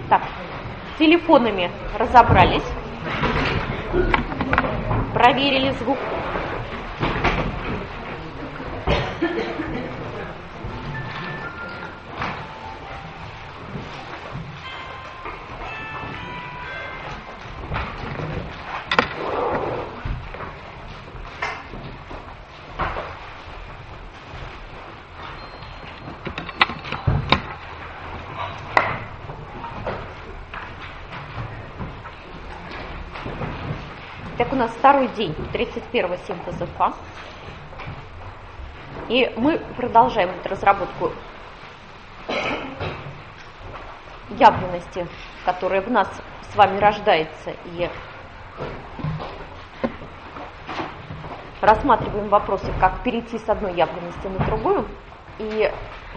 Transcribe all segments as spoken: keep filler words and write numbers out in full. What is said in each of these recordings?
Так, с телефонами разобрались, проверили звук. Так, у нас второй день тридцать первого синтеза Фа. И мы продолжаем эту разработку явленности, которая в нас с вами рождается, и рассматриваем вопросы, как перейти с одной явленности на другую. И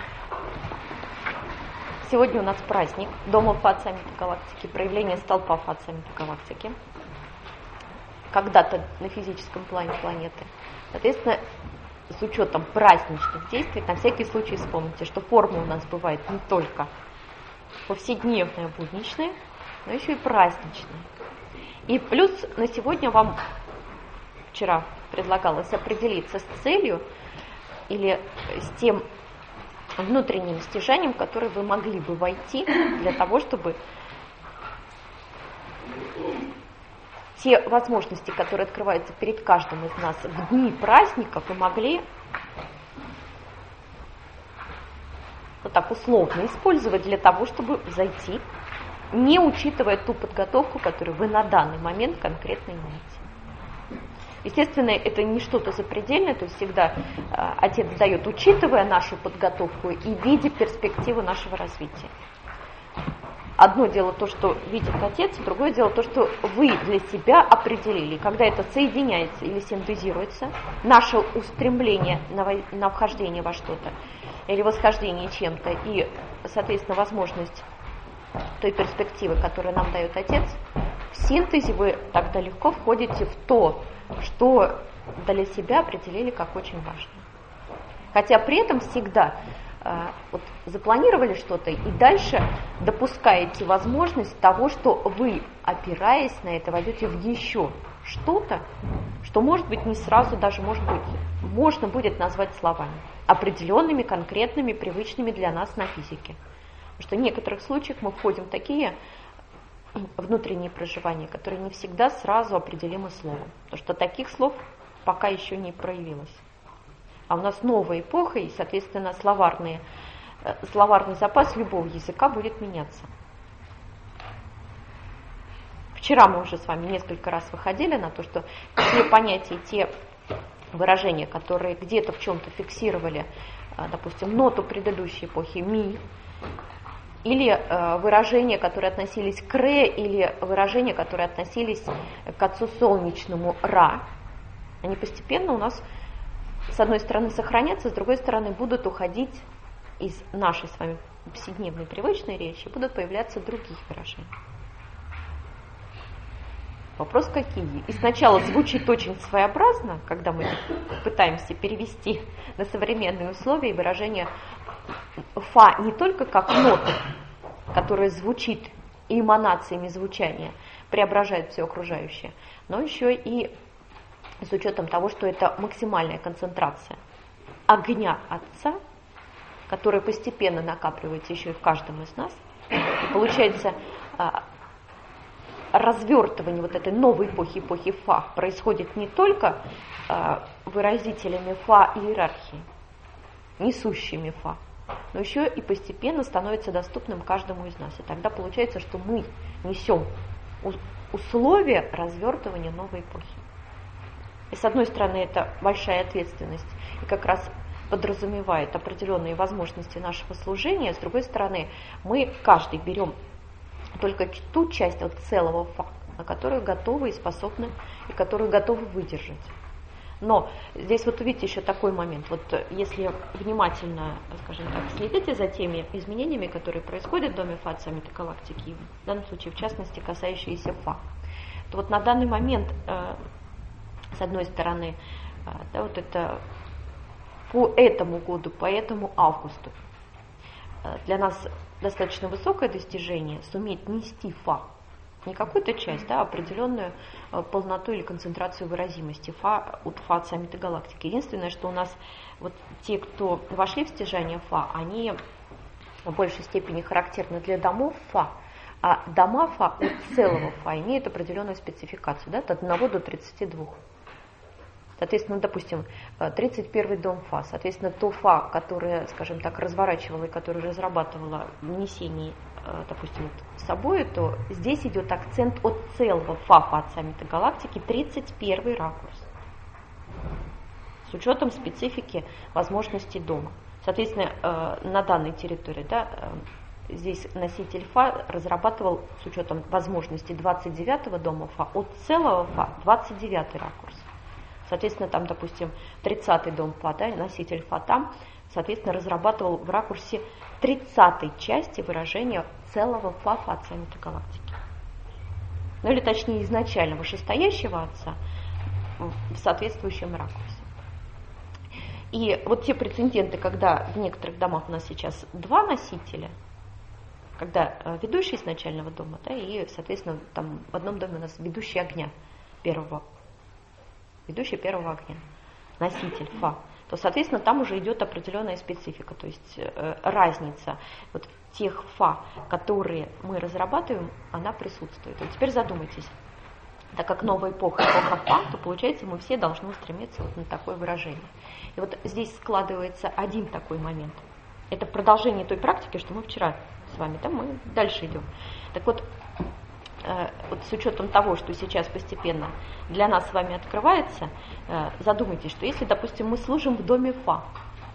сегодня у нас праздник Дома Фа от саммита галактики, проявление столпа Фа от саммита галактики, когда-то на физическом плане планеты. Соответственно, с учетом праздничных действий, на всякий случай вспомните, что форма у нас бывает не только повседневная, будничная, но еще и праздничная. И плюс на сегодня вам вчера предлагалось определиться с целью или с тем внутренним стяжанием, в которое вы могли бы войти для того, чтобы те возможности, которые открываются перед каждым из нас в дни праздников, вы могли вот так условно использовать для того, чтобы зайти, не учитывая ту подготовку, которую вы на данный момент конкретно имеете. Естественно, это не что-то запредельное, то есть всегда э, Отец дает, учитывая нашу подготовку и видя перспективу нашего развития. Одно дело то, что видит Отец, другое дело то, что вы для себя определили. Когда это соединяется или синтезируется, наше устремление на, на вхождение во что-то или восхождение чем-то и, соответственно, возможность той перспективы, которую нам дает Отец, в синтезе вы тогда легко входите в то, что для себя определили как очень важно. Хотя при этом всегда вот запланировали что-то и дальше допускаете возможность того, что вы, опираясь на это, войдете в еще что-то, что, может быть, не сразу даже, может быть, можно будет назвать словами, определенными, конкретными, привычными для нас на физике. Потому что в некоторых случаях мы входим в такие внутренние проживания, которые не всегда сразу определимы словом, потому что таких слов пока еще не проявилось. А у нас новая эпоха, и, соответственно, словарный, словарный запас любого языка будет меняться. Вчера мы уже с вами несколько раз выходили на то, что те понятия, те выражения, которые где-то в чем-то фиксировали, допустим, ноту предыдущей эпохи ми, или выражения, которые относились к ре, или выражения, которые относились к Отцу Солнечному ра, они постепенно у нас с одной стороны сохранятся, с другой стороны будут уходить из нашей с вами повседневной привычной речи, будут появляться другие выражения. Вопрос какие? И сначала звучит очень своеобразно, когда мы пытаемся перевести на современные условия выражение фа не только как нота, которая звучит и эманациями звучания преображает все окружающее, но еще и с учетом того, что это максимальная концентрация огня Отца, которая постепенно накапливается еще и в каждом из нас. И получается, развертывание вот этой новой эпохи, эпохи Фа, происходит не только выразителями Фа иерархии, несущими Фа, но еще и постепенно становится доступным каждому из нас. И тогда получается, что мы несем условия развертывания новой эпохи. И с одной стороны, это большая ответственность и как раз подразумевает определенные возможности нашего служения, с другой стороны, мы каждый берем только ту часть от целого Фа, на которую готовы и способны, и которую готовы выдержать. Но здесь вот увидите еще такой момент. Вот если внимательно, скажем так, следите за теми изменениями, которые происходят в Доме Фа от саммита галактики, в данном случае, в частности, касающиеся Фа, то вот на данный момент с одной стороны, да, вот это по этому году, по этому августу, для нас достаточно высокое достижение суметь нести фа. Не какую-то часть, да, а определенную полноту или концентрацию выразимости фа от фа от саммита галактики. Единственное, что у нас вот те, кто вошли в стяжание фа, они в большей степени характерны для домов фа, а дома фа от целого фа имеют определенную спецификацию, да, от одного до тридцати двух. Соответственно, допустим, тридцать первый дом фа, соответственно, то фа, которое, скажем так, разворачивало и которое разрабатывало в несении, допустим, с собой, то здесь идет акцент от целого фа, фа от саммита галактики, тридцать первый ракурс, с учетом специфики возможностей дома. Соответственно, на данной территории, да, здесь носитель фа разрабатывал с учетом возможностей двадцать девятого дома фа от целого фа двадцать девятый ракурс. Соответственно, там, допустим, тридцатый дом фа, да, носитель фа там, соответственно, разрабатывал в ракурсе тридцатой части выражения целого фа, фа от саммита галактики. Ну или точнее изначально вышестоящего отца в соответствующем ракурсе. И вот те прецеденты, когда в некоторых домах у нас сейчас два носителя, когда ведущий изначального дома, да, и, соответственно, там в одном доме у нас ведущий огня первого, ведущий первого огня, носитель фа, то, соответственно, там уже идет определенная специфика, то есть э, разница вот тех фа, которые мы разрабатываем, она присутствует. Вот теперь задумайтесь, так как новая эпоха, эпоха фа, то получается мы все должны устремиться вот на такое выражение. И вот здесь складывается один такой момент. Это продолжение той практики, что мы вчера с вами, да, мы дальше идем. Так вот, э, вот с учетом того, что сейчас постепенно для нас с вами открывается, э, задумайтесь, что если, допустим, мы служим в доме фа,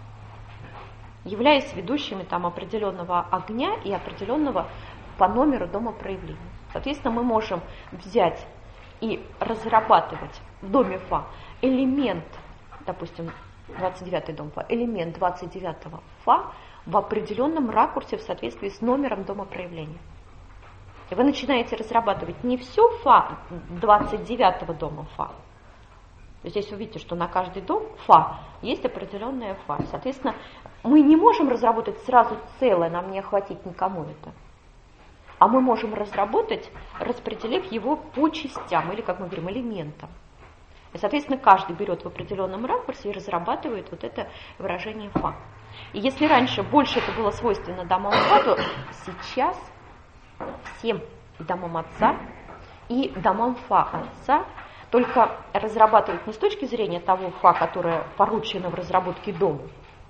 являясь ведущими там определенного огня и определенного по номеру дома проявления. Соответственно, мы можем взять и разрабатывать в доме фа элемент, допустим, двадцать девятый дом фа, элемент двадцать девятого фа в определенном ракурсе в соответствии с номером дома проявления. И вы начинаете разрабатывать не все фа двадцать девятого дома фа. Здесь вы видите, что на каждый дом фа есть определенная фа. Соответственно, мы не можем разработать сразу целое, нам не охватить никому это. А мы можем разработать, распределив его по частям, или, как мы говорим, элементам. И, соответственно, каждый берет в определенном ракурсе и разрабатывает вот это выражение фа. И если раньше больше это было свойственно домам фа, то сейчас всем домам отца и домам фа отца только разрабатывать не с точки зрения того фа, которое поручено в разработке дому,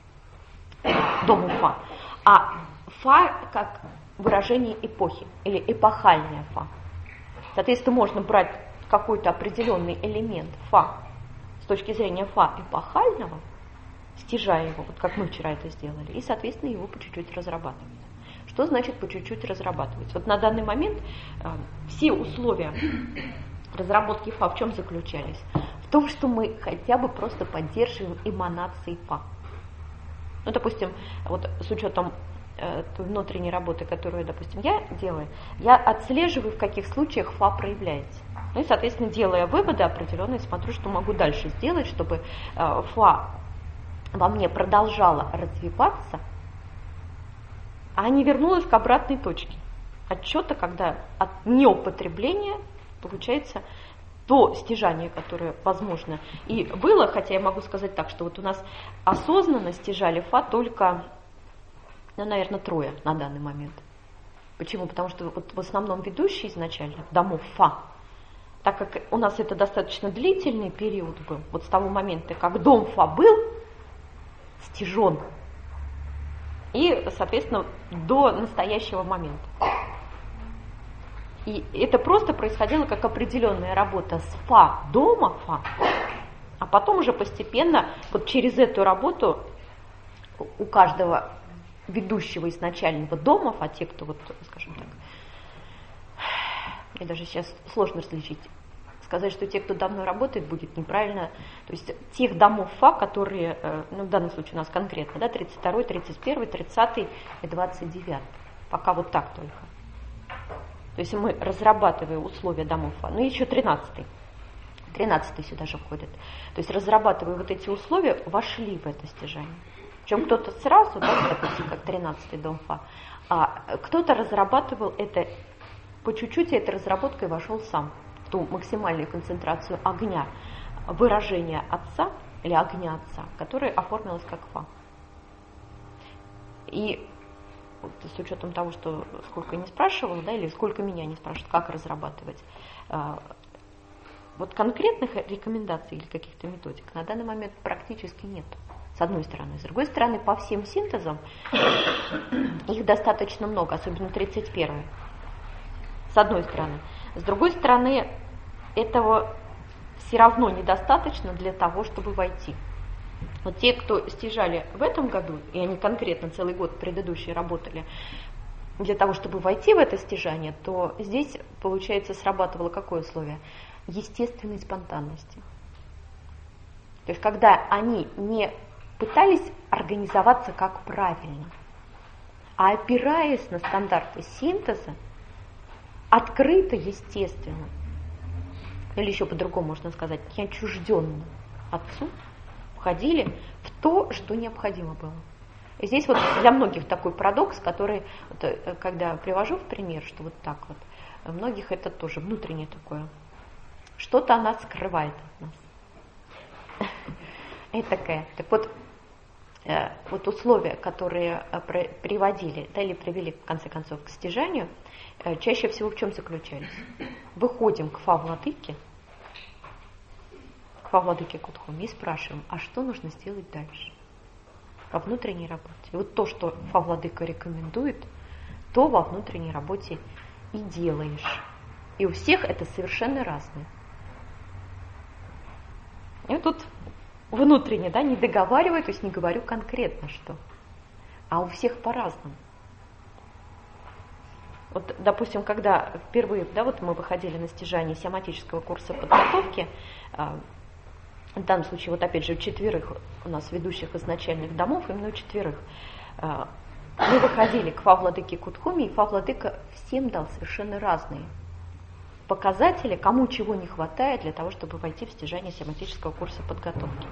дому фа, а фа как выражение эпохи или эпохальная фа. Соответственно, можно брать какой-то определенный элемент фа с точки зрения фа эпохального, стяжая его, вот как мы вчера это сделали, и, соответственно, его по чуть-чуть разрабатывать. Что значит по чуть-чуть разрабатывать? Вот на данный момент э, все условия разработки фа в чем заключались? В том, что мы хотя бы просто поддерживаем эманации фа. Ну, допустим, вот с учетом э, той внутренней работы, которую, допустим, я делаю, я отслеживаю, в каких случаях фа проявляется. Ну и, соответственно, делая выводы определенные, смотрю, что могу дальше сделать, чтобы э, фа во мне продолжала развиваться, а не вернулась к обратной точке отсчета, когда от неупотребления получается то стяжание, которое возможно и было, хотя я могу сказать так, что вот у нас осознанно стяжали фа только, ну, наверное, трое на данный момент. Почему? Потому что вот в основном ведущие изначально домов фа, так как у нас это достаточно длительный период был, вот с того момента, как дом фа был стяжен, и, соответственно, до настоящего момента. И это просто происходило как определенная работа с фа дома фа, а потом уже постепенно вот через эту работу у каждого ведущего изначального дома фа, те, кто вот, скажем так, мне даже сейчас сложно различить, сказать, что те, кто давно работает, будет неправильно. То есть тех домов фа, которые, ну, в данном случае у нас конкретно, да, тридцать второй, тридцать первый, тридцатый и двадцать девятый. Пока вот так только. То есть мы разрабатываем условия домов фа, ну и еще тринадцатый. тринадцатый сюда же входит. То есть разрабатывая вот эти условия, вошли в это стяжание. Причем кто-то сразу, да, допустим, как тринадцатый дом Фа, а кто-то разрабатывал это по чуть-чуть, и этой разработкой вошел сам в ту максимальную концентрацию огня, выражения отца или огня отца, которое оформилось как Фа. И вот, с учетом того, что сколько не спрашивал, да, или сколько меня не спрашивают, как разрабатывать, вот конкретных рекомендаций или каких-то методик на данный момент практически нет. С одной стороны. С другой стороны, по всем синтезам их достаточно много, особенно тридцать первый. С одной стороны. С другой стороны, этого все равно недостаточно для того, чтобы войти. Вот те, кто стяжали в этом году, и они конкретно целый год предыдущий работали для того, чтобы войти в это стяжание, то здесь, получается, срабатывало какое условие? Естественной спонтанности. То есть, когда они не пытались организоваться как правильно, а опираясь на стандарты синтеза, открыто, естественно, или еще по-другому можно сказать, неотчужденно отцу, входили в то, что необходимо было. И здесь вот для многих такой парадокс, который, вот, когда привожу в пример, что вот так вот, многих это тоже внутреннее такое, что-то она скрывает от нас. Это такая. Так вот, вот условия, которые приводили, да, или привели в конце концов к стяжанию, чаще всего в чем заключались? Выходим к Фа-владыке, к Фа-владыке Кутхуми и спрашиваем, а что нужно сделать дальше во внутренней работе? И вот то, что Фа-владыка рекомендует, то во внутренней работе и делаешь. И у всех это совершенно разное. И тут внутренне, да, не договариваю, то есть не говорю конкретно что, а у всех по-разному. Вот, допустим, когда впервые, да, вот мы выходили на стяжание семантического курса подготовки, в данном случае, вот опять же, у четверых у нас ведущих изначальных домов, именно у четверых, мы выходили к Фа-владыке Кутхуми, и Фа-владыка всем дал совершенно разные показатели, кому чего не хватает для того, чтобы войти в стяжание семантического курса подготовки.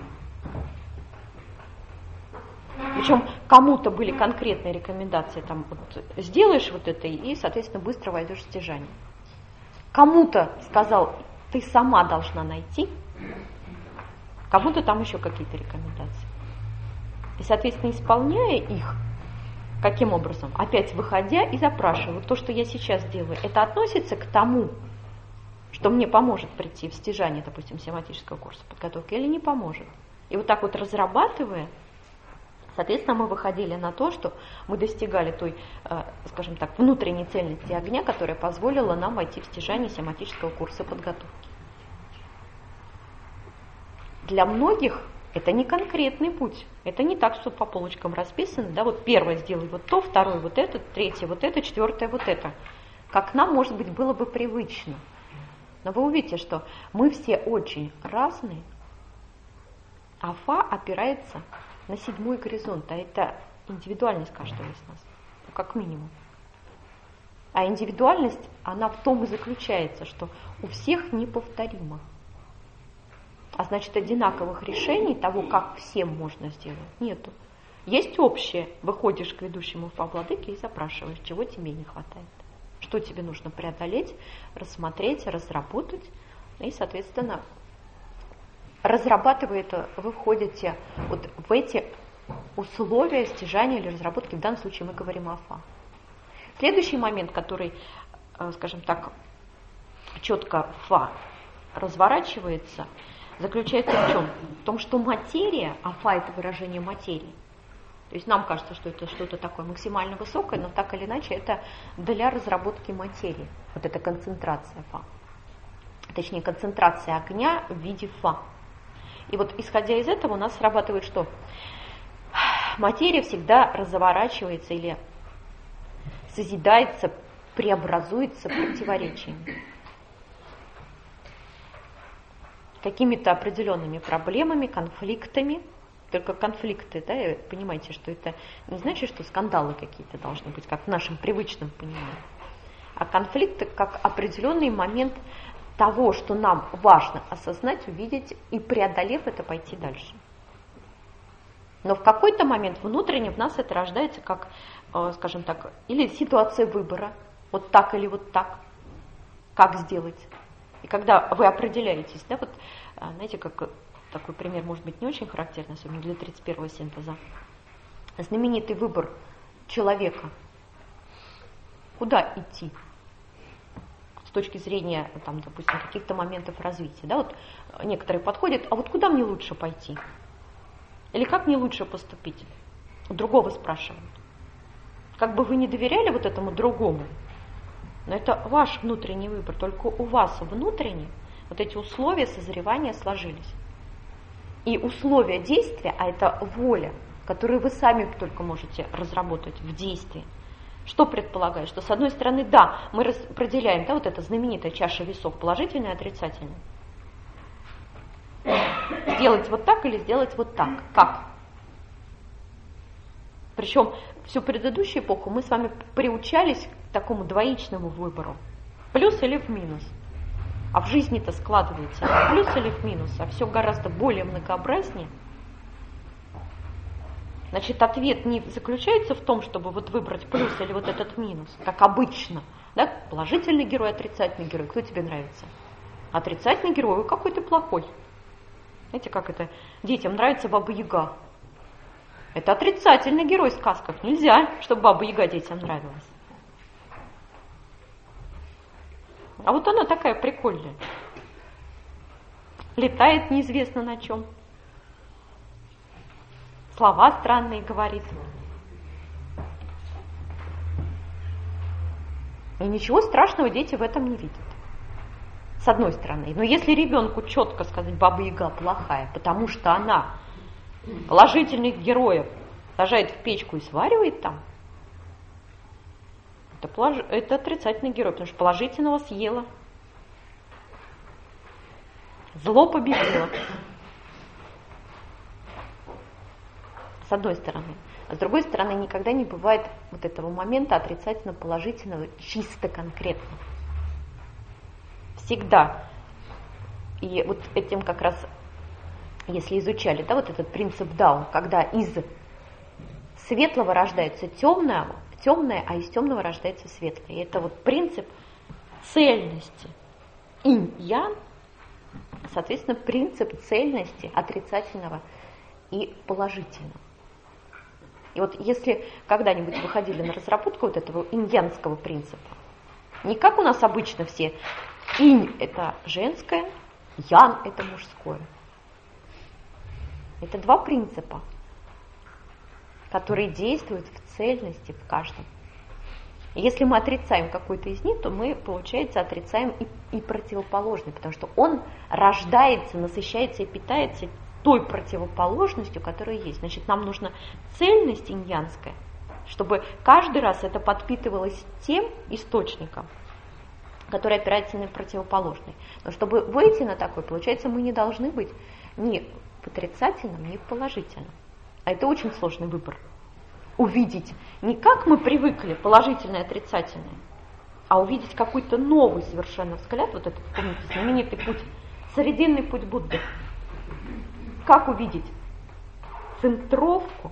Причем кому-то были конкретные рекомендации, там, вот, сделаешь вот это и, соответственно, быстро войдешь в стяжание. Кому-то сказал, ты сама должна найти, кому-то там еще какие-то рекомендации. И, соответственно, исполняя их, каким образом? Опять выходя и запрашивая, вот то, что я сейчас делаю, это относится к тому, что мне поможет прийти в стяжание, допустим, семантического курса подготовки, или не поможет. И вот так вот разрабатывая, соответственно, мы выходили на то, что мы достигали той, скажем так, внутренней цельности огня, которая позволила нам войти в стяжание семантического курса подготовки. Для многих это не конкретный путь. Это не так, что по полочкам расписано. Да, вот первое сделай вот то, второе вот это, третье вот это, четвертое вот это. Как нам, может быть, было бы привычно. Но вы увидите, что мы все очень разные, а Фа опирается на седьмой горизонт, а это индивидуальность каждого из нас, ну, как минимум. А индивидуальность, она в том и заключается, что у всех неповторимо. А значит, одинаковых решений того, как всем можно сделать, нету. Есть общее, выходишь к ведущему Фа-владыке и запрашиваешь, чего тебе не хватает. Что тебе нужно преодолеть, рассмотреть, разработать. И, соответственно, разрабатывая это, вы входите вот в эти условия стяжания или разработки. В данном случае мы говорим о Фа. Следующий момент, который, скажем так, четко Фа разворачивается, заключается в чем? В том, что материя, а Фа это выражение материи. То есть нам кажется, что это что-то такое максимально высокое, но так или иначе это для разработки материи. Вот эта концентрация Фа. Точнее, концентрация огня в виде Фа. И вот исходя из этого у нас срабатывает что? Материя всегда разворачивается или созидается, преобразуется противоречиями. Какими-то определенными проблемами, конфликтами. Только конфликты, да, понимаете, что это не значит, что скандалы какие-то должны быть, как в нашем привычном понимании. А конфликты как определенный момент того, что нам важно осознать, увидеть и, преодолев это, пойти дальше. Но в какой-то момент внутренне в нас это рождается как, скажем так, или ситуация выбора, вот так или вот так, как сделать. И когда вы определяетесь, да, вот, знаете, как такой пример может быть не очень характерный, особенно для тридцать первого синтеза, знаменитый выбор человека, куда идти с точки зрения, там, допустим, каких-то моментов развития. Да, вот некоторые подходят, а вот куда мне лучше пойти? Или как мне лучше поступить? Другого спрашивают. Как бы вы не доверяли вот этому другому, но это ваш внутренний выбор, только у вас внутренне вот эти условия созревания сложились. И условия действия, а это воля, которую вы сами только можете разработать в действии, что предполагает? Что с одной стороны, да, мы распределяем, да, вот эта знаменитая чаша весов, положительная и отрицательная. Сделать вот так или сделать вот так. Как? Причем всю предыдущую эпоху мы с вами приучались к такому двоичному выбору. Плюс или в минус. А в жизни-то складывается в плюс или в минус, а все гораздо более многообразнее. Значит, ответ не заключается в том, чтобы вот выбрать плюс или вот этот минус, как обычно. Да? Положительный герой, отрицательный герой. Кто тебе нравится? Отрицательный герой, ой, какой ты плохой. Знаете, как это? Детям нравится Баба-Яга. Это отрицательный герой в сказках. Нельзя, чтобы Баба-Яга детям нравилась. А вот она такая прикольная. Летает неизвестно на чем. Слова странные говорит. И ничего страшного дети в этом не видят. С одной стороны. Но если ребенку четко сказать, Баба-Яга плохая, потому что она положительных героев сажает в печку и сваривает там, это, полож... это отрицательный герой, потому что положительного съела. Зло победило. С одной стороны. А с другой стороны, никогда не бывает вот этого момента отрицательно-положительного, чисто конкретно. Всегда. И вот этим как раз, если изучали, да, вот этот принцип Дао, когда из светлого рождается темное, темное, а из темного рождается светлое. И это вот принцип цельности. Инь-ян, соответственно, принцип цельности отрицательного и положительного. И вот если когда-нибудь выходили на разработку вот этого инь-янского принципа, не как у нас обычно все, инь – это женское, ян – это мужское. Это два принципа, которые действуют в цельности в каждом. И если мы отрицаем какой-то из них, то мы, получается, отрицаем и, и противоположный, потому что он рождается, насыщается и питается той противоположностью, которая есть. Значит, нам нужна цельность иньянская, чтобы каждый раз это подпитывалось тем источником, который опирается на противоположный. Но чтобы выйти на такой, получается, мы не должны быть ни в отрицательном, ни в положительном. А это очень сложный выбор. Увидеть не как мы привыкли, положительное, отрицательное, а увидеть какой-то новый совершенно взгляд, вот этот, помните, знаменитый путь, срединный путь Будды. Как увидеть центровку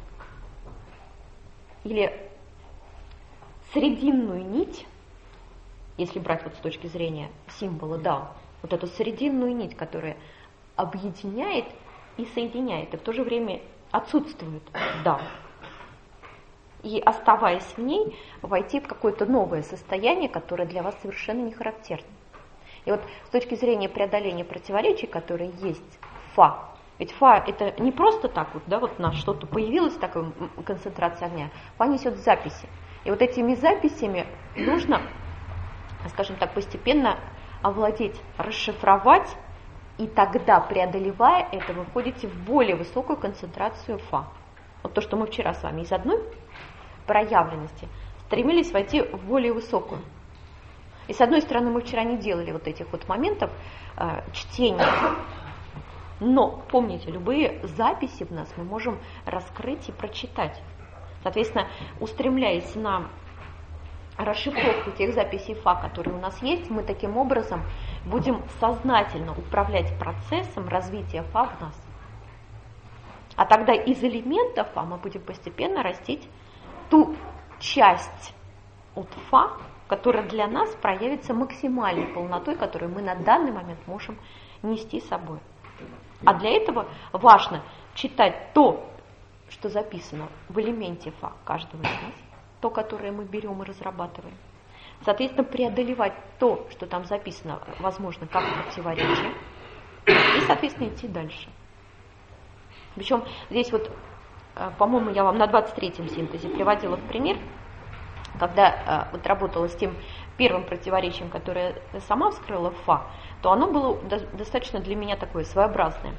или срединную нить, если брать вот с точки зрения символа Дао, вот эту срединную нить, которая объединяет и соединяет, и в то же время отсутствует Дао. И оставаясь в ней, войти в какое-то новое состояние, которое для вас совершенно не характерно. И вот с точки зрения преодоления противоречий, которые есть в Фа, ведь Фа это не просто так вот, да, вот у нас что-то появилось, такая концентрация огня. Фа несет записи. И вот этими записями нужно, скажем так, постепенно овладеть, расшифровать, и тогда, преодолевая это, вы входите в более высокую концентрацию Фа. Вот то, что мы вчера с вами из одной проявленности стремились войти в более высокую. И с одной стороны, мы вчера не делали вот этих вот моментов э, чтения, но помните, любые записи в нас мы можем раскрыть и прочитать. Соответственно, устремляясь на расшифровку тех записей Фа, которые у нас есть, мы таким образом будем сознательно управлять процессом развития Фа в нас. А тогда из элементов фа мы будем постепенно растить ту часть от фа, которая для нас проявится максимальной полнотой, которую мы на данный момент можем нести с собой. А для этого важно читать то, что записано в элементе фа каждого из нас, то, которое мы берем и разрабатываем. Соответственно, преодолевать то, что там записано, возможно, как противоречие, и, соответственно, идти дальше. Причем здесь вот, по-моему, я вам на двадцать третьем синтезе приводила в пример, когда вот работала с тем первым противоречием, которое я сама вскрыла в фа, то оно было достаточно для меня такое своеобразное.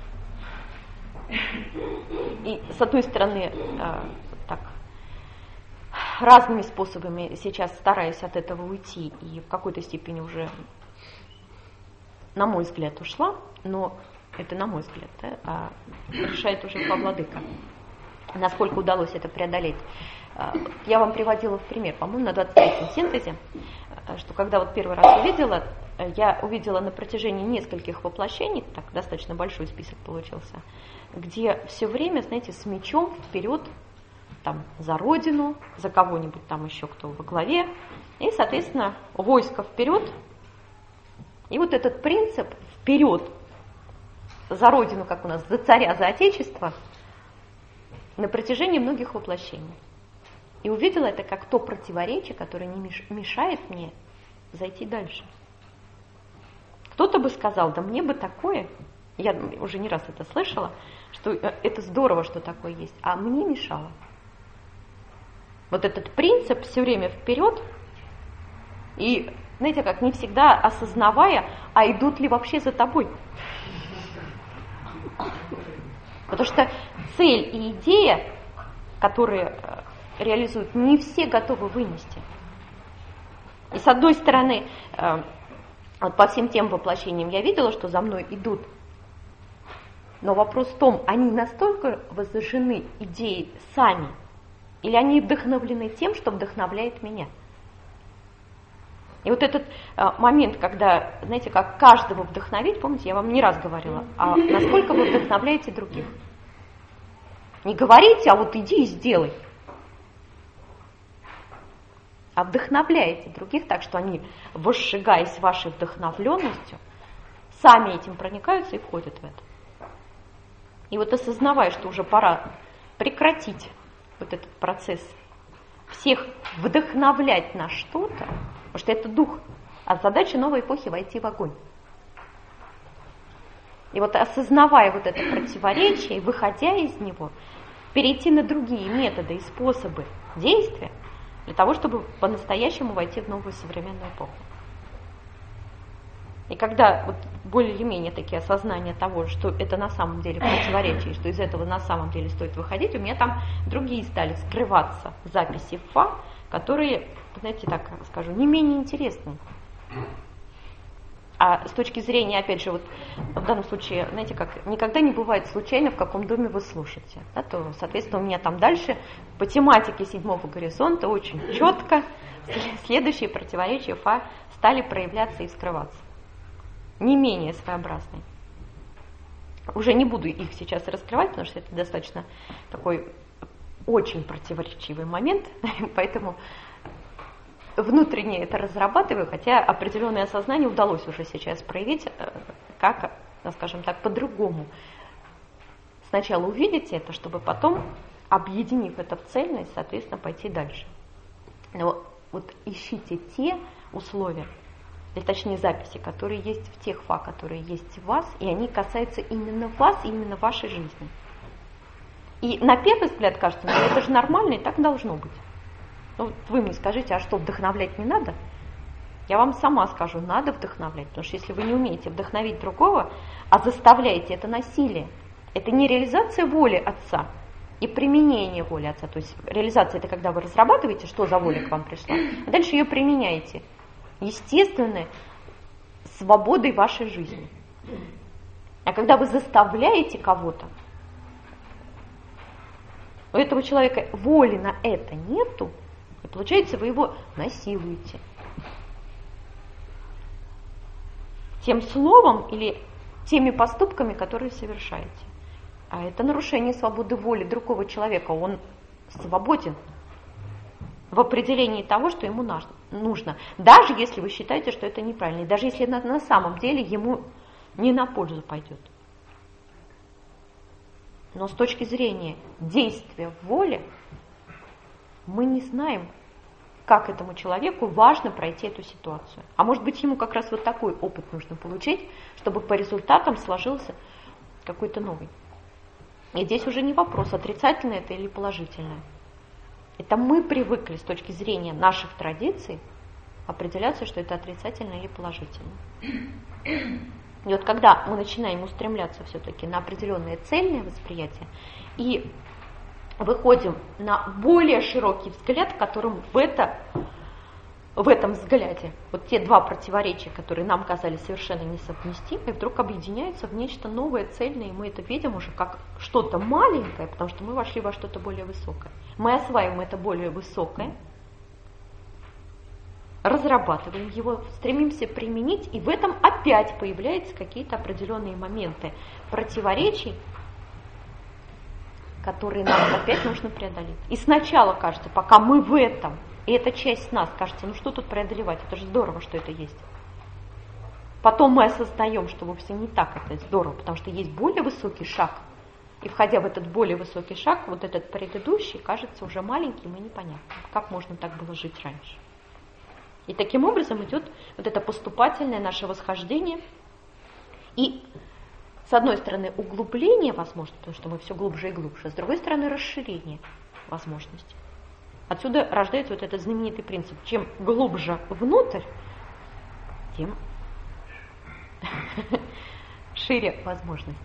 И с одной стороны, так, разными способами сейчас стараюсь от этого уйти и в какой-то степени уже, на мой взгляд, ушла, но это на мой взгляд, да, а решает уже Владыка, насколько удалось это преодолеть. Я вам приводила в пример, по-моему, на двадцать третьем синтезе, что когда вот первый раз увидела, я увидела на протяжении нескольких воплощений, так достаточно большой список получился, где все время, знаете, с мечом вперед, там, за родину, за кого-нибудь там еще кто во главе, и, соответственно, войско вперед. И вот этот принцип вперед, за родину, как у нас, за царя, за отечество, на протяжении многих воплощений. И увидела это как то противоречие, которое не мешает мне зайти дальше. Кто-то бы сказал, да мне бы такое, я уже не раз это слышала, что это здорово, что такое есть, а мне мешало. Вот этот принцип все время вперед, и, знаете, как не всегда осознавая, а идут ли вообще за тобой. Потому что цель и идея, которые реализуют, не все готовы вынести. И с одной стороны, вот по всем тем воплощениям я видела, что за мной идут. Но вопрос в том, они настолько воззажены идеей сами, или они вдохновлены тем, что вдохновляет меня. И вот этот момент, когда, знаете, как каждого вдохновить, помните, я вам не раз говорила, а насколько вы вдохновляете других. Не говорите, а вот иди и сделай. А вдохновляете других так, что они, возжигаясь вашей вдохновленностью, сами этим проникаются и входят в это. И вот осознавая, что уже пора прекратить вот этот процесс, всех вдохновлять на что-то, потому что это дух, а задача новой эпохи войти в огонь. И вот осознавая вот это противоречие, выходя из него, перейти на другие методы и способы действия, для того, чтобы по-настоящему войти в новую современную эпоху. И когда вот более или менее такие осознания того, что это на самом деле противоречие, что из этого на самом деле стоит выходить, у меня там другие стали скрываться записи в ФА, которые, знаете, так скажу, не менее интересные. А с точки зрения, опять же, вот в данном случае, знаете, как никогда не бывает случайно, в каком доме вы слушаете, да, то, соответственно, у меня там дальше по тематике седьмого горизонта очень четко следующие противоречия ФА стали проявляться и скрываться. Не менее своеобразные. Уже не буду их сейчас раскрывать, потому что это достаточно такой очень противоречивый момент, поэтому внутренне это разрабатываю, хотя определенное осознание удалось уже сейчас проявить, как, скажем так, по-другому. Сначала увидеть это, чтобы потом, объединив это в цельность, соответственно, пойти дальше. Но вот ищите те условия, или точнее записи, которые есть в тех ФА, которые есть в вас, и они касаются именно вас, именно вашей жизни. И на первый взгляд кажется, ну это же нормально, и так должно быть. Ну, вот вы мне скажите, а что, вдохновлять не надо? Я вам сама скажу, надо вдохновлять, потому что если вы не умеете вдохновить другого, а заставляете, это насилие. Это не реализация воли Отца и применение воли Отца. То есть реализация – это когда вы разрабатываете, что за воля к вам пришла, а дальше ее применяете. Естественной свободой вашей жизни. А когда вы заставляете кого-то, у этого человека воли на это нету, и получается, вы его насилуете. Тем словом или теми поступками, которые совершаете. А это нарушение свободы воли другого человека. Он свободен в определении того, что ему нужно. Даже если вы считаете, что это неправильно. И даже если на самом деле ему не на пользу пойдет. Но с точки зрения действия воли, мы не знаем, как этому человеку важно пройти эту ситуацию. А может быть, ему как раз вот такой опыт нужно получить, чтобы по результатам сложился какой-то новый. И здесь уже не вопрос, отрицательное это или положительное. Это мы привыкли с точки зрения наших традиций определяться, что это отрицательное или положительное. И вот когда мы начинаем устремляться все-таки на определенное цельное восприятие и выходим на более широкий взгляд, в котором в, это, в этом взгляде вот те два противоречия, которые нам казались совершенно несовместимы, вдруг объединяются в нечто новое, цельное, и мы это видим уже как что-то маленькое, потому что мы вошли во что-то более высокое. Мы осваиваем это более высокое, разрабатываем его, стремимся применить, и в этом опять появляются какие-то определенные моменты противоречий, которые нам опять нужно преодолеть. И сначала кажется, пока мы в этом, и эта часть нас, кажется, ну что тут преодолевать, это же здорово, что это есть. Потом мы осознаем, что вовсе не так это здорово, потому что есть более высокий шаг. И входя в этот более высокий шаг, вот этот предыдущий кажется уже маленьким и непонятным. Как можно так было жить раньше? И таким образом идет вот это поступательное наше восхождение. И с одной стороны углубление возможно, потому что мы все глубже и глубже, а с другой стороны расширение возможностей. Отсюда рождается вот этот знаменитый принцип. Чем глубже внутрь, тем шире возможности.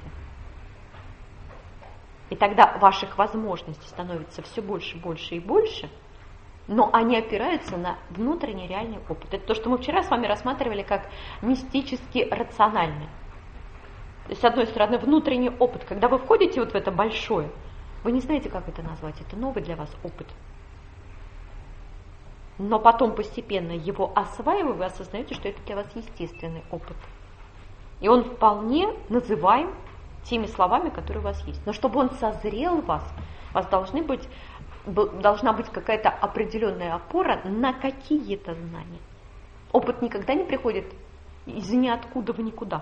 И тогда ваших возможностей становится все больше, больше и больше, но они опираются на внутренний реальный опыт. Это то, что мы вчера с вами рассматривали как мистически рациональный. То есть, с одной стороны, внутренний опыт. Когда вы входите вот в это большое, вы не знаете, как это назвать. Это новый для вас опыт. Но потом постепенно его осваивая, вы осознаете, что это для вас естественный опыт. И он вполне называем теми словами, которые у вас есть. Но чтобы он созрел в вас, у вас должны быть, должна быть какая-то определенная опора на какие-то знания. Опыт никогда не приходит из ниоткуда в никуда.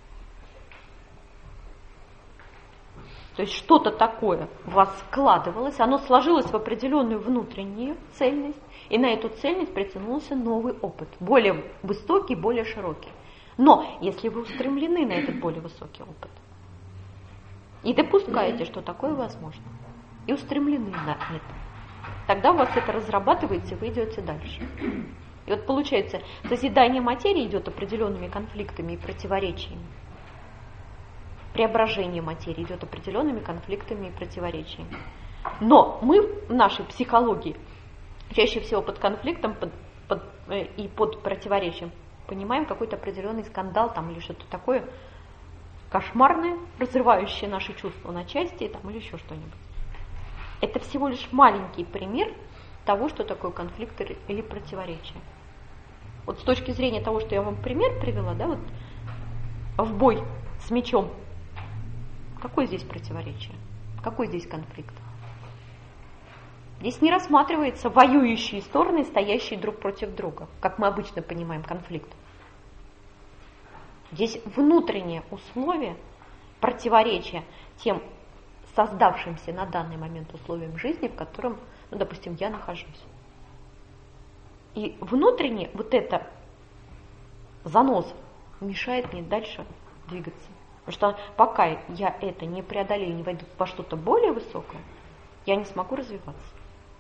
То есть что-то такое у вас складывалось, оно сложилось в определенную внутреннюю цельность, и на эту цельность притянулся новый опыт, более высокий, более широкий. Но если вы устремлены на этот более высокий опыт, и допускаете, что такое возможно, и устремлены на это, тогда у вас это разрабатывается, и вы идете дальше. И вот получается, созидание материи идет определенными конфликтами и противоречиями. Преображение материи идет определенными конфликтами и противоречиями. Но мы в нашей психологии чаще всего под конфликтом под, под, э, и под противоречием понимаем какой-то определенный скандал там, или что-то такое кошмарное, разрывающее наши чувства на части там, или еще что-нибудь. Это всего лишь маленький пример того, что такое конфликт или противоречие. Вот с точки зрения того, что я вам пример привела, да, вот в бой с мечом, какое здесь противоречие? Какой здесь конфликт? Здесь не рассматриваются воюющие стороны, стоящие друг против друга, как мы обычно понимаем конфликт. Здесь внутреннее условие противоречия тем создавшимся на данный момент условиям жизни, в котором, ну, допустим, я нахожусь. И внутренне вот это занос мешает мне дальше двигаться. Потому что пока я это не преодолею, не войду во что-то более высокое, я не смогу развиваться.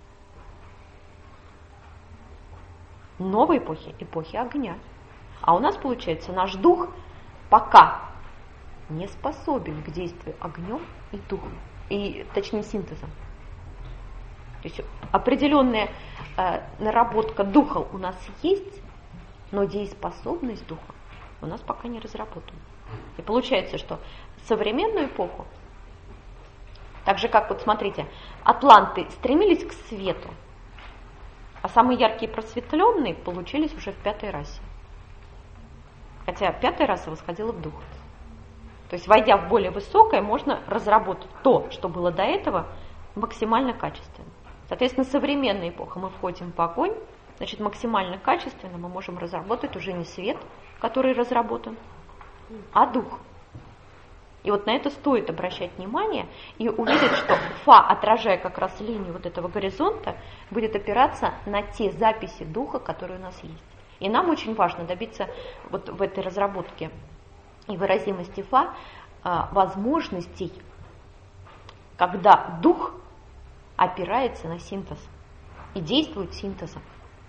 Новой эпохи, эпохи огня. А у нас, получается, наш дух пока не способен к действию огнем и духом, и, точнее, синтезом. То есть определенная э, наработка духа у нас есть, но дееспособность духа у нас пока не разработана. И получается, что в современную эпоху, так же как, вот смотрите, атланты стремились к свету, а самые яркие просветленные получились уже в пятой расе. Хотя пятая раса восходила в дух. То есть, войдя в более высокое, можно разработать то, что было до этого, максимально качественно. Соответственно, современная эпоха, мы входим в огонь, значит, максимально качественно мы можем разработать уже не свет, который разработан, а дух. И вот на это стоит обращать внимание и увидеть, что Фа, отражая как раз линию вот этого горизонта, будет опираться на те записи духа, которые у нас есть. И нам очень важно добиться вот в этой разработке и выразимости Фа возможностей, когда дух опирается на синтез и действует синтезом,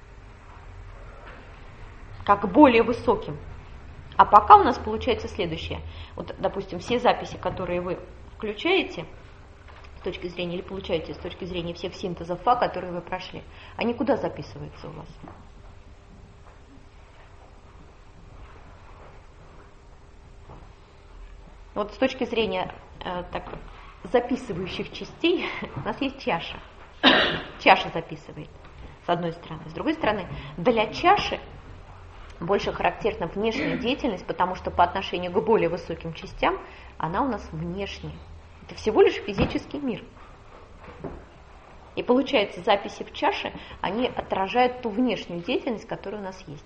как более высоким. А пока у нас получается следующее. Вот, допустим, все записи, которые вы включаете с точки зрения, или получаете с точки зрения всех синтезов Фа, которые вы прошли, они куда записываются у вас? Вот с точки зрения э, так, записывающих частей, у нас есть чаша. Чаша записывает, с одной стороны. С другой стороны, для чаши больше характерна внешняя деятельность, потому что по отношению к более высоким частям она у нас внешняя. Это всего лишь физический мир. И получается, записи в чаше, они отражают ту внешнюю деятельность, которая у нас есть.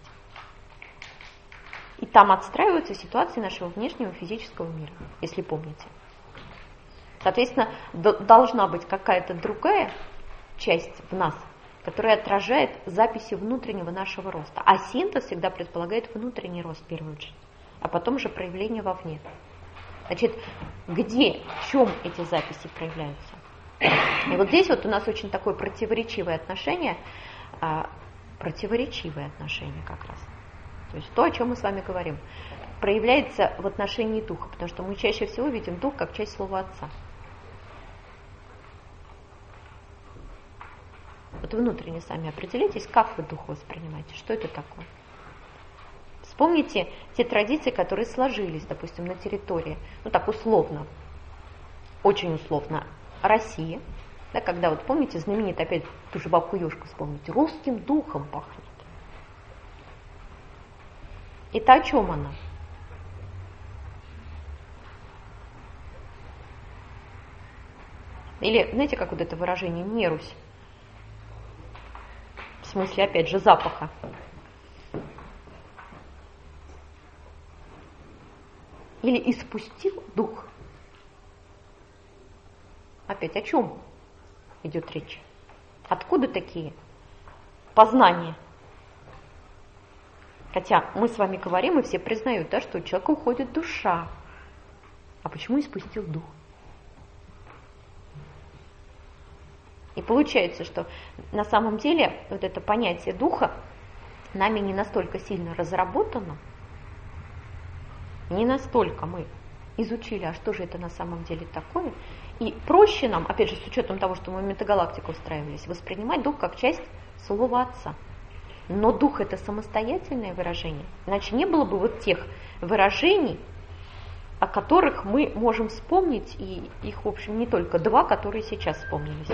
И там отстраиваются ситуации нашего внешнего физического мира, если помните. Соответственно, должна быть какая-то другая часть в нас, которая отражает записи внутреннего нашего роста. А синтез всегда предполагает внутренний рост в первую очередь, а потом же проявление вовне. Значит, где, в чем эти записи проявляются? И вот здесь вот у нас очень такое противоречивое отношение, а, противоречивое отношение как раз. То есть то, о чем мы с вами говорим, проявляется в отношении духа, потому что мы чаще всего видим дух как часть слова Отца. Вот внутренне сами определитесь, как вы дух воспринимаете, что это такое. Вспомните те традиции, которые сложились, допустим, на территории, ну так условно, очень условно, России, да, когда вот помните, знаменит опять ту же бабку Ёшку вспомните, русским духом пахнет. Это о чем она? Или, знаете, как вот это выражение «нерусь»? В смысле, опять же, запаха. Или испустил дух. Опять о чем идет речь? Откуда такие познания? Хотя мы с вами говорим, и все признают, да, что у человека уходит душа. А почему испустил дух? И получается, что на самом деле вот это понятие духа нами не настолько сильно разработано, не настолько мы изучили, а что же это на самом деле такое. И проще нам, опять же, с учетом того, что мы в метагалактику устраивались, воспринимать дух как часть слова Отца. Но дух – это самостоятельное выражение. Иначе не было бы вот тех выражений, о которых мы можем вспомнить, и их, в общем, не только два, которые сейчас вспомнились.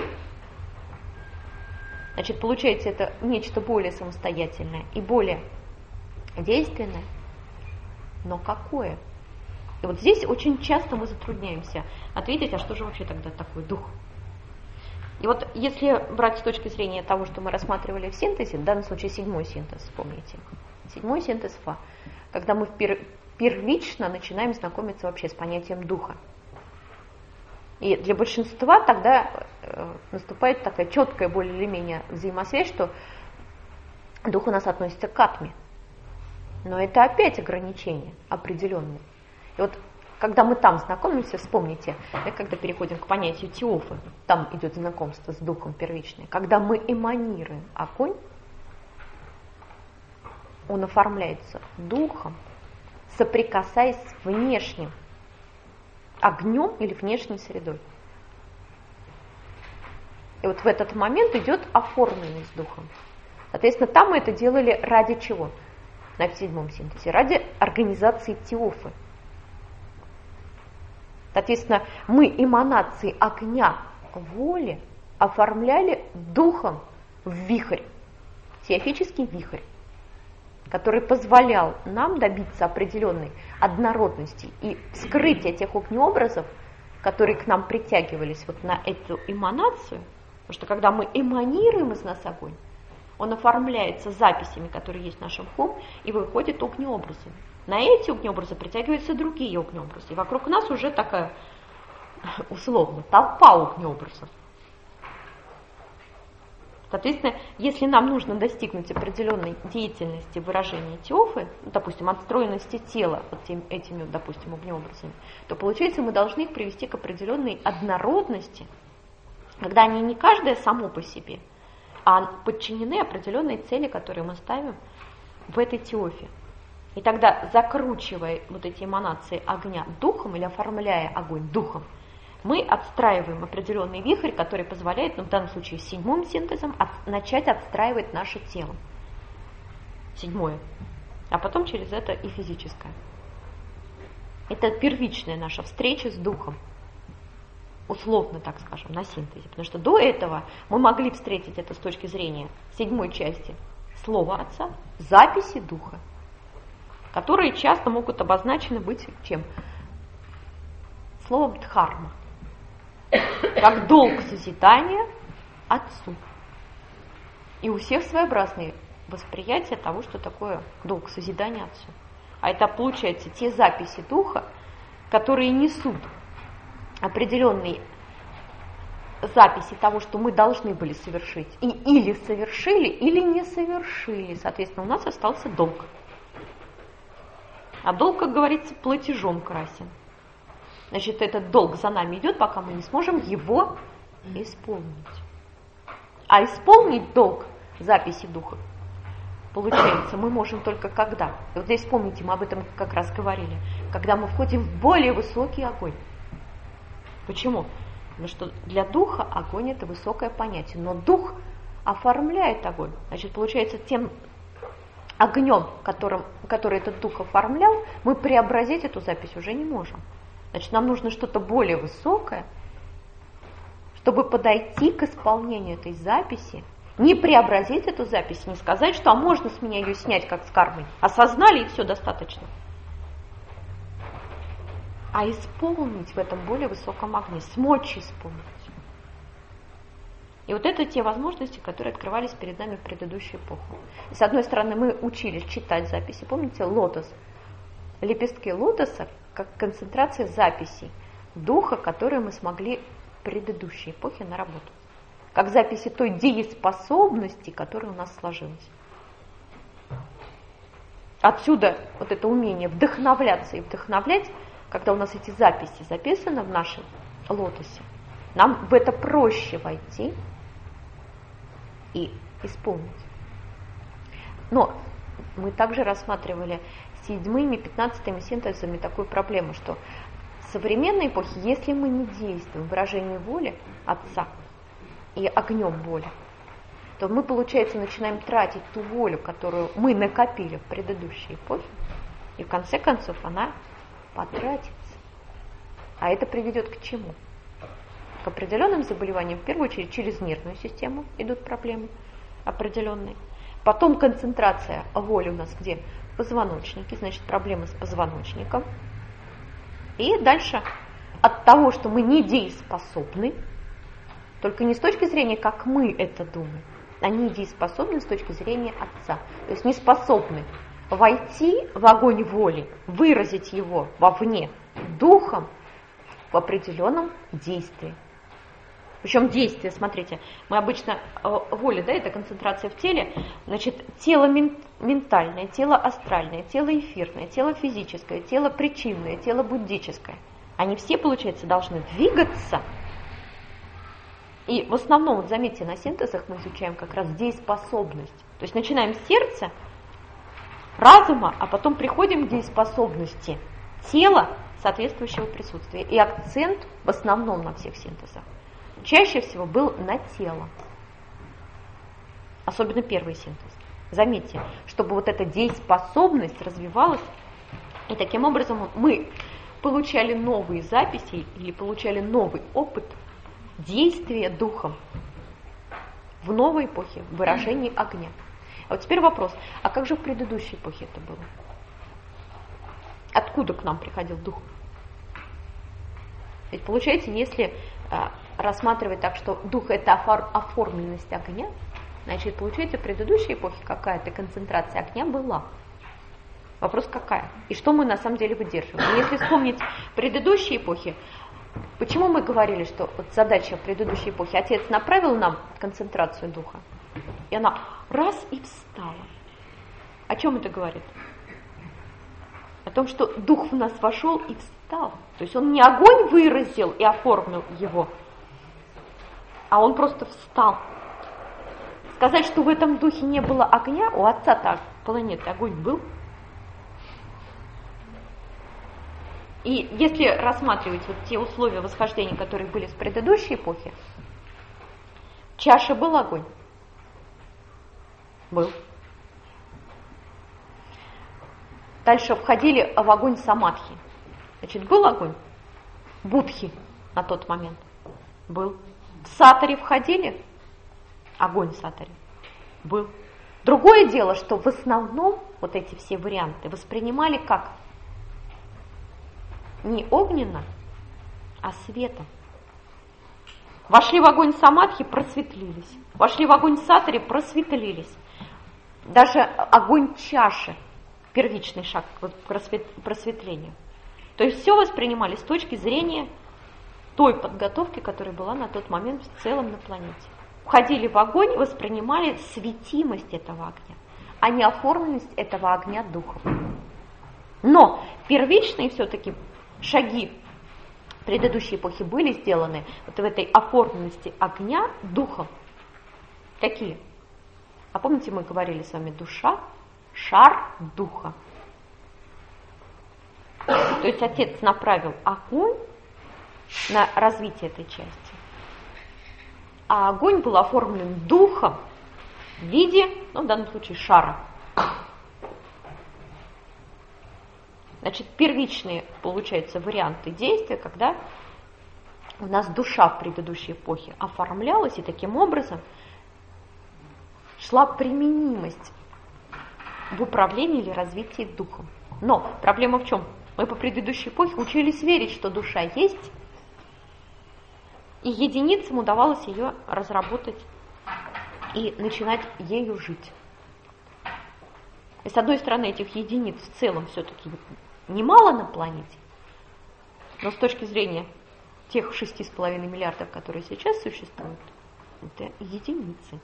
Значит, получается, это нечто более самостоятельное и более действенное. Но какое? И вот здесь очень часто мы затрудняемся ответить, а что же вообще тогда такое дух? И вот если брать с точки зрения того, что мы рассматривали в синтезе, в данном случае седьмой синтез, вспомните. Седьмой синтез Фа, когда мы первично начинаем знакомиться вообще с понятием духа. И для большинства тогда э, наступает такая четкая более или менее взаимосвязь, что дух у нас относится к атме. Но это опять ограничения определенные. И вот когда мы там знакомимся, вспомните, да, когда переходим к понятию теофы, там идет знакомство с духом первичное. Когда мы эманируем огонь, он оформляется духом, соприкасаясь с внешним огнем или внешней средой. И вот в этот момент идет оформленность духом. Соответственно, там мы это делали ради чего? На седьмом синтезе. Ради организации теофы. Соответственно, мы эманации огня воли оформляли духом в вихрь, теофический вихрь, который позволял нам добиться определенной однородности и скрытия тех огнеобразов, которые к нам притягивались вот на эту эманацию, потому что когда мы эманируем из нас огонь, он оформляется записями, которые есть в нашем хом, и выходит огнеобразами. На эти огнеобразы притягиваются другие огнеобразы, и вокруг нас уже такая, условно, толпа огнеобразов. Соответственно, если нам нужно достигнуть определенной деятельности выражения теофы, ну, допустим, отстроенности тела вот тем, этими, допустим, огнеобразами, то получается, мы должны их привести к определенной однородности, когда они не каждое само по себе, а подчинены определенной цели, которые мы ставим в этой теофе. И тогда, закручивая вот эти эманации огня духом или оформляя огонь духом, мы отстраиваем определенный вихрь, который позволяет, ну, в данном случае седьмым синтезом, от, начать отстраивать наше тело. Седьмое. А потом через это и физическое. Это первичная наша встреча с духом. Условно, так скажем, на синтезе. Потому что до этого мы могли встретить это с точки зрения седьмой части слова Отца, записи духа, которые часто могут обозначены быть чем? Словом дхарма. Как долг созидания Отцу. И у всех своеобразные восприятия того, что такое долг созидания Отцу. А это, получается, те записи духа, которые несут определенные записи того, что мы должны были совершить. И или совершили, или не совершили. Соответственно, у нас остался долг. А долг, как говорится, платежом красен. Значит, этот долг за нами идет, пока мы не сможем его исполнить. А исполнить долг записи духа, получается, мы можем только когда? И вот здесь, помните, мы об этом как раз говорили, когда мы входим в более высокий огонь. Почему? Потому что для духа огонь – это высокое понятие, но дух оформляет огонь. Значит, получается, тем огнем, которым, который этот дух оформлял, мы преобразить эту запись уже не можем. Значит, нам нужно что-то более высокое, чтобы подойти к исполнению этой записи, не преобразить эту запись, не сказать, что а можно с меня ее снять, как с кармой. Осознали, и все, достаточно. А исполнить в этом более высоком огне, смочь исполнить. И вот это те возможности, которые открывались перед нами в предыдущую эпоху. И с одной стороны, мы учились читать записи. Помните, лотос? Лепестки лотоса, как концентрация записей духа, которые мы смогли в предыдущей эпохе наработать. Как записи той дееспособности, которая у нас сложилась. Отсюда вот это умение вдохновляться и вдохновлять, когда у нас эти записи записаны в нашем лотосе, нам в это проще войти и исполнить. Но мы также рассматривали седьмыми, пятнадцатыми синтезами такую проблему, что в современной эпохе, если мы не действуем в выражении воли Отца и огнем воли, то мы, получается, начинаем тратить ту волю, которую мы накопили в предыдущей эпохе, и в конце концов она потратится. А это приведет к чему? К определенным заболеваниям, в первую очередь через нервную систему идут проблемы определенные. Потом концентрация воли у нас где? В позвоночнике, значит проблемы с позвоночником. И дальше от того, что мы недееспособны, только не с точки зрения, как мы это думаем, а недееспособны с точки зрения Отца. То есть не способны войти в огонь воли, выразить его вовне духом в определенном действии. Причем действие, смотрите, мы обычно, воля, да, это концентрация в теле, значит, тело ментальное, тело астральное, тело эфирное, тело физическое, тело причинное, тело буддическое. Они все, получается, должны двигаться. И в основном, вот заметьте, на синтезах мы изучаем как раз дееспособность. То есть начинаем с сердца, разума, а потом приходим к дееспособности тела соответствующего присутствия. И акцент в основном на всех синтезах чаще всего был на тело. Особенно первый синтез. Заметьте, чтобы вот эта дееспособность развивалась, и таким образом мы получали новые записи или получали новый опыт действия духом в новой эпохе, в выражении огня. А вот теперь вопрос, а как же в предыдущей эпохе это было? Откуда к нам приходил дух? Ведь получается, если а, рассматривать так, что дух это офор- оформленность огня, значит, получается, в предыдущей эпохе какая-то концентрация огня была. Вопрос какая? И что мы на самом деле выдерживаем? Если вспомнить предыдущие эпохи, почему мы говорили, что вот задача в предыдущей эпохе, Отец направил нам концентрацию духа, и она раз и встала. О чем это говорит? О том, что дух в нас вошел и встал. То есть он не огонь выразил и оформил его, а он просто встал. Сказать, что в этом духе не было огня, у Отца-то планеты огонь был. И если рассматривать вот те условия восхождения, которые были в предыдущей эпохе, в чаше был огонь? Был. Дальше входили в огонь самадхи. Значит, был огонь? Будхи на тот момент был. В сатари входили? Огонь сатари был. Другое дело, что в основном вот эти все варианты воспринимали как не огненно, а светом. Вошли в огонь самадхи, просветлились. Вошли в огонь сатари, просветлились. Даже огонь чаши, первичный шаг к просветлению. То есть все воспринимали с точки зрения той подготовки, которая была на тот момент в целом на планете. Входили в огонь, воспринимали светимость этого огня, а не оформленность этого огня духом. Но первичные все-таки шаги предыдущей эпохи были сделаны вот в этой оформленности огня духом. Какие? А помните, мы говорили с вами душа, шар духа. То есть Отец направил огонь на развитие этой части. А огонь был оформлен духом в виде, ну в данном случае, шара. Значит, первичные, получается, варианты действия, когда у нас душа в предыдущей эпохе оформлялась, и таким образом шла применимость в управлении или развитии духом. Но проблема в чем? Мы по предыдущей эпохе учились верить, что душа есть, и единицам удавалось ее разработать и начинать ею жить. И с одной стороны, этих единиц в целом все-таки немало на планете, но с точки зрения тех шести с половиной миллиардов, которые сейчас существуют, это единицы.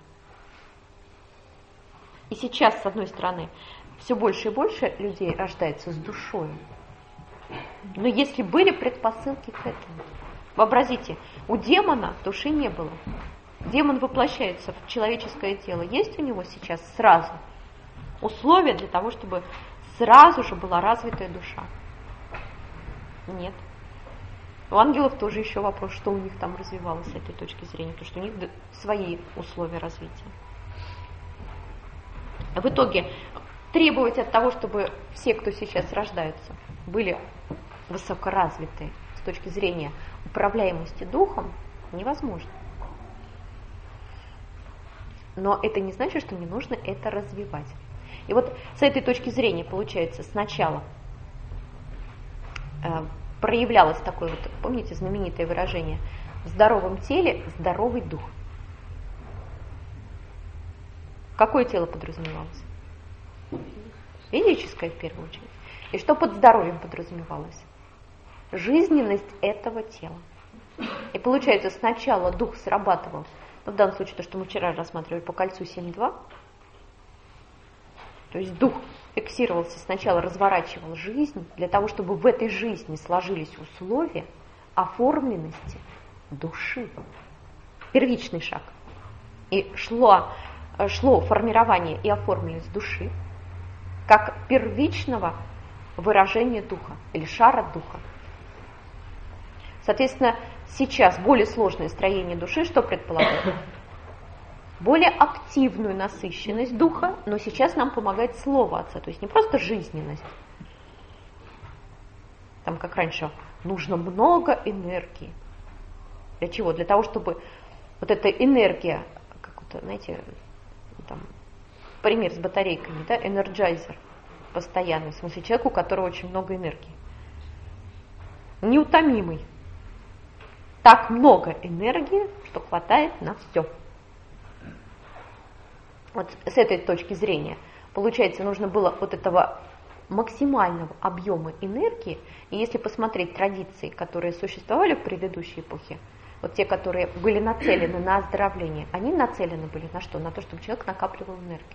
И сейчас, с одной стороны, все больше и больше людей рождается с душой. Но если были предпосылки к этому, вообразите, у демона души не было. Демон воплощается в человеческое тело. Есть у него сейчас сразу условия для того, чтобы сразу же была развитая душа? Нет. У ангелов тоже еще вопрос, что у них там развивалось с этой точки зрения, потому что у них свои условия развития. В итоге требовать от того, чтобы все, кто сейчас рождаются, были высокоразвитые с точки зрения управляемости духом, невозможно. Но это не значит, что не нужно это развивать. И вот с этой точки зрения, получается, сначала э, проявлялось такое вот, помните, знаменитое выражение: в здоровом теле здоровый дух. Какое тело подразумевалось? Физическое, в первую очередь. И что под здоровьем подразумевалось? Жизненность этого тела. И получается, сначала дух срабатывал, ну, в данном случае то, что мы вчера рассматривали по кольцу семь два, то есть дух фиксировался, сначала разворачивал жизнь для того, чтобы в этой жизни сложились условия оформленности души. Первичный шаг. И шло, шло формирование и оформленность души как первичного выражения духа или шара духа. Соответственно, сейчас более сложное строение души что предполагает? Более активную насыщенность духа, но сейчас нам помогает слово Отца, то есть не просто жизненность. Там, как раньше, нужно много энергии. Для чего? Для того, чтобы вот эта энергия, как вот, знаете, там, пример с батарейками, да, энерджайзер постоянный, в смысле человек, у которого очень много энергии. Неутомимый. Так много энергии, что хватает на все. Вот с этой точки зрения, получается, нужно было вот этого максимального объема энергии, и если посмотреть традиции, которые существовали в предыдущей эпохе, вот те, которые были нацелены на оздоровление, они нацелены были на что? На то, чтобы человек накапливал энергию.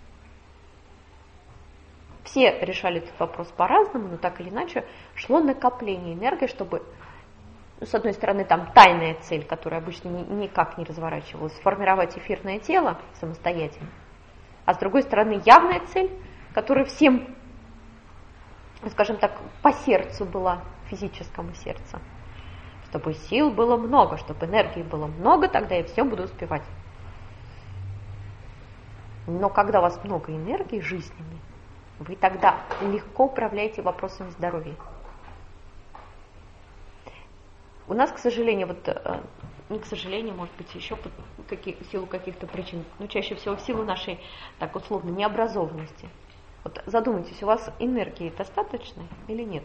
Все решали этот вопрос по-разному, но так или иначе шло накопление энергии, чтобы, ну, с одной стороны, там тайная цель, которая обычно ни, никак не разворачивалась, сформировать эфирное тело самостоятельно, а с другой стороны, явная цель, которая всем, скажем так, по сердцу была, физическому сердцу. Чтобы сил было много, чтобы энергии было много, тогда я все буду успевать. Но когда у вас много энергии жизненной, вы тогда легко управляете вопросами здоровья. У нас, к сожалению, вот, не к сожалению, может быть, еще по каких, в силу каких-то причин, но чаще всего в силу нашей, так условно, необразованности. Вот задумайтесь, у вас энергии достаточно или нет?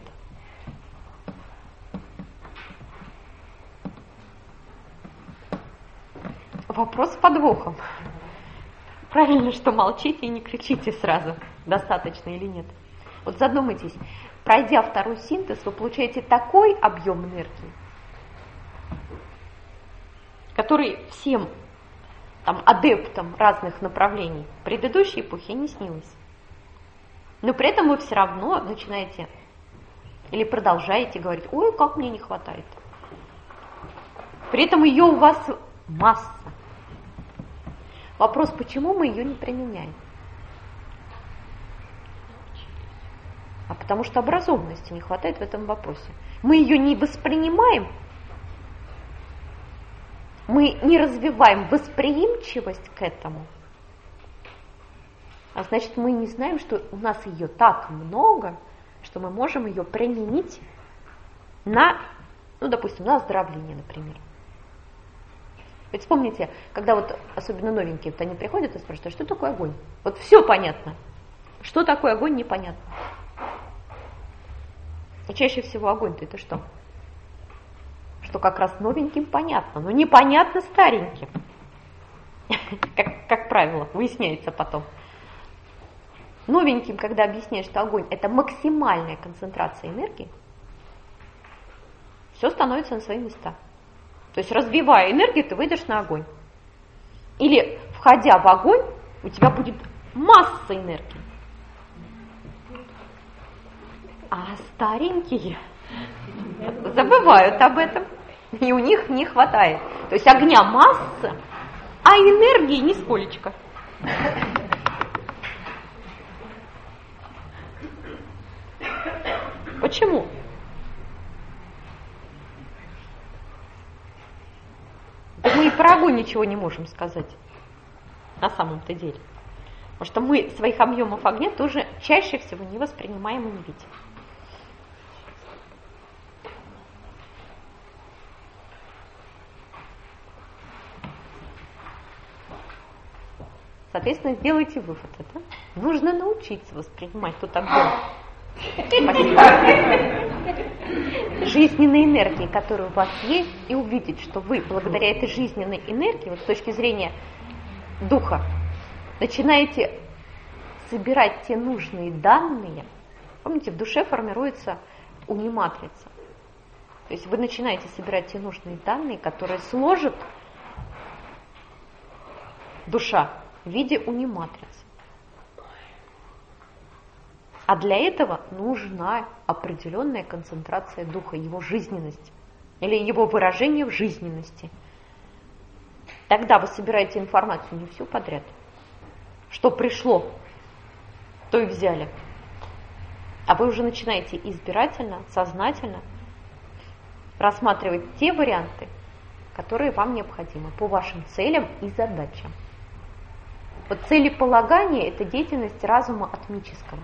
Вопрос с подвохом. Правильно, что молчите и не кричите сразу, достаточно или нет. Вот задумайтесь, пройдя второй синтез, вы получаете такой объем энергии, который всем там, адептам разных направлений в предыдущей эпохе не снилось. Но при этом вы все равно начинаете или продолжаете говорить: ой, как мне не хватает. При этом ее у вас масса. Вопрос, почему мы ее не применяем? А потому что образованности не хватает в этом вопросе. Мы ее не воспринимаем, мы не развиваем восприимчивость к этому, а значит, мы не знаем, что у нас ее так много, что мы можем ее применить на, ну, допустим, на оздоровление, например. Ведь вспомните, когда вот особенно новенькие, вот они приходят и спрашивают: что такое огонь? Вот все понятно. Что такое огонь, непонятно. И чаще всего огонь-то это что? Что как раз новеньким понятно, но непонятно стареньким. Как, как правило, выясняется потом. Новеньким, когда объясняешь, что огонь это максимальная концентрация энергии, все становится на свои места. То есть, разбивая энергию, ты выйдешь на огонь. Или, входя в огонь, у тебя будет масса энергии. А старенькие забывают об этом, и у них не хватает. То есть, огня масса, а энергии нисколечко. Почему? Мы и про огонь ничего не можем сказать на самом-то деле. Потому что мы своих объемов огня тоже чаще всего не воспринимаем и не видим. Соответственно, сделайте вывод. Это нужно научиться воспринимать тот объем жизненной энергии, которая у вас есть, и увидеть, что вы благодаря этой жизненной энергии, вот с точки зрения духа, начинаете собирать те нужные данные. Помните, в душе формируется уни-матрица. То есть вы начинаете собирать те нужные данные, которые сложит душа в виде уни-матрицы. А для этого нужна определенная концентрация духа, его жизненности, или его выражение в жизненности. Тогда вы собираете информацию не всю подряд. Что пришло, то и взяли. А вы уже начинаете избирательно, сознательно рассматривать те варианты, которые вам необходимы по вашим целям и задачам. Вот целеполагание – это деятельность разума атмического.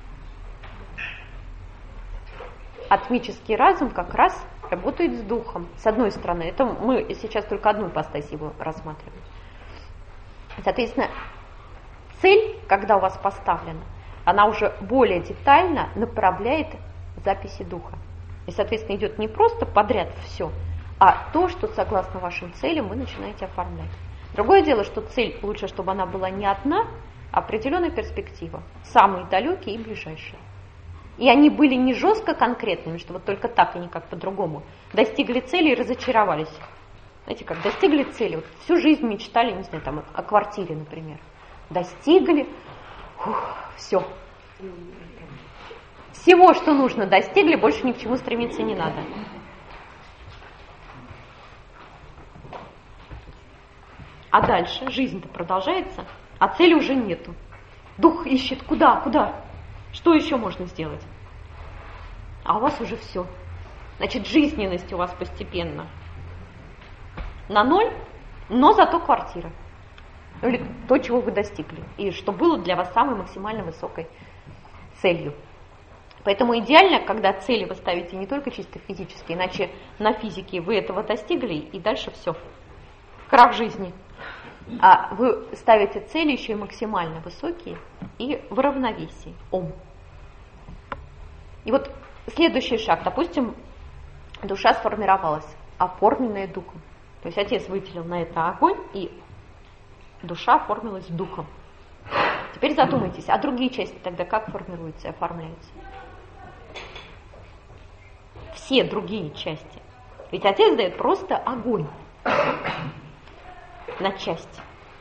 Атмический разум как раз работает с духом. С одной стороны, это мы сейчас только одну ипостась его рассматриваем. Соответственно, цель, когда у вас поставлена, она уже более детально направляет записи духа. И, соответственно, идет не просто подряд все, а то, что согласно вашим целям вы начинаете оформлять. Другое дело, что цель лучше, чтобы она была не одна, а определенная перспектива, самые далекие и ближайшие. И они были не жестко конкретными, что вот только так и никак по-другому. Достигли цели и разочаровались. Знаете, как достигли цели, вот всю жизнь мечтали, не знаю, там, о квартире, например. Достигли, фух, все. Всего, что нужно, достигли, больше ни к чему стремиться не надо. А дальше жизнь-то продолжается, а цели уже нету. Дух ищет, куда, куда, что еще можно сделать? А у вас уже все. Значит, жизненность у вас постепенно на ноль, но зато квартира. Или то, чего вы достигли, и что было для вас самой максимально высокой целью. Поэтому идеально, когда цели вы ставите не только чисто физически, иначе на физике вы этого достигли, и дальше все. Крах жизни. А вы ставите цели еще и максимально высокие и в равновесии. Ом. И вот следующий шаг. Допустим, душа сформировалась, оформленная духом. То есть отец выделил на это огонь, и душа оформилась духом. Теперь задумайтесь, а другие части тогда как формируются и оформляются? Все другие части. Ведь отец дает просто огонь на части.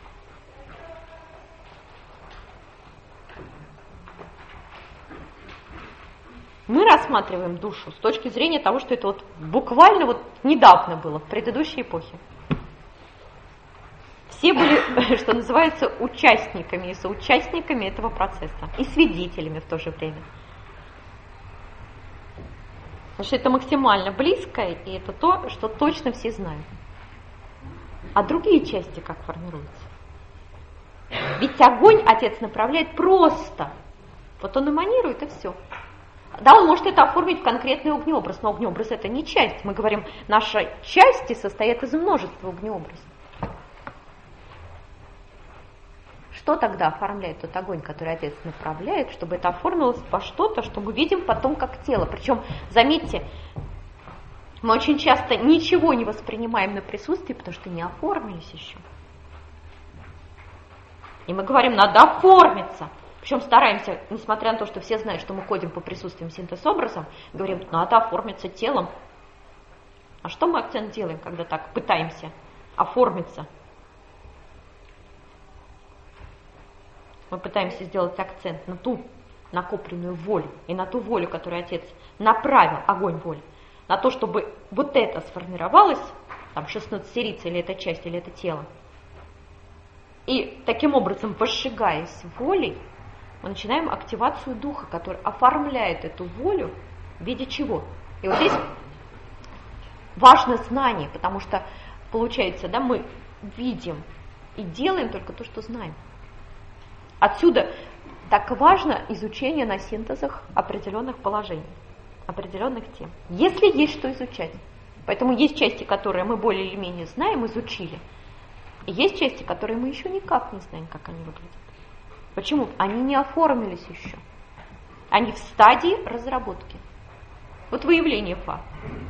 Мы рассматриваем душу с точки зрения того, что это вот буквально вот недавно было, в предыдущей эпохе. Все были, что называется, участниками и соучастниками этого процесса. И свидетелями в то же время. Потому что это максимально близкое, и это то, что точно все знают. А другие части как формируются? Ведь огонь отец направляет просто. Вот он эманирует, и все. Да, он может это оформить в конкретный огнеобраз, но огнеобраз это не часть. Мы говорим, наши части состоят из множества огнеобразов. Что тогда оформляет тот огонь, который отец направляет, чтобы это оформилось во что-то, что мы видим потом как тело? Причем, заметьте, мы очень часто ничего не воспринимаем на присутствии, потому что не оформились еще. И мы говорим, надо оформиться. Причем стараемся, несмотря на то, что все знают, что мы ходим по присутствиям синтез-образом, говорим, надо оформиться телом. А что мы акцент делаем, когда так пытаемся оформиться? Мы пытаемся сделать акцент на ту накопленную волю и на ту волю, которую отец направил, огонь воли, на то, чтобы вот это сформировалось, там шестнадцатерица или эта часть, или это тело. И таким образом, возжигаясь волей, мы начинаем активацию духа, который оформляет эту волю в виде чего. И вот здесь важно знание, потому что получается, да, мы видим и делаем только то, что знаем. Отсюда так важно изучение на синтезах определенных положений, определенных тем. Если есть что изучать. Поэтому есть части, которые мы более или менее знаем, изучили. И есть части, которые мы еще никак не знаем, как они выглядят. Почему? Они не оформились еще. Они в стадии разработки. Вот выявление фа.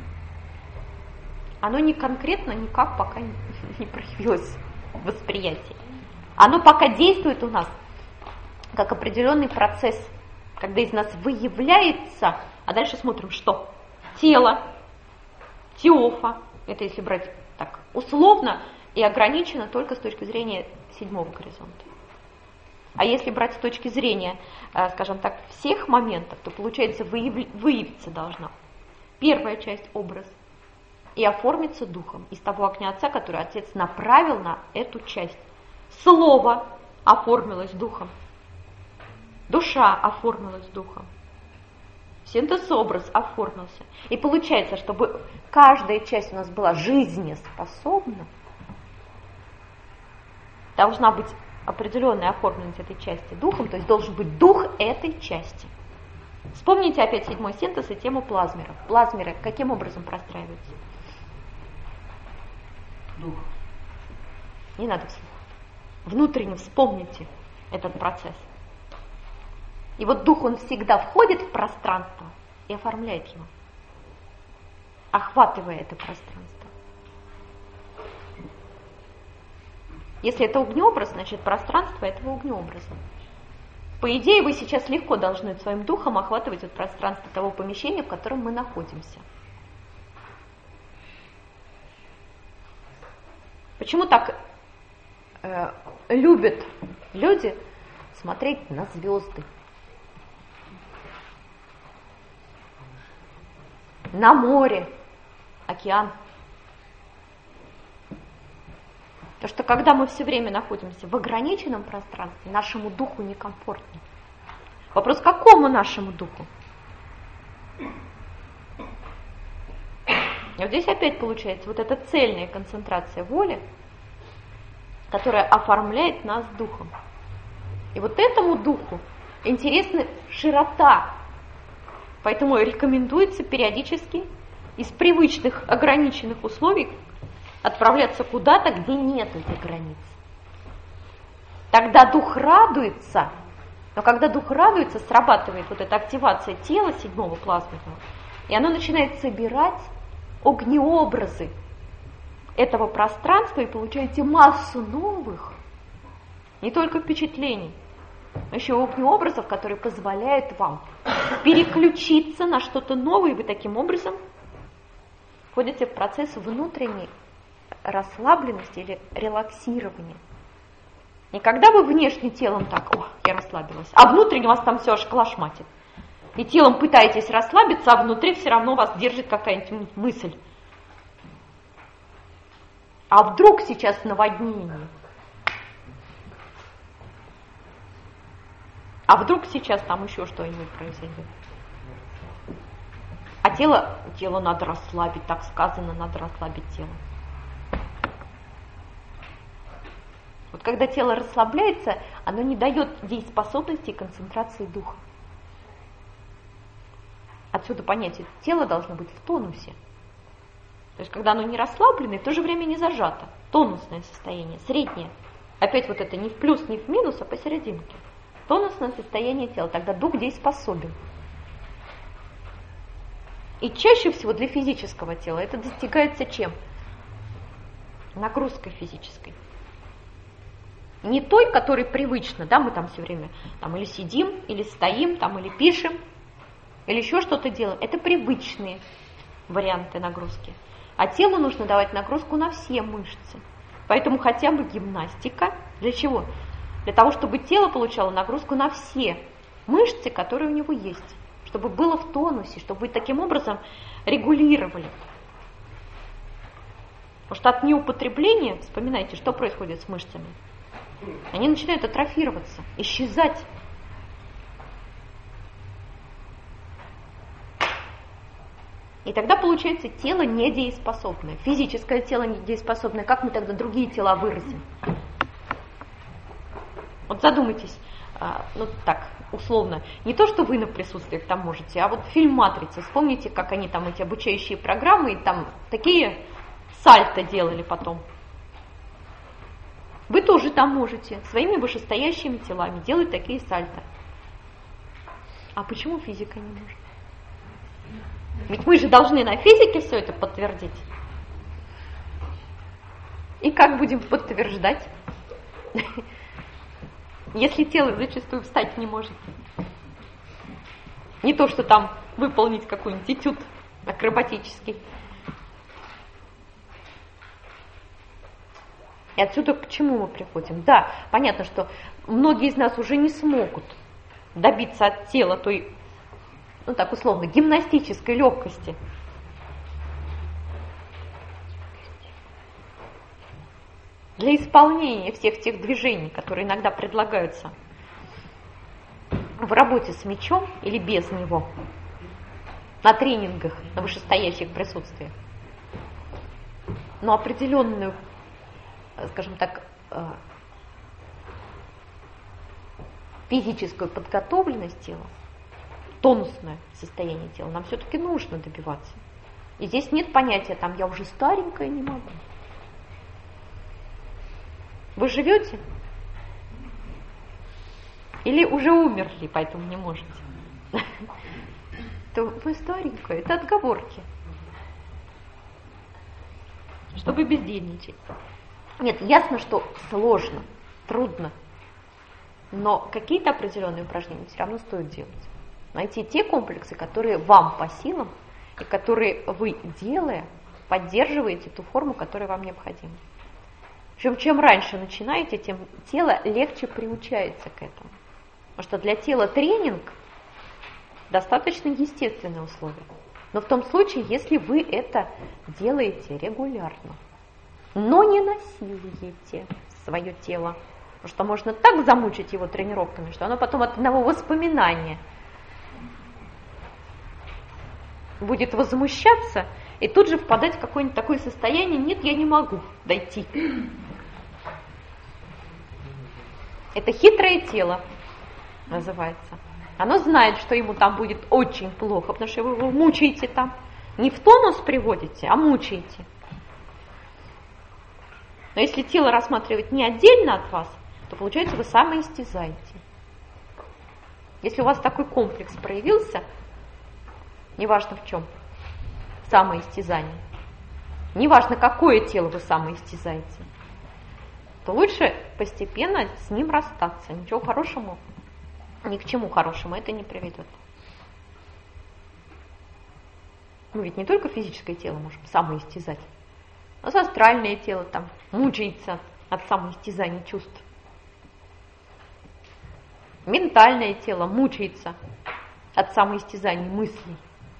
Оно не конкретно никак пока не, не проявилось в восприятии. Оно пока действует у нас как определенный процесс, когда из нас выявляется, а дальше смотрим, что? Тело, теофа, это если брать так условно и ограничено только с точки зрения седьмого горизонта. А если брать с точки зрения, скажем так, всех моментов, то получается выяв... выявиться должна первая часть, образ, и оформиться духом из того огня отца, который отец направил на эту часть. Слово оформилось духом. Душа оформилась духом. Синтез-образ оформился. И получается, чтобы каждая часть у нас была жизнеспособна, должна быть определенная оформленность этой части духом, то есть должен быть дух этой части. Вспомните опять седьмой синтез и тему плазмеров. Плазмеры каким образом простраиваются? Дух. Не надо вслух. Внутренне вспомните. этот процесс. И вот дух, он всегда входит в пространство и оформляет его, охватывая это пространство. Если это огнеобраз, значит пространство этого огнеобраза. По идее, вы сейчас легко должны своим духом охватывать вот пространство того помещения, в котором мы находимся. Почему так э, любят люди смотреть на звезды, на море, океан? Потому что когда мы все время находимся в ограниченном пространстве, нашему духу некомфортно. Вопрос, какому нашему духу? И вот здесь опять получается вот эта цельная концентрация воли, которая оформляет нас духом. И вот этому духу интересна широта. Поэтому рекомендуется периодически из привычных ограниченных условий отправляться куда-то, где нет этих границ. Тогда дух радуется, но когда дух радуется, срабатывает вот эта активация тела седьмого плазменного, и оно начинает собирать огнеобразы этого пространства, и получаете массу новых, не только впечатлений, но еще огнеобразов, которые позволяют вам переключиться на что-то новое, и вы таким образом входите в процесс внутренней расслабленности или релаксирования. Не когда вы внешне телом так, о, я расслабилась, а внутренне вас там все аж клашматит. И телом пытаетесь расслабиться, а внутри все равно вас держит какая-нибудь мысль. А вдруг сейчас наводнение? А вдруг сейчас там еще что-нибудь произойдет? А тело, тело надо расслабить, так сказано, надо расслабить тело. Вот когда тело расслабляется, оно не дает дееспособности и концентрации духа. Отсюда понятие, тело должно быть в тонусе. То есть, когда оно не расслаблено и в то же время не зажато. Тонусное состояние, среднее. Опять вот это не в плюс, не в минус, а посерединке. Тонусное состояние тела, тогда дух дееспособен. И чаще всего для физического тела это достигается чем? Нагрузкой физической. Не той, которой привычно, да, мы там все время там или сидим, или стоим, там, или пишем, или еще что-то делаем. Это привычные варианты нагрузки. А телу нужно давать нагрузку на все мышцы. Поэтому хотя бы гимнастика. Для чего? Для того, чтобы тело получало нагрузку на все мышцы, которые у него есть. Чтобы было в тонусе, чтобы вы таким образом регулировали. Потому что от неупотребления, вспоминайте, что происходит с мышцами. Они начинают атрофироваться, исчезать. И тогда получается тело недееспособное. Физическое тело недееспособное. Как мы тогда другие тела выразим? Вот задумайтесь, ну так, условно, не то, что вы на присутствиях там можете, а вот фильм «Матрица». Вспомните, как они там, эти обучающие программы, и там такие сальто делали потом. Вы тоже там можете своими вышестоящими телами делать такие сальто. А почему физика не может? Ведь мы же должны на физике все это подтвердить. И как будем подтверждать, если тело зачастую встать не может? Не то, что там выполнить какой-нибудь этюд акробатический. И отсюда к чему мы приходим? Да, понятно, что многие из нас уже не смогут добиться от тела той, ну так условно, гимнастической легкости. Для исполнения всех тех движений, которые иногда предлагаются в работе с мячом или без него, на тренингах, на вышестоящих присутствиях. Но определенную, скажем так, физическую подготовленность тела, тонусное состояние тела нам все-таки нужно добиваться. И здесь нет понятия, там, я уже старенькая, не могу. Вы живете? Или уже умерли, поэтому не можете. То вы старенькая, это отговорки. Чтобы бездельничать. Нет, ясно, что сложно, трудно. Но какие-то определенные упражнения все равно стоит делать. Найти те комплексы, которые вам по силам, и которые вы, делая, поддерживаете ту форму, которая вам необходима. Причем, чем раньше начинаете, тем тело легче приучается к этому. Потому что для тела тренинг достаточно естественное условие. Но в том случае, если вы это делаете регулярно, но не насилуете свое тело. Потому что можно так замучить его тренировками, что оно потом от одного воспоминания будет возмущаться и тут же впадать в какое-нибудь такое состояние: нет, я не могу дойти. Это хитрое тело называется. Оно знает, что ему там будет очень плохо, потому что вы его мучаете там. Не в тонус приводите, а мучаете. Но если тело рассматривать не отдельно от вас, то получается, вы самоистязаете. Если у вас такой комплекс проявился, неважно в чем, самоистязание, неважно какое тело вы самоистязаете, то лучше постепенно с ним расстаться. Ничего хорошему, ни к чему хорошему это не приведет. Мы ведь не только физическое тело можем самоистязать, но и астральное тело там мучается от самоистязания чувств. Ментальное тело мучается от самоистязаний мыслей.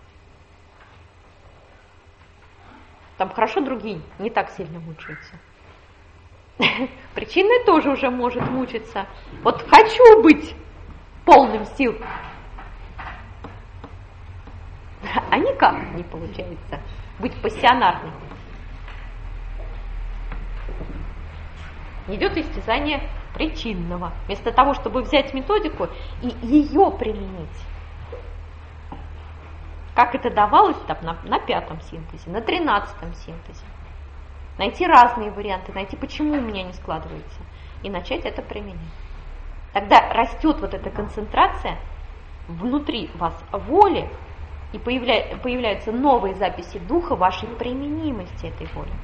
Там хорошо другие не так сильно мучаются. Причинное тоже уже может мучиться. Вот хочу быть полным сил, а никак не получается быть пассионарным. Идет истязание причинного. Вместо того, чтобы взять методику и ее применить. Как это давалось там, на, на пятом синтезе, на тринадцатом синтезе. Найти разные варианты, найти, почему у меня не складывается, и начать это применять. Тогда растет вот эта концентрация внутри вас воли, и появля, появляются новые записи духа вашей применимости этой воли.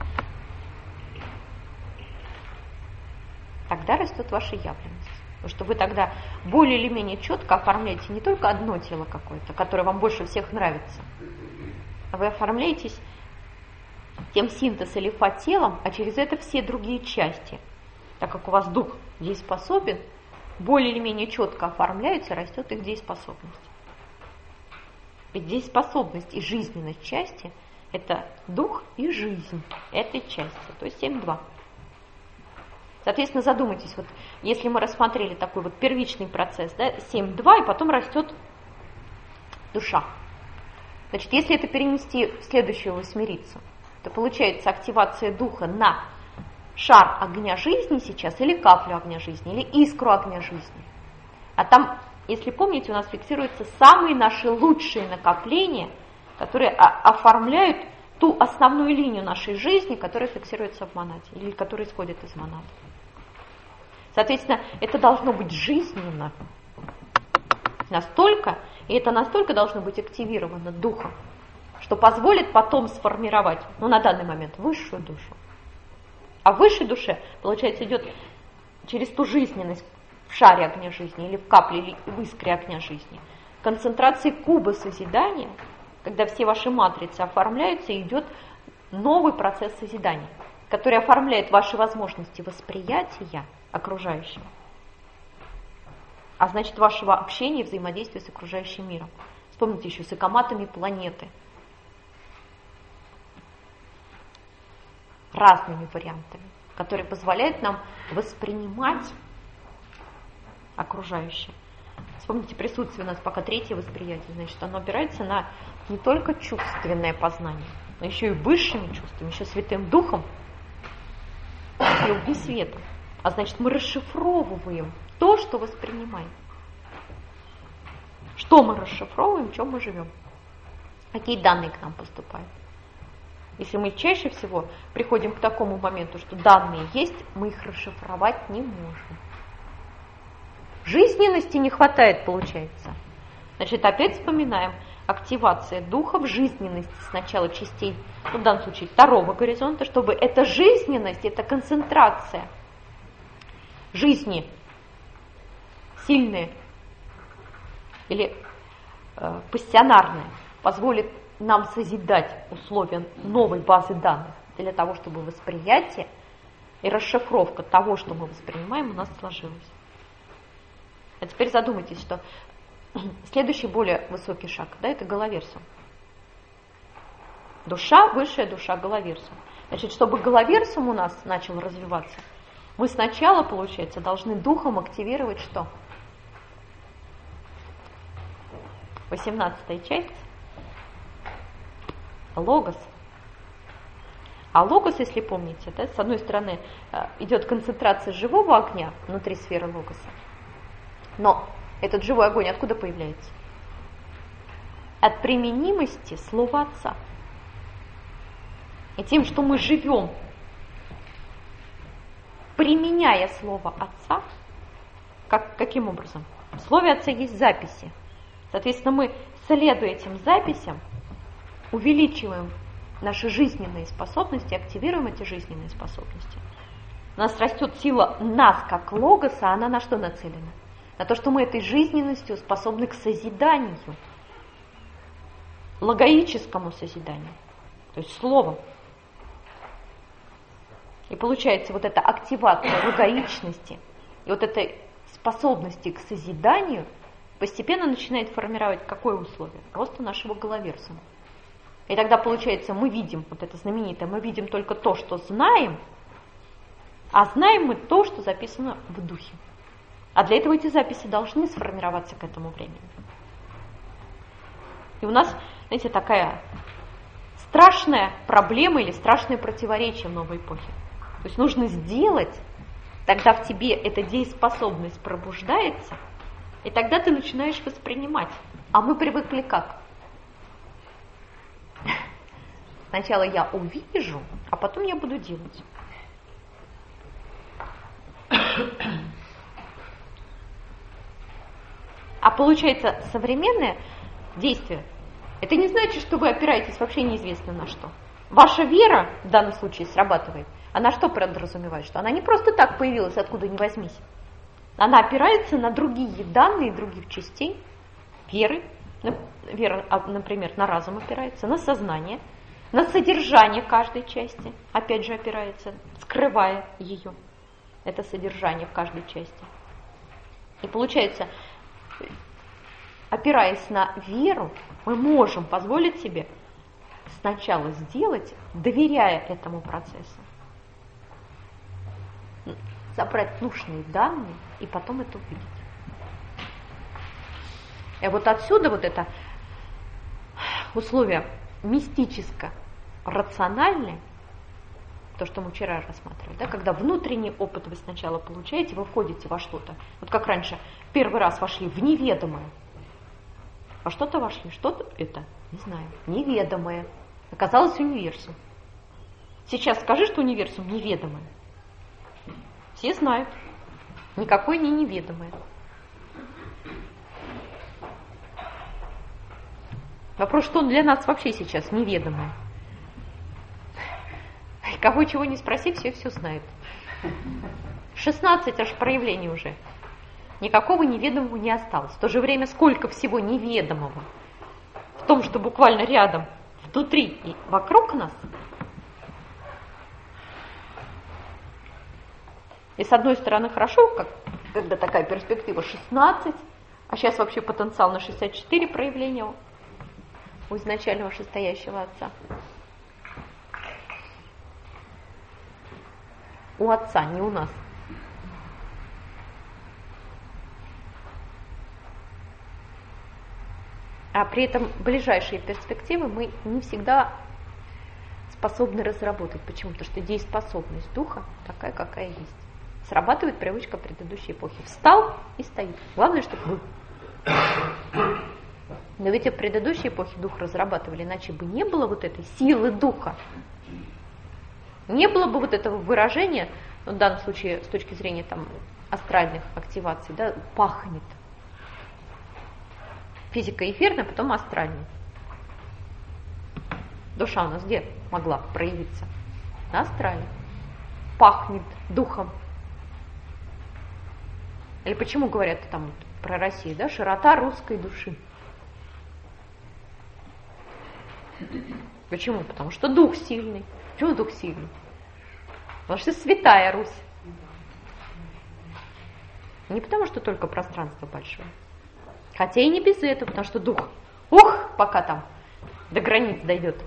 Тогда растет ваша явленность. Потому что вы тогда более или менее четко оформляете не только одно тело какое-то, которое вам больше всех нравится, а вы оформляетесь тем синтез или телом, а через это все другие части. Так как у вас дух дееспособен, более или менее четко оформляются, растет их дееспособность. Ведь дееспособность и жизненность части – это дух и жизнь этой части, то есть семь два. Соответственно, задумайтесь, вот если мы рассмотрели такой вот первичный процесс, да, семь два, и потом растет душа. Значит, если это перенести в следующую восьмерицу, то получается активация духа на шар огня жизни сейчас, или каплю огня жизни, или искру огня жизни. А там, если помните, у нас фиксируются самые наши лучшие накопления, которые оформляют ту основную линию нашей жизни, которая фиксируется в монаде, или которая исходит из монады. Соответственно, это должно быть жизненно настолько, и это настолько должно быть активировано духом, что позволит потом сформировать, ну, на данный момент, высшую душу. А в высшей душе, получается, идет через ту жизненность в шаре огня жизни, или в капле, или в искре огня жизни, концентрации куба созидания, когда все ваши матрицы оформляются, и идет новый процесс созидания, который оформляет ваши возможности восприятия окружающего, а значит вашего общения и взаимодействия с окружающим миром. Вспомните еще с экоматами планеты. Разными вариантами, которые позволяют нам воспринимать окружающее. Вспомните, присутствие у нас пока третье восприятие, значит, оно опирается на не только чувственное познание, но еще и высшими чувствами, еще Святым Духом и огнем света. А значит, мы расшифровываем то, что воспринимаем. Что мы расшифровываем, в чем мы живем. Какие данные к нам поступают. Если мы чаще всего приходим к такому моменту, что данные есть, мы их расшифровать не можем. Жизненности не хватает, получается. Значит, опять вспоминаем. Активация духа в жизненности сначала частей, ну, в данном случае второго горизонта, чтобы эта жизненность, эта концентрация жизни сильная или э, пассионарная позволит нам созидать условия новой базы данных для того, чтобы восприятие и расшифровка того, что мы воспринимаем, у нас сложилась. А теперь задумайтесь, что следующий более высокий шаг, да, это головерсум. Душа, высшая душа, головерсум. Значит, чтобы головерсум у нас начал развиваться, мы сначала, получается, должны духом активировать что? восемнадцатая часть. Логос. А логос, если помните, да, с одной стороны идет концентрация живого огня внутри сферы логоса, но этот живой огонь откуда появляется? От применимости слова Отца. И тем, что мы живем, применяя слово Отца, как, каким образом? В слове Отца есть записи. Соответственно, мы, следуя этим записям, увеличиваем наши жизненные способности, активируем эти жизненные способности. У нас растет сила нас, как логоса, а она на что нацелена? На то, что мы этой жизненностью способны к созиданию, логоическому созиданию, то есть словом. И получается вот эта активация логоичности и вот этой способности к созиданию постепенно начинает формировать какое условие? Роста нашего головерсума. И тогда, получается, мы видим, вот это знаменитое, мы видим только то, что знаем, а знаем мы то, что записано в духе. А для этого эти записи должны сформироваться к этому времени. И у нас, знаете, такая страшная проблема или страшное противоречие в новой эпохе. То есть нужно сделать, тогда в тебе эта дееспособность пробуждается, и тогда ты начинаешь воспринимать. А мы привыкли как? Сначала я увижу, а потом я буду делать. А получается, современное действие, это не значит, что вы опираетесь вообще неизвестно на что. Ваша вера в данном случае срабатывает. Она что подразумевает? Что она не просто так появилась, откуда ни возьмись. Она опирается на другие данные других частей веры. Вера, например, на разум опирается, на сознание, на содержание каждой части, опять же опирается, скрывая ее, это содержание в каждой части. И получается, опираясь на веру, мы можем позволить себе сначала сделать, доверяя этому процессу, собрать нужные данные и потом это увидеть. И вот отсюда вот это условие мистическо-рациональное, то, что мы вчера рассматривали, да, когда внутренний опыт вы сначала получаете, вы входите во что-то. Вот как раньше, первый раз вошли в неведомое. Во что-то вошли, что-то это, не знаю, неведомое. Оказалось универсум. Сейчас скажи, что универсум неведомое. Все знают. Никакой не неведомое. Вопрос, что для нас вообще сейчас неведомое. Кого чего не спроси, все все знают. шестнадцать аж проявлений уже. Никакого неведомого не осталось. В то же время сколько всего неведомого в том, что буквально рядом, внутри и вокруг нас. И с одной стороны хорошо, как, когда такая перспектива шестнадцать, а сейчас вообще потенциал на шестьдесят четыре проявления у изначального шестоящего Отца. У Отца, не у нас. А при этом ближайшие перспективы мы не всегда способны разработать. Почему? Потому что дееспособность духа такая, какая есть. Срабатывает привычка предыдущей эпохи. Встал и стоит. Главное, чтобы был. Но ведь в предыдущей эпохе дух разрабатывали, иначе бы не было вот этой силы духа. Не было бы вот этого выражения, ну, в данном случае с точки зрения там, астральных активаций, да, пахнет. Физика эфирная, потом астральная. Душа у нас где могла проявиться? На астрале. Пахнет духом. Или почему говорят там про Россию, да, широта русской души? Почему? Потому что дух сильный. Почему дух сильный? Потому что святая Русь. Не потому, что только пространство большое. Хотя и не без этого, потому что дух, ух, пока там до границ дойдет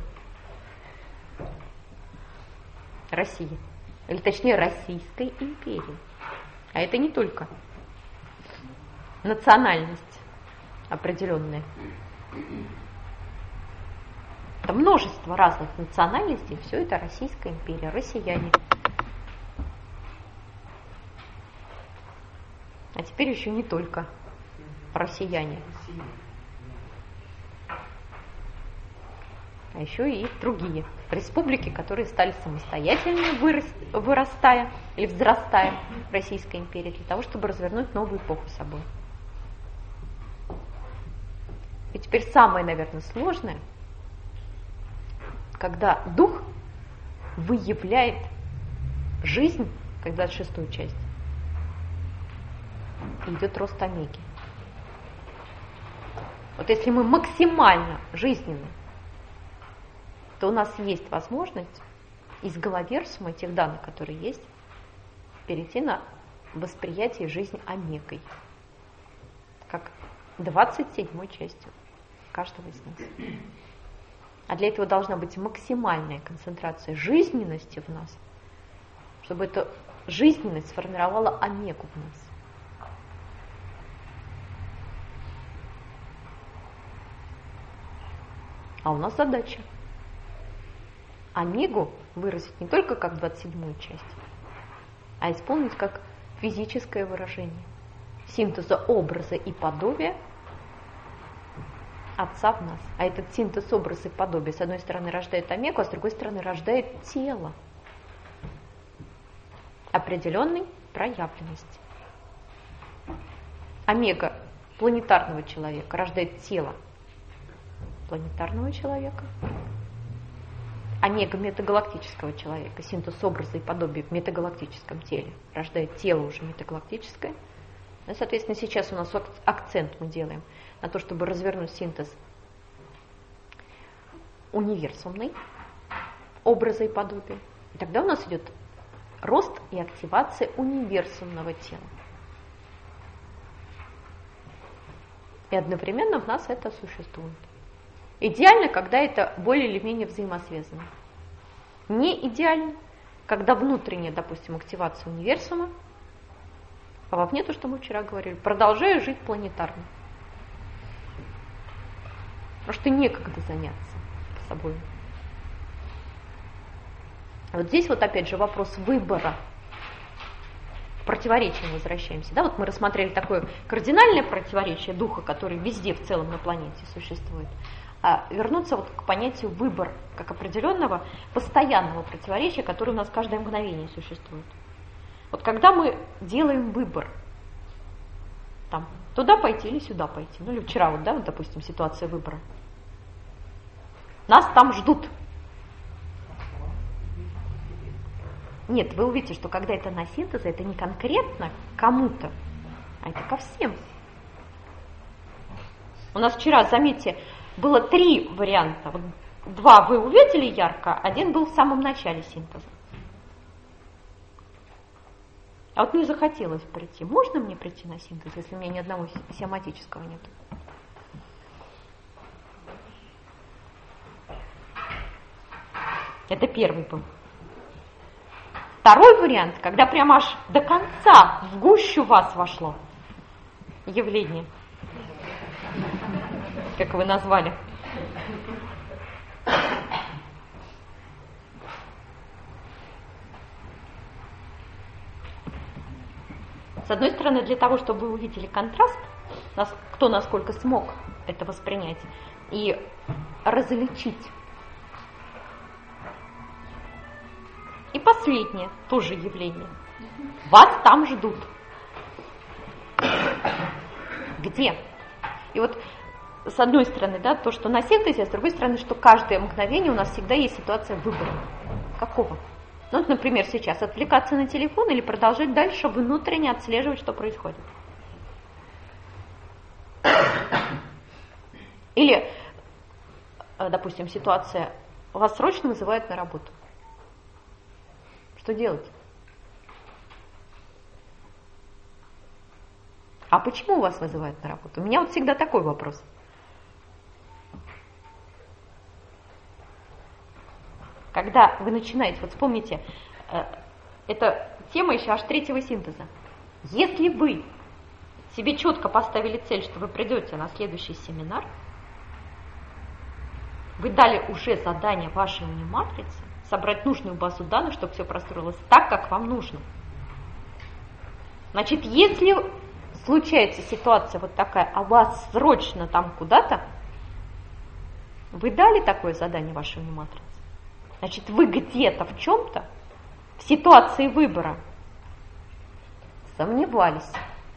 России. Или точнее Российской империи. А это не только национальность определенная. Это множество разных национальностей, все это Российская империя, россияне. А теперь еще не только россияне, а еще и другие республики, которые стали самостоятельными, вырастая или взрастая в Российской империи, для того, чтобы развернуть новую эпоху собой. И теперь самое, наверное, сложное, когда дух выявляет жизнь, как двадцать шестую часть, и идет рост омеги. Вот если мы максимально жизненны, то у нас есть возможность из головерсума, этих данных, которые есть, перейти на восприятие жизни омегой, как двадцать седьмой частью каждого из нас. А для этого должна быть максимальная концентрация жизненности в нас, чтобы эта жизненность сформировала омегу в нас. А у нас задача омегу выразить не только как двадцать седьмую часть, а исполнить как физическое выражение синтеза образа и подобия Отца в нас. А этот синтез образа и подобия с одной стороны рождает омегу, а с другой стороны рождает тело определенной проявленности. Омега планетарного человека рождает тело планетарного человека. Омега метагалактического человека, синтез образа и подобия в метагалактическом теле, рождает тело уже метагалактическое. И, соответственно, сейчас у нас акцент мы делаем на то, чтобы развернуть синтез универсумный образа и подобия. И тогда у нас идет рост и активация универсумного тела. И одновременно в нас это существует. Идеально, когда это более или менее взаимосвязано. Не идеально, когда внутренняя, допустим, активация универсума, а вовне то, что мы вчера говорили, продолжаю жить планетарно. Потому что некогда заняться собой. Вот здесь вот опять же вопрос выбора. К противоречиям возвращаемся. Да, вот мы рассмотрели такое кардинальное противоречие духа, который везде в целом на планете существует. А вернуться вот к понятию выбор, как определенного постоянного противоречия, которое у нас каждое мгновение существует. Вот когда мы делаем выбор, там, туда пойти или сюда пойти, ну или вчера, вот, да, вот, допустим, ситуация выбора. Нас там ждут. Нет, вы увидите, что когда это на синтезе, это не конкретно кому-то, а это ко всем. У нас вчера, заметьте, было три варианта. Вот два вы увидели ярко, один был в самом начале синтеза. А вот мне захотелось прийти. Можно мне прийти на синтез, если у меня ни одного сиоматического нет? Это первый был. Второй вариант, когда прямо аж до конца в гущу вас вошло явление, как вы назвали. С одной стороны, для того, чтобы вы увидели контраст, кто насколько смог это воспринять и различить. И последнее, тоже явление. Вас там ждут. Где? И вот с одной стороны, да, то, что на синтезе, а с другой стороны, что каждое мгновение у нас всегда есть ситуация выбора. Какого? Ну, вот, например, сейчас отвлекаться на телефон или продолжать дальше внутренне отслеживать, что происходит. Или, допустим, ситуация, вас срочно вызывают на работу. Что делать? А почему вас вызывают на работу? У меня вот всегда такой вопрос. Когда вы начинаете, вот вспомните, это тема еще аж третьего синтеза. Если вы себе четко поставили цель, что вы придете на следующий семинар, вы дали уже задание вашей уни-матрице собрать нужную базу данных, чтобы все простроилось так, как вам нужно. Значит, если случается ситуация вот такая, а вас срочно там куда-то, вы дали такое задание вашей уни-матрице, значит, вы где-то в чем-то, в ситуации выбора, сомневались.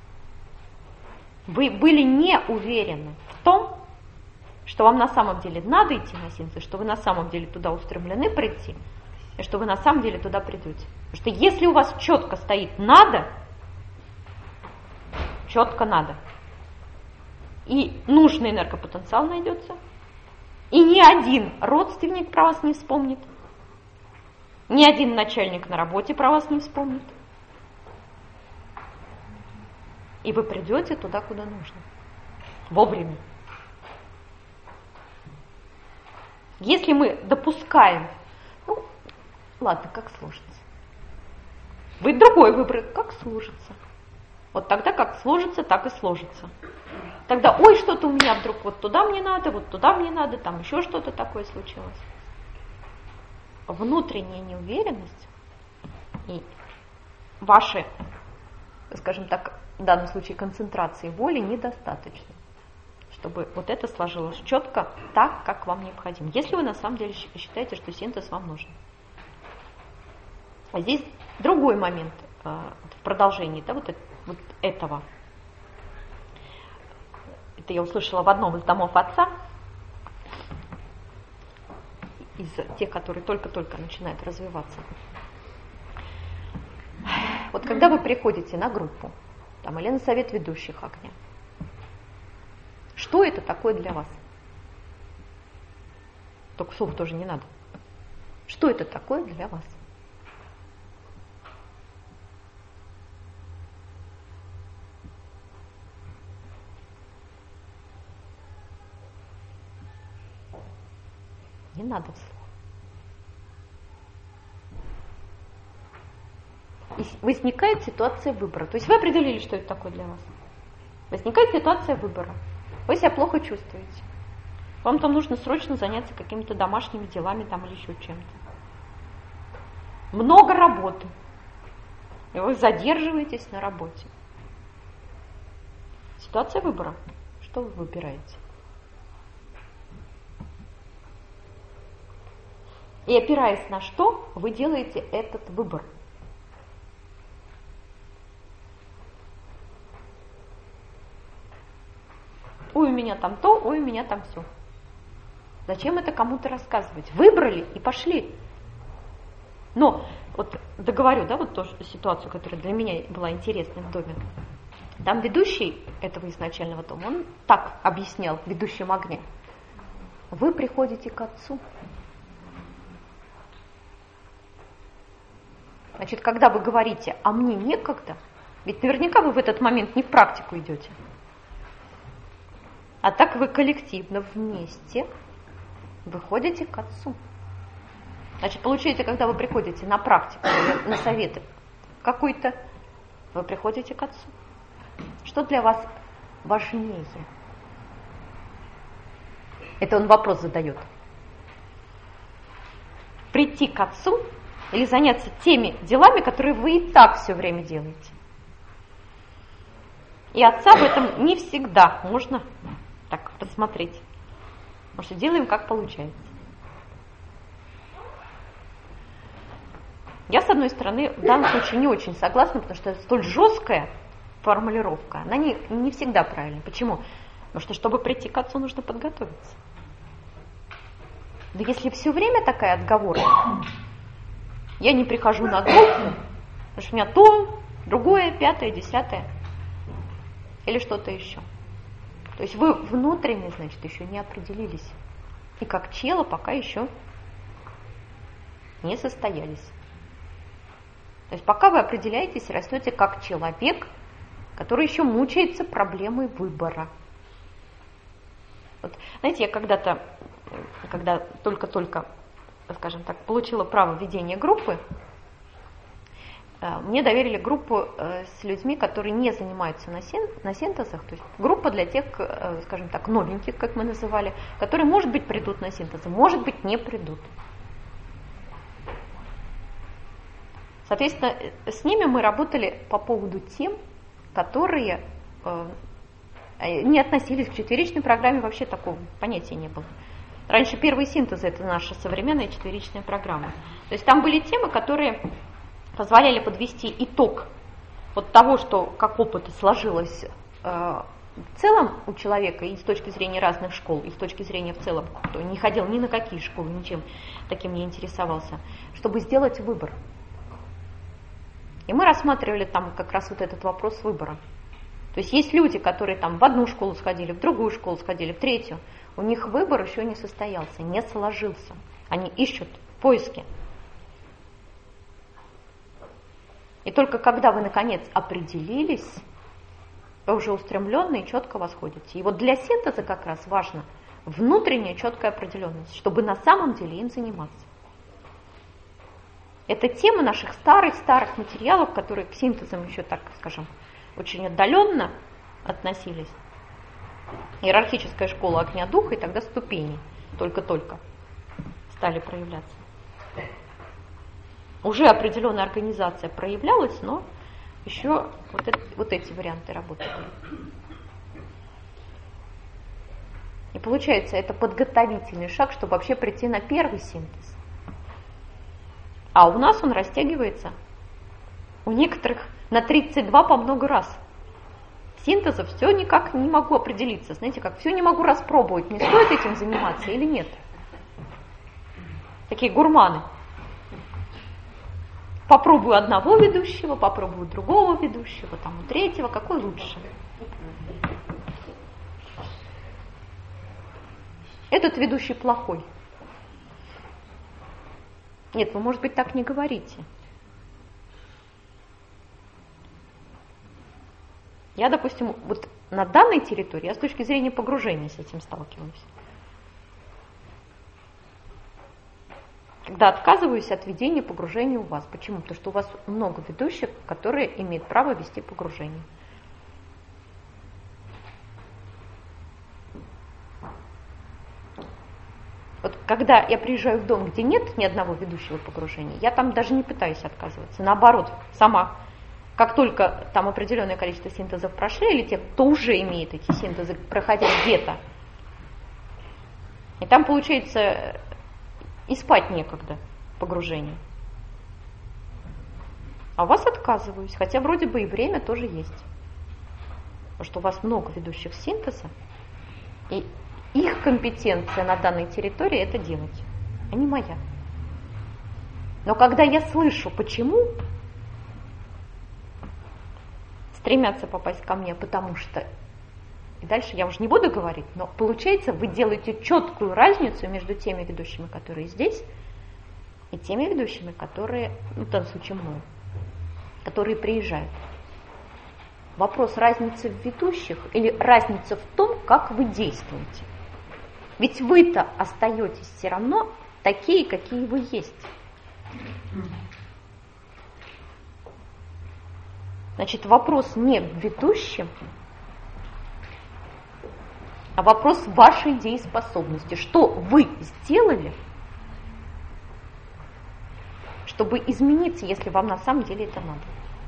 Вы были не уверены в том, что вам на самом деле надо идти на синтез, что вы на самом деле туда устремлены прийти, и что вы на самом деле туда придете. Потому что если у вас четко стоит «надо», четко «надо», и нужный энергопотенциал найдется, и ни один родственник про вас не вспомнит, ни один начальник на работе про вас не вспомнит, и вы придете туда, куда нужно, вовремя. Если мы допускаем, ну, ладно, как сложится. Вы другой выбор, как сложится. Вот тогда как сложится, так и сложится. Тогда, ой, что-то у меня вдруг вот туда мне надо, вот туда мне надо, там еще что-то такое случилось. Внутренняя неуверенность и ваши, скажем так, в данном случае концентрации воли недостаточно, чтобы вот это сложилось четко так, как вам необходимо. Если вы на самом деле считаете, что синтез вам нужен. А здесь другой момент в продолжении, да, вот, вот этого. Это я услышала в одном из домов отца, из тех, которые только-только начинают развиваться. Вот когда вы приходите на группу, там, или на совет ведущих огня, что это такое для вас? Только слух тоже не надо. Что это такое для вас? Не надо вслух. И возникает ситуация выбора. То есть вы определили, что это такое для вас. Возникает ситуация выбора. Вы себя плохо чувствуете. Вам там нужно срочно заняться какими-то домашними делами там, или еще чем-то. Много работы. И вы задерживаетесь на работе. Ситуация выбора. Что вы выбираете? И опираясь на что, вы делаете этот выбор. Ой, у меня там то, ой, у меня там все. Зачем это кому-то рассказывать? Выбрали и пошли. Но, вот договорю, да, вот ту ситуацию, которая для меня была интересной в доме. Там ведущий этого изначального дома, он так объяснял ведущим огня. Вы приходите к отцу. Значит, когда вы говорите, а мне некогда, ведь наверняка вы в этот момент не в практику идете. А так вы коллективно вместе выходите к отцу. Значит, получается, когда вы приходите на практику, на советы какой-то, вы приходите к отцу. Что для вас важнее? Это он вопрос задает. Прийти к отцу или заняться теми делами, которые вы и так все время делаете. И отца в этом не всегда можно так посмотреть. Потому что делаем, как получается. Я, с одной стороны, в данном случае не очень согласна, потому что это столь жесткое формулировка, она не, не всегда правильная. Почему? Потому что, чтобы прийти к отцу, нужно подготовиться. Да если все время такая отговорка, я не прихожу на группу, потому что у меня то, другое, пятое, десятое, или что-то еще. То есть вы внутренне, значит, еще не определились. И как чело пока еще не состоялись. То есть пока вы определяетесь, растете как человек, который еще мучается проблемой выбора. Вот, знаете, я когда-то, когда только-только, скажем так, получила право ведения группы, мне доверили группу с людьми, которые не занимаются на, син, на синтезах, то есть группа для тех, скажем так, новеньких, как мы называли, которые, может быть, придут на синтезы, может быть, не придут. Соответственно, с ними мы работали по поводу тем, которые не относились к четверичной программе, вообще такого понятия не было. Раньше первые синтезы – это наша современная четверичная программа. То есть там были темы, которые позволяли подвести итог вот того, что как опыт сложилось э, в целом у человека и с точки зрения разных школ, и с точки зрения в целом, кто не ходил ни на какие школы, ничем таким не интересовался, чтобы сделать выбор. И мы рассматривали там как раз вот этот вопрос выбора. То есть есть люди, которые там в одну школу сходили, в другую школу сходили, в третью. У них выбор еще не состоялся, не сложился. Они ищут в поиске. И только когда вы, наконец, определились, вы уже устремленно и четко восходите. И вот для синтеза как раз важна внутренняя четкая определенность, чтобы на самом деле им заниматься. Это тема наших старых-старых материалов, которые к синтезам еще, так скажем, очень отдаленно относились. Иерархическая школа огня духа и тогда ступени только-только стали проявляться. Уже определенная организация проявлялась, но еще вот, это, вот эти варианты работали. И получается, это подготовительный шаг, чтобы вообще прийти на первый синтез. А у нас он растягивается у некоторых на тридцать два по много раз. Синтеза все никак не могу определиться. Знаете, как все не могу распробовать, не стоит этим заниматься или нет. Такие гурманы. Попробую одного ведущего, попробую другого ведущего, там у третьего, какой лучше. Этот ведущий плохой. Нет, вы, может быть, так не говорите. Я, допустим, вот на данной территории, я с точки зрения погружения с этим сталкиваюсь. Когда отказываюсь от ведения погружения у вас. Почему? Потому что у вас много ведущих, которые имеют право вести погружение. Вот когда я приезжаю в дом, где нет ни одного ведущего погружения, я там даже не пытаюсь отказываться. Наоборот, сама. Как только там определенное количество синтезов прошли, или те, кто уже имеет эти синтезы, проходя где-то, и там получается и спать некогда погружение. А у вас отказываюсь, хотя вроде бы и время тоже есть. Потому что у вас много ведущих синтеза, и их компетенция на данной территории это делать, а не моя. Но когда я слышу, почему стремятся попасть ко мне, потому что, и дальше я уже не буду говорить, но получается, вы делаете четкую разницу между теми ведущими, которые здесь, и теми ведущими, которые, ну, в данном случае мной, которые приезжают. Вопрос разницы в ведущих или разница в том, как вы действуете. Ведь вы-то остаетесь все равно такие, какие вы есть. Значит, вопрос не в ведущем, а вопрос вашей дееспособности. Что вы сделали, чтобы измениться, если вам на самом деле это надо?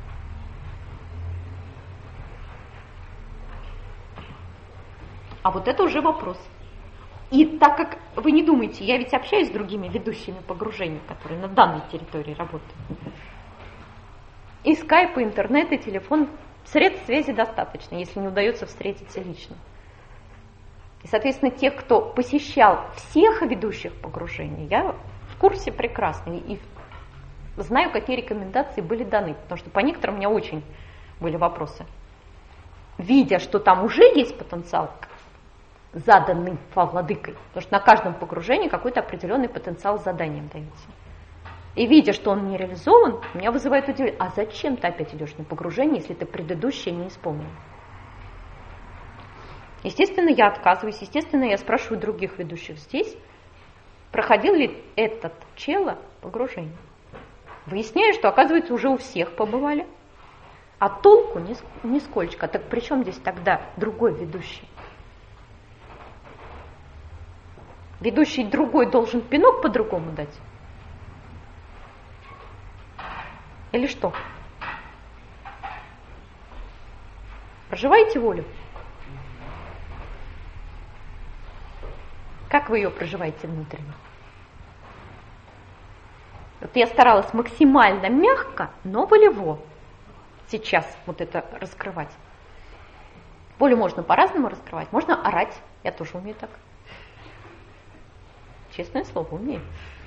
А вот это уже вопрос. И так как вы не думаете, я ведь общаюсь с другими ведущими погружений, которые на данной территории работают. И скайп, и интернет, и телефон Средств связи достаточно, если не удается встретиться лично. И, соответственно, тех, кто посещал всех ведущих погружений, я в курсе прекрасно и знаю, какие рекомендации были даны, потому что по некоторым у меня очень были вопросы. Видя, что там уже есть потенциал, заданный владыкой, потому что на каждом погружении какой-то определенный потенциал с заданием дается. И видя, что он не реализован, меня вызывает удивление, а зачем ты опять идешь на погружение, если ты предыдущее не исполнил? Естественно, я отказываюсь, естественно, я спрашиваю других ведущих здесь, проходил ли этот чело погружение. Выясняю, что, оказывается, уже у всех побывали, а толку нисколько. Так при чем здесь тогда другой ведущий? Ведущий другой должен пинок по-другому дать? Или что? Проживаете волю? Как вы ее проживаете внутренне? Вот я старалась максимально мягко, но волево сейчас вот это раскрывать. Волю можно по-разному раскрывать. Можно орать. Я тоже умею так. Честное слово, умею.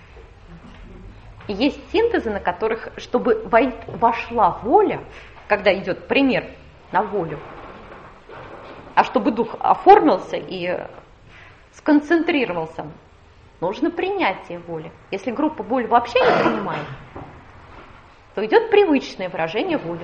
И есть синтезы, на которых, чтобы вошла воля, когда идет пример на волю, а чтобы дух оформился и сконцентрировался, нужно принятие воли. Если группа волю вообще не принимает, то идет привычное выражение воли.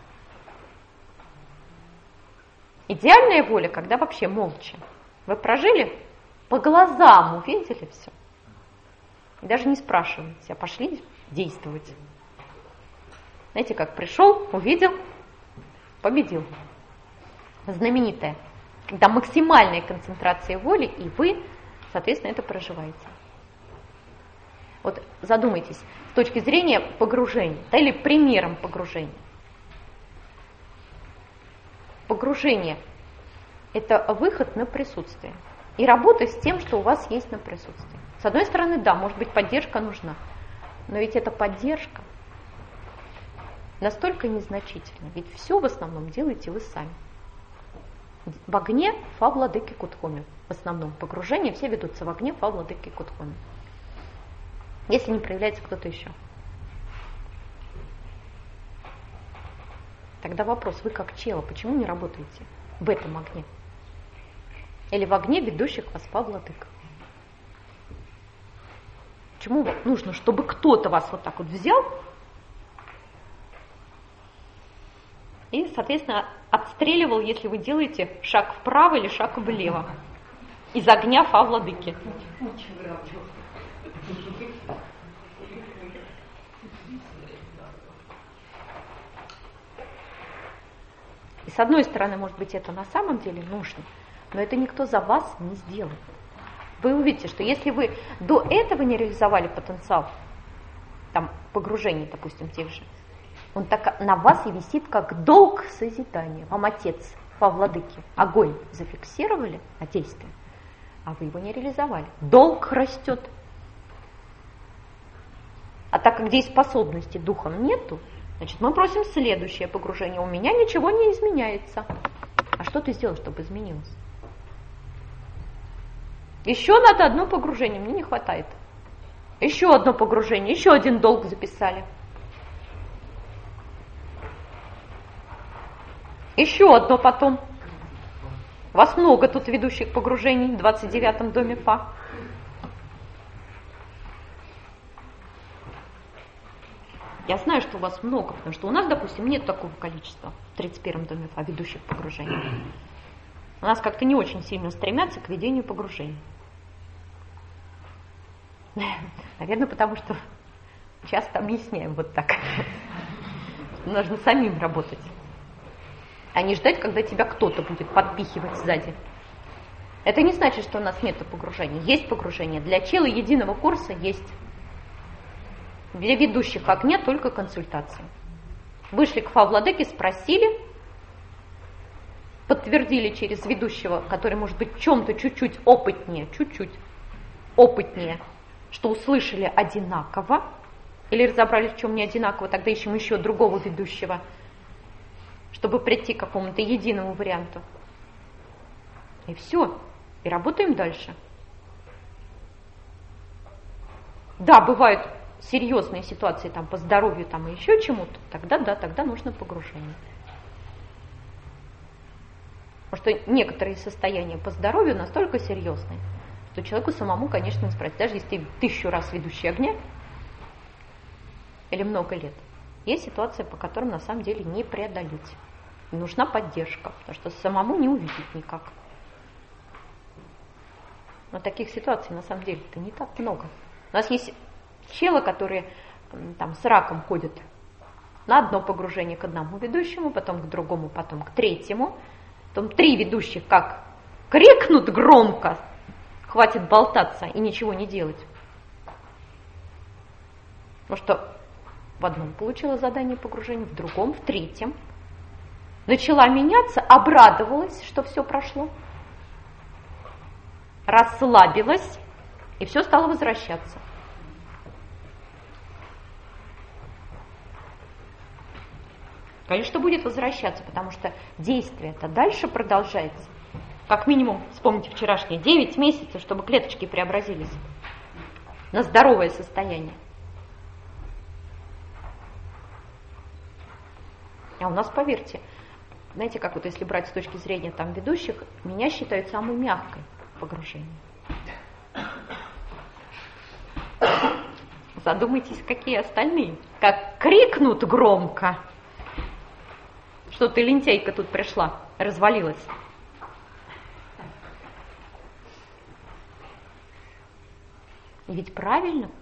Идеальная воля, когда вообще молча. Вы прожили, по глазам увидели все. И даже не спрашиваете, а пошли действовать. Знаете, как пришел, увидел, победил. Знаменитая. Когда максимальная концентрация воли, и вы, соответственно, это проживаете. Вот задумайтесь с точки зрения погружения, да, или примером погружения. Погружение – это выход на присутствие. И работа с тем, что у вас есть на присутствии. С одной стороны, да, может быть, поддержка нужна, но ведь эта поддержка настолько незначительна, ведь все в основном делаете вы сами. В огне фа владыки Кудхоми. В основном погружение все ведутся в огне фа владыки Кудхоми. Если не проявляется кто-то еще. Тогда вопрос, вы как чело, почему не работаете в этом огне? Или в огне ведущих вас фа владыка? Почему нужно, чтобы кто-то вас вот так вот взял и, соответственно, отстреливал, если вы делаете шаг вправо или шаг влево из огня фа владыки? И с одной стороны, может быть, это на самом деле нужно, но это никто за вас не сделает. Вы увидите, что если вы до этого не реализовали потенциал, там, погружений, допустим, тех же, он так на вас и висит, как долг созидания. Вам отец по владыке огонь зафиксировали, а действие, а вы его не реализовали. Долг растет. А так как дееспособности духом нету, значит, мы просим следующее погружение. У меня ничего не изменяется. А что ты сделал, чтобы изменилось? Еще надо одно погружение, мне не хватает. Еще одно погружение, еще один долг записали. Еще одно потом. У вас много тут ведущих погружений в двадцать девятом доме Фа. Я знаю, что у вас много, потому что у нас, допустим, нет такого количества в тридцать первом доме Фа ведущих погружений. У нас как-то не очень сильно стремятся к ведению погружений. Наверное, потому что часто объясняем вот так. Нужно самим работать, а не ждать, когда тебя кто-то будет подпихивать сзади. Это не значит, что у нас нет погружения. Есть погружение. Для чела единого курса есть. Для ведущих огня только консультации. Вышли к Фа владыке, спросили, подтвердили через ведущего, который может быть в чем-то чуть-чуть опытнее, чуть-чуть опытнее, что услышали одинаково, или разобрались, в чем не одинаково, тогда ищем еще другого ведущего. чтобы прийти к какому-то единому варианту. И все. И работаем дальше. Да, бывают серьезные ситуации там, по здоровью там, и еще чему-то, тогда да, тогда нужно погружение. Потому что некоторые состояния по здоровью настолько серьезные, что человеку самому, конечно, не справиться. Даже если ты тысячу раз ведущий огня, или много лет, есть ситуация, по которым на самом деле не преодолеть. И нужна поддержка, потому что самому не увидеть никак. Но таких ситуаций на самом деле-то не так много. У нас есть челы, которые там с раком ходят на одно погружение к одному ведущему, потом к другому, потом к третьему. Потом три ведущих как крикнут громко, хватит болтаться и ничего не делать. Потому что в одном получила задание погружения, в другом, в третьем. Начала меняться, обрадовалась, что все прошло. Расслабилась, и все стало возвращаться. Конечно, будет возвращаться, потому что действие-то дальше продолжается. Как минимум, вспомните вчерашние девять месяцев, чтобы клеточки преобразились на здоровое состояние. А у нас, поверьте, знаете, как вот если брать с точки зрения там ведущих, меня считают самой мягкой в погружении. Задумайтесь, какие остальные. Как крикнут громко, что ты, лентяйка, тут пришла, развалилась. И ведь правильно.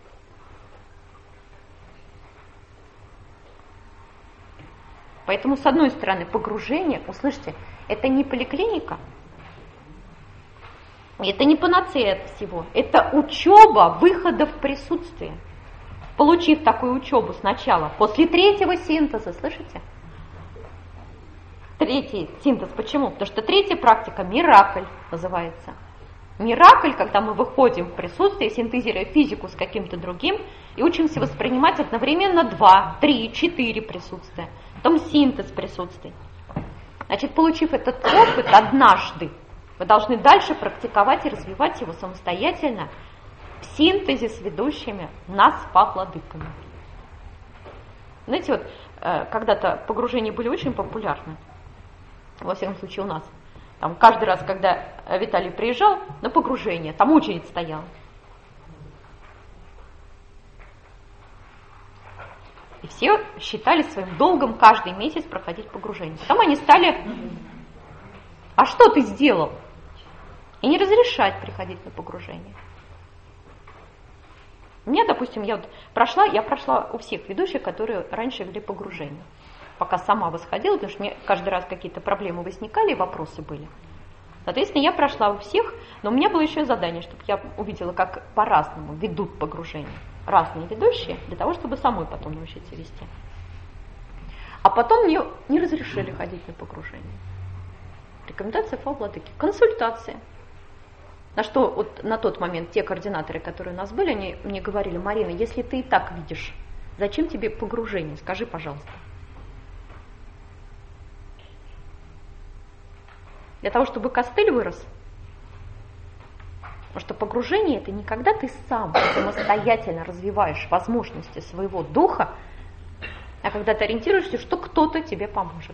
Поэтому, с одной стороны, погружение, услышьте, это не поликлиника, это не панацея от всего, это учеба выхода в присутствие. Получив такую учебу сначала, после третьего синтеза, слышите? Третий синтез. Почему? Потому что третья практика миракль называется. Миракль, когда мы выходим в присутствие, синтезируя физику с каким-то другим, и учимся воспринимать одновременно два, три, четыре присутствия. Потом синтез присутствий. Значит, получив этот опыт однажды, вы должны дальше практиковать и развивать его самостоятельно в синтезе с ведущими нас по владыками. Знаете, вот когда-то погружения были очень популярны. Во всяком случае у нас. Там каждый раз, когда Виталий приезжал на погружение, там очередь стояла. И все считали своим долгом каждый месяц проходить погружение. Потом они стали, а что ты сделал? И не разрешать приходить на погружение. Мне, допустим, я вот прошла, я прошла у всех ведущих, которые раньше вели погружение. Пока сама восходила, потому что мне каждый раз какие-то проблемы возникали, вопросы были. Соответственно, я прошла у всех, но у меня было еще задание, чтобы я увидела, как по-разному ведут погружение. Разные ведущие, для того, чтобы самой потом научиться вести. А потом мне не разрешили ходить на погружение. Рекомендация Фа Владыки. Консультация. На что вот на тот момент те координаторы, которые у нас были, они мне говорили: Марина, если ты и так видишь, зачем тебе погружение? Скажи, пожалуйста. Для того, чтобы костыль вырос. Потому что погружение – это не когда ты сам самостоятельно развиваешь возможности своего духа, а когда ты ориентируешься, что кто-то тебе поможет.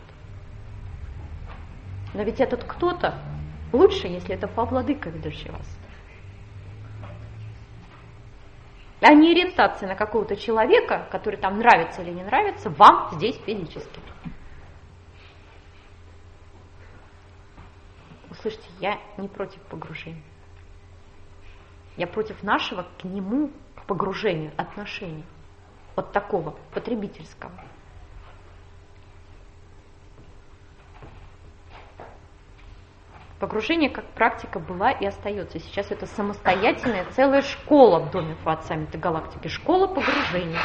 Но ведь этот кто-то лучше, если это Фа Владыка, ведущий вас. А не ориентация на какого-то человека, который там нравится или не нравится, вам здесь физически. Слушайте, я не против погружения. Я против нашего к нему, к погружению, отношения. Вот такого, потребительского. Погружение как практика была и остается. Сейчас это самостоятельная целая школа в доме Фа от саммита галактики. Школа погружения.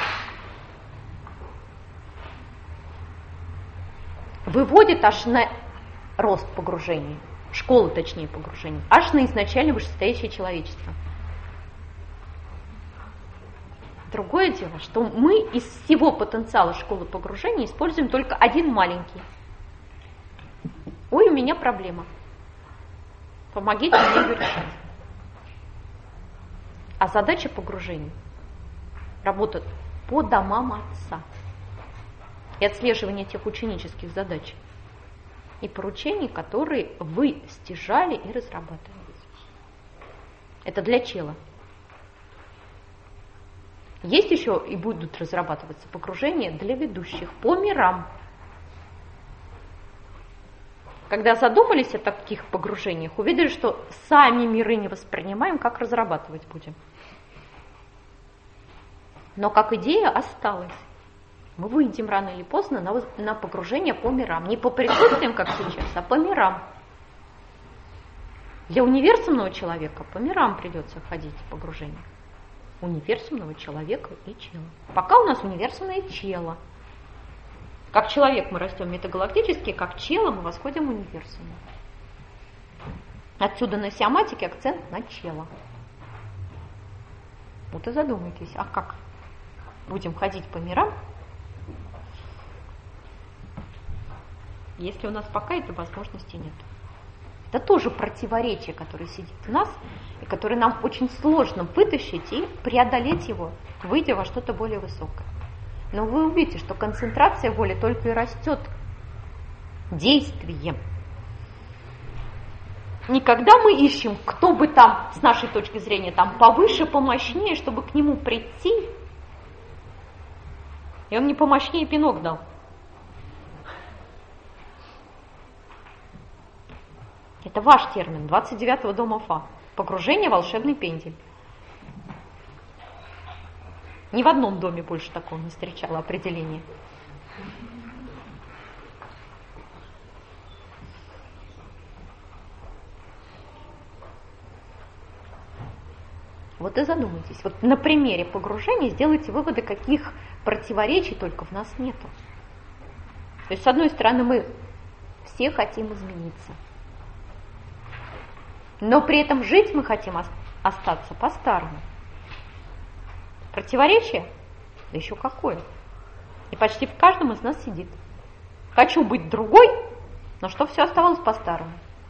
Выводит аж на рост погружения. Школу, точнее, погружения. Аж на изначально вышестоящее человечество. Другое дело, что мы из всего потенциала школы погружения используем только один маленький. Ой, у меня проблема. Помогите мне ее решить. А задача погружения работает по домам отца. И отслеживание тех ученических задач и поручений, которые вы стяжали и разрабатывали. Это для чела. Есть еще и будут разрабатываться погружения для ведущих по мирам. Когда задумались о таких погружениях, увидели, что сами миры не воспринимаем, как разрабатывать будем. Но как идея осталась. Мы выйдем рано или поздно на, на погружение по мирам. Не по присутствиям, как сейчас, а по мирам. Для универсумного человека по мирам придется ходить в погружение. Универсумного человека и чела. Пока у нас универсумное чело. Как человек мы растем метагалактически, как чело мы восходим в универсум. Отсюда на сиоматике акцент на чело. Вот и задумайтесь, а как будем ходить по мирам, если у нас пока этой возможности нет. Это тоже противоречие, которое сидит в нас, и которое нам очень сложно вытащить и преодолеть его, выйдя во что-то более высокое. Но вы увидите, что концентрация воли только и растет действием. Никогда мы ищем, кто бы там, с нашей точки зрения, там повыше, помощнее, чтобы к нему прийти, и он не помощнее пинок дал. Это ваш термин, двадцать девятого дома Фа. Погружение в волшебный пендель. Ни в одном доме больше такого не встречала определения. Вот и задумайтесь. Вот на примере погружения сделайте выводы, каких противоречий только в нас нету. То есть, с одной стороны, мы все хотим измениться. Но при этом жить мы хотим остаться по-старому. Противоречие? Да еще какое. И почти в каждом из нас сидит. Хочу быть другой, но что все оставалось по-старому.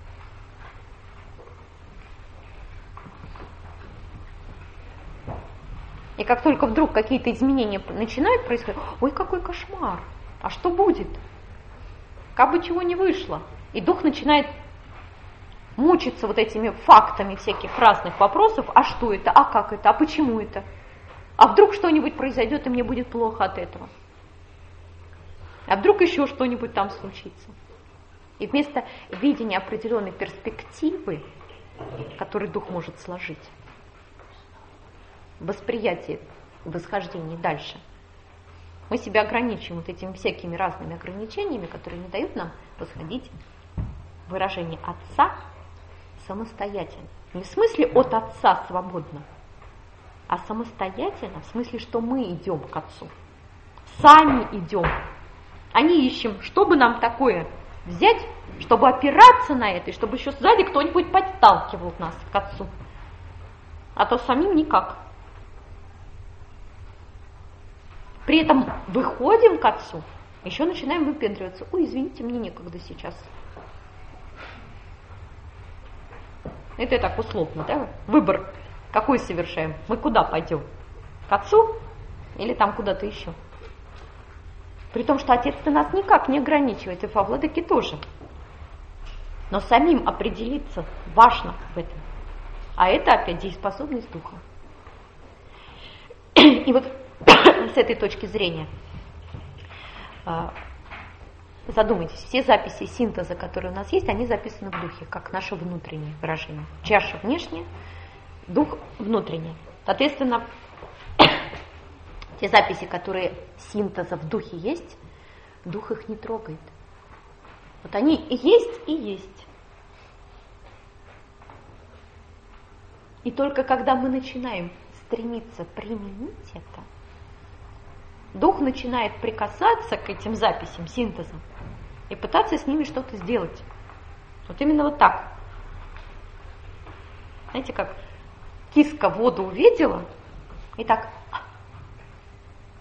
И как только вдруг какие-то изменения начинают происходить, ой, какой кошмар, а что будет? Как бы чего не вышло. И дух начинает мучиться вот этими фактами всяких разных вопросов, а что это, а как это, а почему это? А вдруг что-нибудь произойдет, и мне будет плохо от этого? А вдруг еще что-нибудь там случится? И вместо видения определенной перспективы, которую дух может сложить, восприятие восхождения дальше, мы себя ограничиваем вот этими всякими разными ограничениями, которые не дают нам восходить в выражение Отца самостоятельно. Не в смысле от Отца свободно, а самостоятельно, в смысле, что мы идем к Отцу. Сами идем. А не ищем, что бы нам такое взять, чтобы опираться на это, и чтобы еще сзади кто-нибудь подталкивал нас к Отцу. А то самим никак. При этом выходим к Отцу, еще начинаем выпендриваться. Ой, извините, мне некогда сейчас. Это я так условно, да? Выбор какой совершаем? Мы куда пойдем? К Отцу или там куда-то еще? При том, что Отец-то нас никак не ограничивает, и во Владыке тоже. Но самим определиться важно в этом. А это опять дееспособность Духа. И вот с этой точки зрения задумайтесь, все записи синтеза, которые у нас есть, они записаны в Духе, как наше внутреннее выражение. Чаша внешняя, Дух внутренний. Соответственно, те записи, которые синтеза в Духе есть, Дух их не трогает. Вот они и есть, и есть. И только когда мы начинаем стремиться применить это, Дух начинает прикасаться к этим записям синтеза и пытаться с ними что-то сделать. Вот именно вот так. Знаете, как киска воду увидела, и так.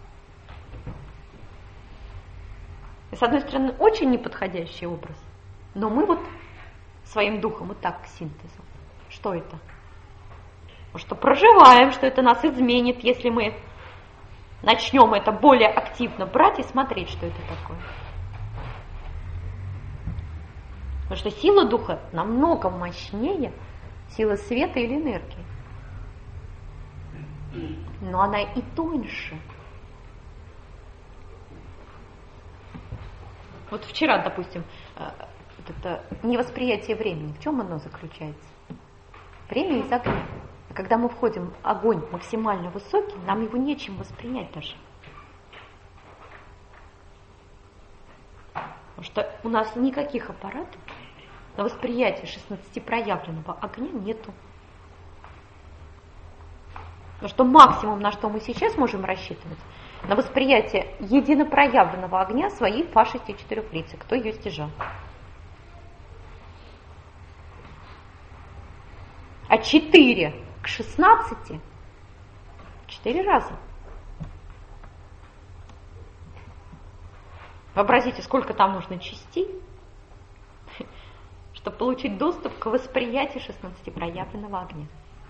И, с одной стороны, очень неподходящий образ. Но мы вот своим духом вот так к синтезу. Что это? Что проживаем, что это нас изменит, если мы начнем это более активно брать и смотреть, что это такое. Потому что сила духа намного мощнее силы света или энергии. Но она и тоньше. Вот вчера, допустим, это невосприятие времени. В чем оно заключается? Время из огня. Когда мы входим, огонь максимально высокий, нам его нечем воспринять даже. Потому что у нас никаких аппаратов на восприятие шестнадцатипроявленного огня нету. Потому что максимум, на что мы сейчас можем рассчитывать, на восприятие единопроявленного огня своей фашести четырехлицы, кто ее стяжал. А четыре к шестнадцати четыре раза. Вообразите, сколько там нужно частей, чтобы получить доступ к восприятию шестнадцатипроявленного огня.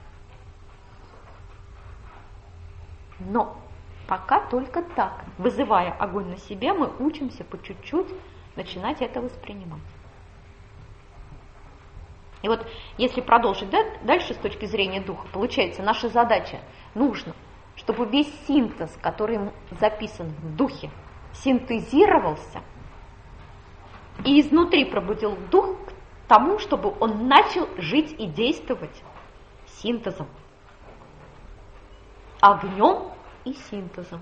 Но пока только так, вызывая огонь на себя, мы учимся по чуть-чуть начинать это воспринимать. И вот если продолжить да, дальше с точки зрения духа, получается, наша задача нужно, чтобы весь синтез, который записан в духе, синтезировался и изнутри пробудил дух к тому, чтобы он начал жить и действовать синтезом. Огнем и синтезом.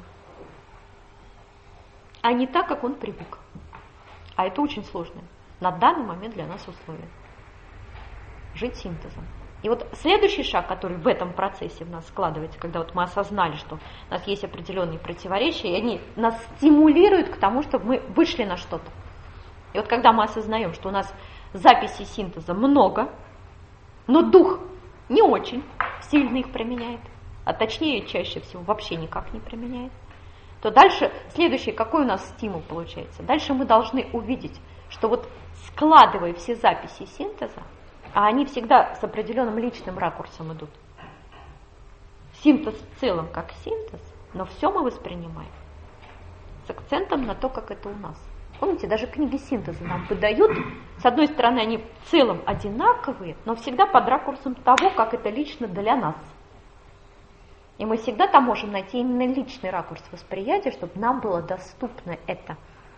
А не так, как он привык. А это очень сложно на данный момент для нас условие. Жить синтезом. И вот следующий шаг, который в этом процессе в нас складывается, когда вот мы осознали, что у нас есть определенные противоречия, и они нас стимулируют к тому, чтобы мы вышли на что-то. И вот когда мы осознаем, что у нас записей синтеза много, но дух не очень сильно их применяет, а точнее чаще всего вообще никак не применяет, то дальше следующий, какой у нас стимул получается? Дальше мы должны увидеть, что вот складывая все записи синтеза, а они всегда с определенным личным ракурсом идут. Синтез в целом как синтез, но все мы воспринимаем с акцентом на то, как это у нас. Помните, даже книги синтеза нам выдают, с одной стороны, они в целом одинаковые, но всегда под ракурсом того, как это лично для нас. И мы всегда там можем найти именно личный ракурс восприятия, чтобы нам было доступно это.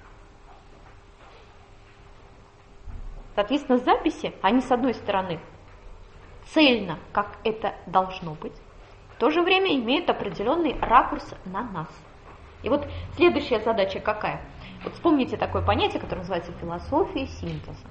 Соответственно, записи, они с одной стороны цельно, как это должно быть, в то же время имеют определенный ракурс на нас. И вот следующая задача какая? Вот вспомните такое понятие, которое называется философия синтеза.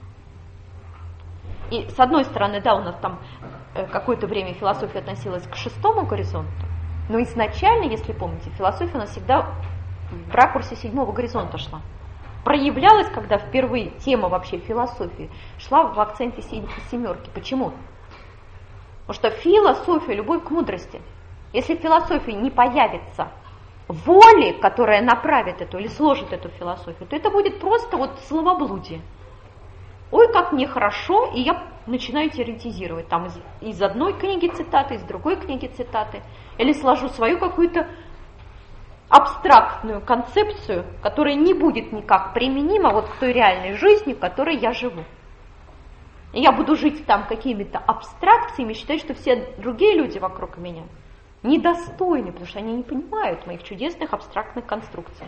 И с одной стороны, да, у нас там какое-то время философия относилась к шестому горизонту, но изначально, если помните, философия у нас всегда в ракурсе седьмого горизонта шла. Проявлялась, когда впервые тема вообще философии шла в акценте семерки. Почему? Потому что философия, любовь к мудрости. Если в философии не появится воли, которая направит эту или сложит эту философию, то это будет просто вот словоблудие. Ой, как мне хорошо, и я начинаю теоретизировать. Там из, из одной книги цитаты, из другой книги цитаты. Или сложу свою какую-то абстрактную концепцию, которая не будет никак применима вот в той реальной жизни, в которой я живу. И я буду жить там какими-то абстракциями, считать, что все другие люди вокруг меня недостойны, потому что они не понимают моих чудесных абстрактных конструкций.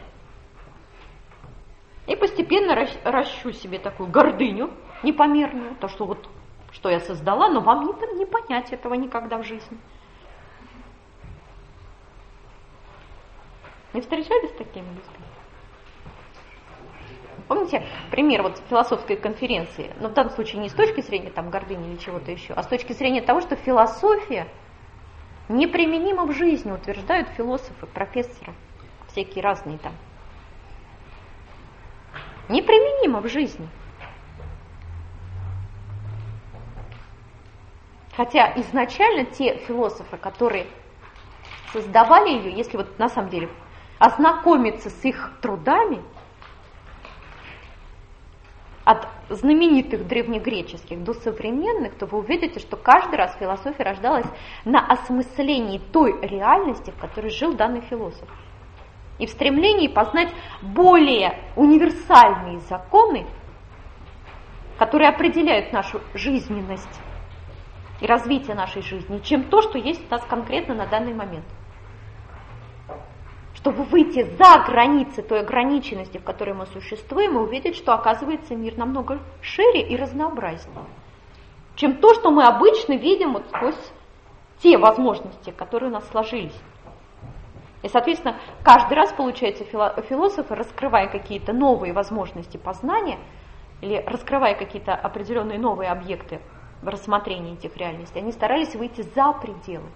И постепенно ращу себе такую гордыню непомерную, то, что вот, что я создала, но вам не, не понять этого никогда в жизни. Не встречались с такими людьми? Помните пример вот философской конференции, но в данном случае не с точки зрения там гордыни или чего-то еще, а с точки зрения того, что философия неприменима в жизни, утверждают философы, профессоры, всякие разные там. Неприменима в жизни. Хотя изначально те философы, которые создавали ее, если вот на самом деле ознакомиться с их трудами, от знаменитых древнегреческих до современных, то вы увидите, что каждый раз философия рождалась на осмыслении той реальности, в которой жил данный философ. И в стремлении познать более универсальные законы, которые определяют нашу жизненность и развитие нашей жизни, чем то, что есть у нас конкретно на данный момент. Чтобы выйти за границы той ограниченности, в которой мы существуем, и увидеть, что, оказывается, мир намного шире и разнообразнее, чем то, что мы обычно видим вот сквозь те возможности, которые у нас сложились. И, соответственно, каждый раз, получается, философы, раскрывая какие-то новые возможности познания или раскрывая какие-то определенные новые объекты в рассмотрении этих реальностей, они старались выйти за пределы.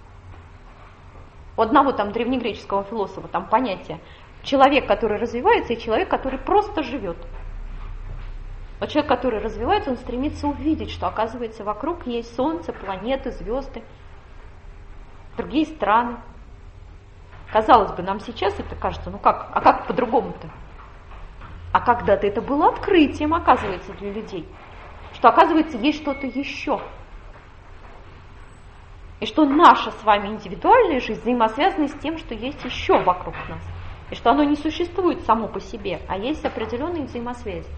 У одного там древнегреческого философа там понятие человек, который развивается, и человек, который просто живет. Вот человек, который развивается, он стремится увидеть, что, оказывается, вокруг есть солнце, планеты, звезды, другие страны. Казалось бы, нам сейчас это кажется, ну как, а как по-другому-то? А когда-то это было открытием, оказывается, для людей, что, оказывается, есть что-то еще. И что наша с вами индивидуальная жизнь взаимосвязана с тем, что есть еще вокруг нас. И что оно не существует само по себе, а есть определенные взаимосвязи.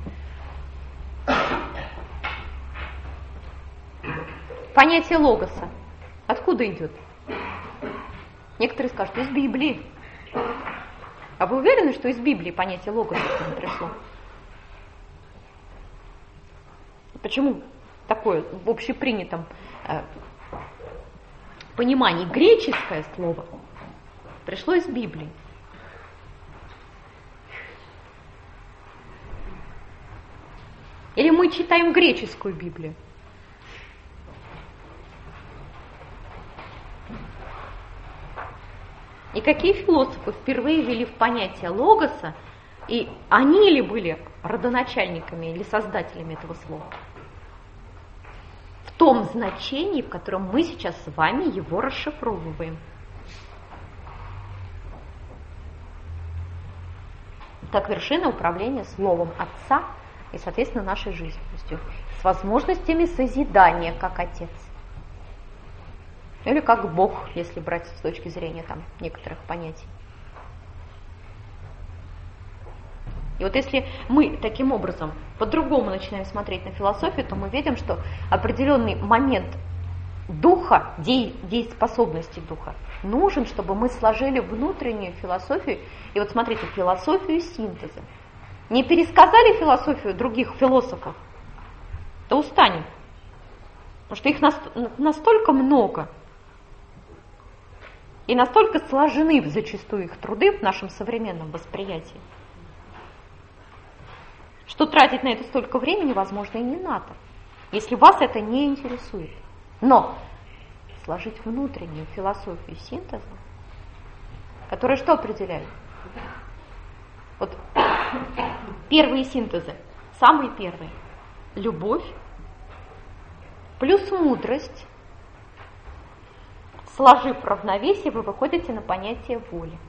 Понятие логоса. Откуда идет? Некоторые скажут, из Библии. А вы уверены, что из Библии понятие логоса к нам пришло? Почему такое в общепринятом э, понимании греческое слово пришло из Библии? Или мы читаем греческую Библию? И какие философы впервые ввели в понятие логоса, и они ли были родоначальниками или создателями этого слова? В том значении, в котором мы сейчас с вами его расшифровываем. Как вершина управления словом Отца и, соответственно, нашей жизнью, с возможностями созидания, как Отец. Или как Бог, если брать с точки зрения там, некоторых понятий. И вот если мы таким образом по-другому начинаем смотреть на философию, то мы видим, что определенный момент духа, де- дееспособности духа нужен, чтобы мы сложили внутреннюю философию. И вот смотрите, философию синтеза. Не пересказали философию других философов, то устанем. Потому что их настолько много, и настолько сложены зачастую их труды в нашем современном восприятии, что тратить на это столько времени, возможно, и не надо, если вас это не интересует. Но сложить внутреннюю философию синтеза, которая что определяет? Вот первые синтезы, самые первые. Любовь плюс мудрость. Сложив равновесие, вы выходите на понятие воли.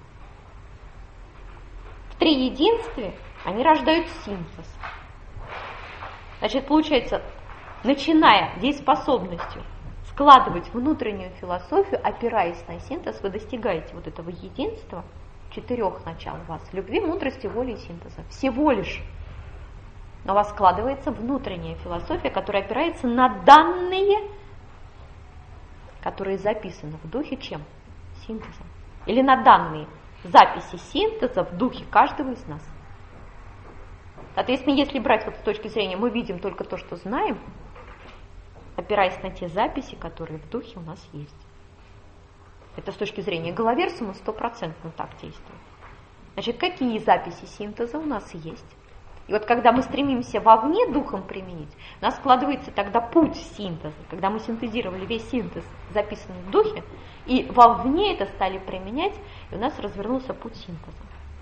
В триединстве они рождают синтез. Значит, получается, начиная дееспособностью складывать внутреннюю философию, опираясь на синтез, вы достигаете вот этого единства, четырех начал у вас, любви, мудрости, воли и синтеза. Всего лишь. Но у вас складывается внутренняя философия, которая опирается на данные, которые записаны в духе чем? Синтезом. Или на данные записи синтеза в духе каждого из нас. Соответственно, если брать вот с точки зрения, мы видим только то, что знаем, опираясь на те записи, которые в духе у нас есть. Это с точки зрения головерсума стопроцентно так действует. Значит, какие записи синтеза у нас есть? И вот когда мы стремимся вовне духом применить, у нас складывается тогда путь синтеза, когда мы синтезировали весь синтез, записанный в духе, и вовне это стали применять, и у нас развернулся путь синтеза.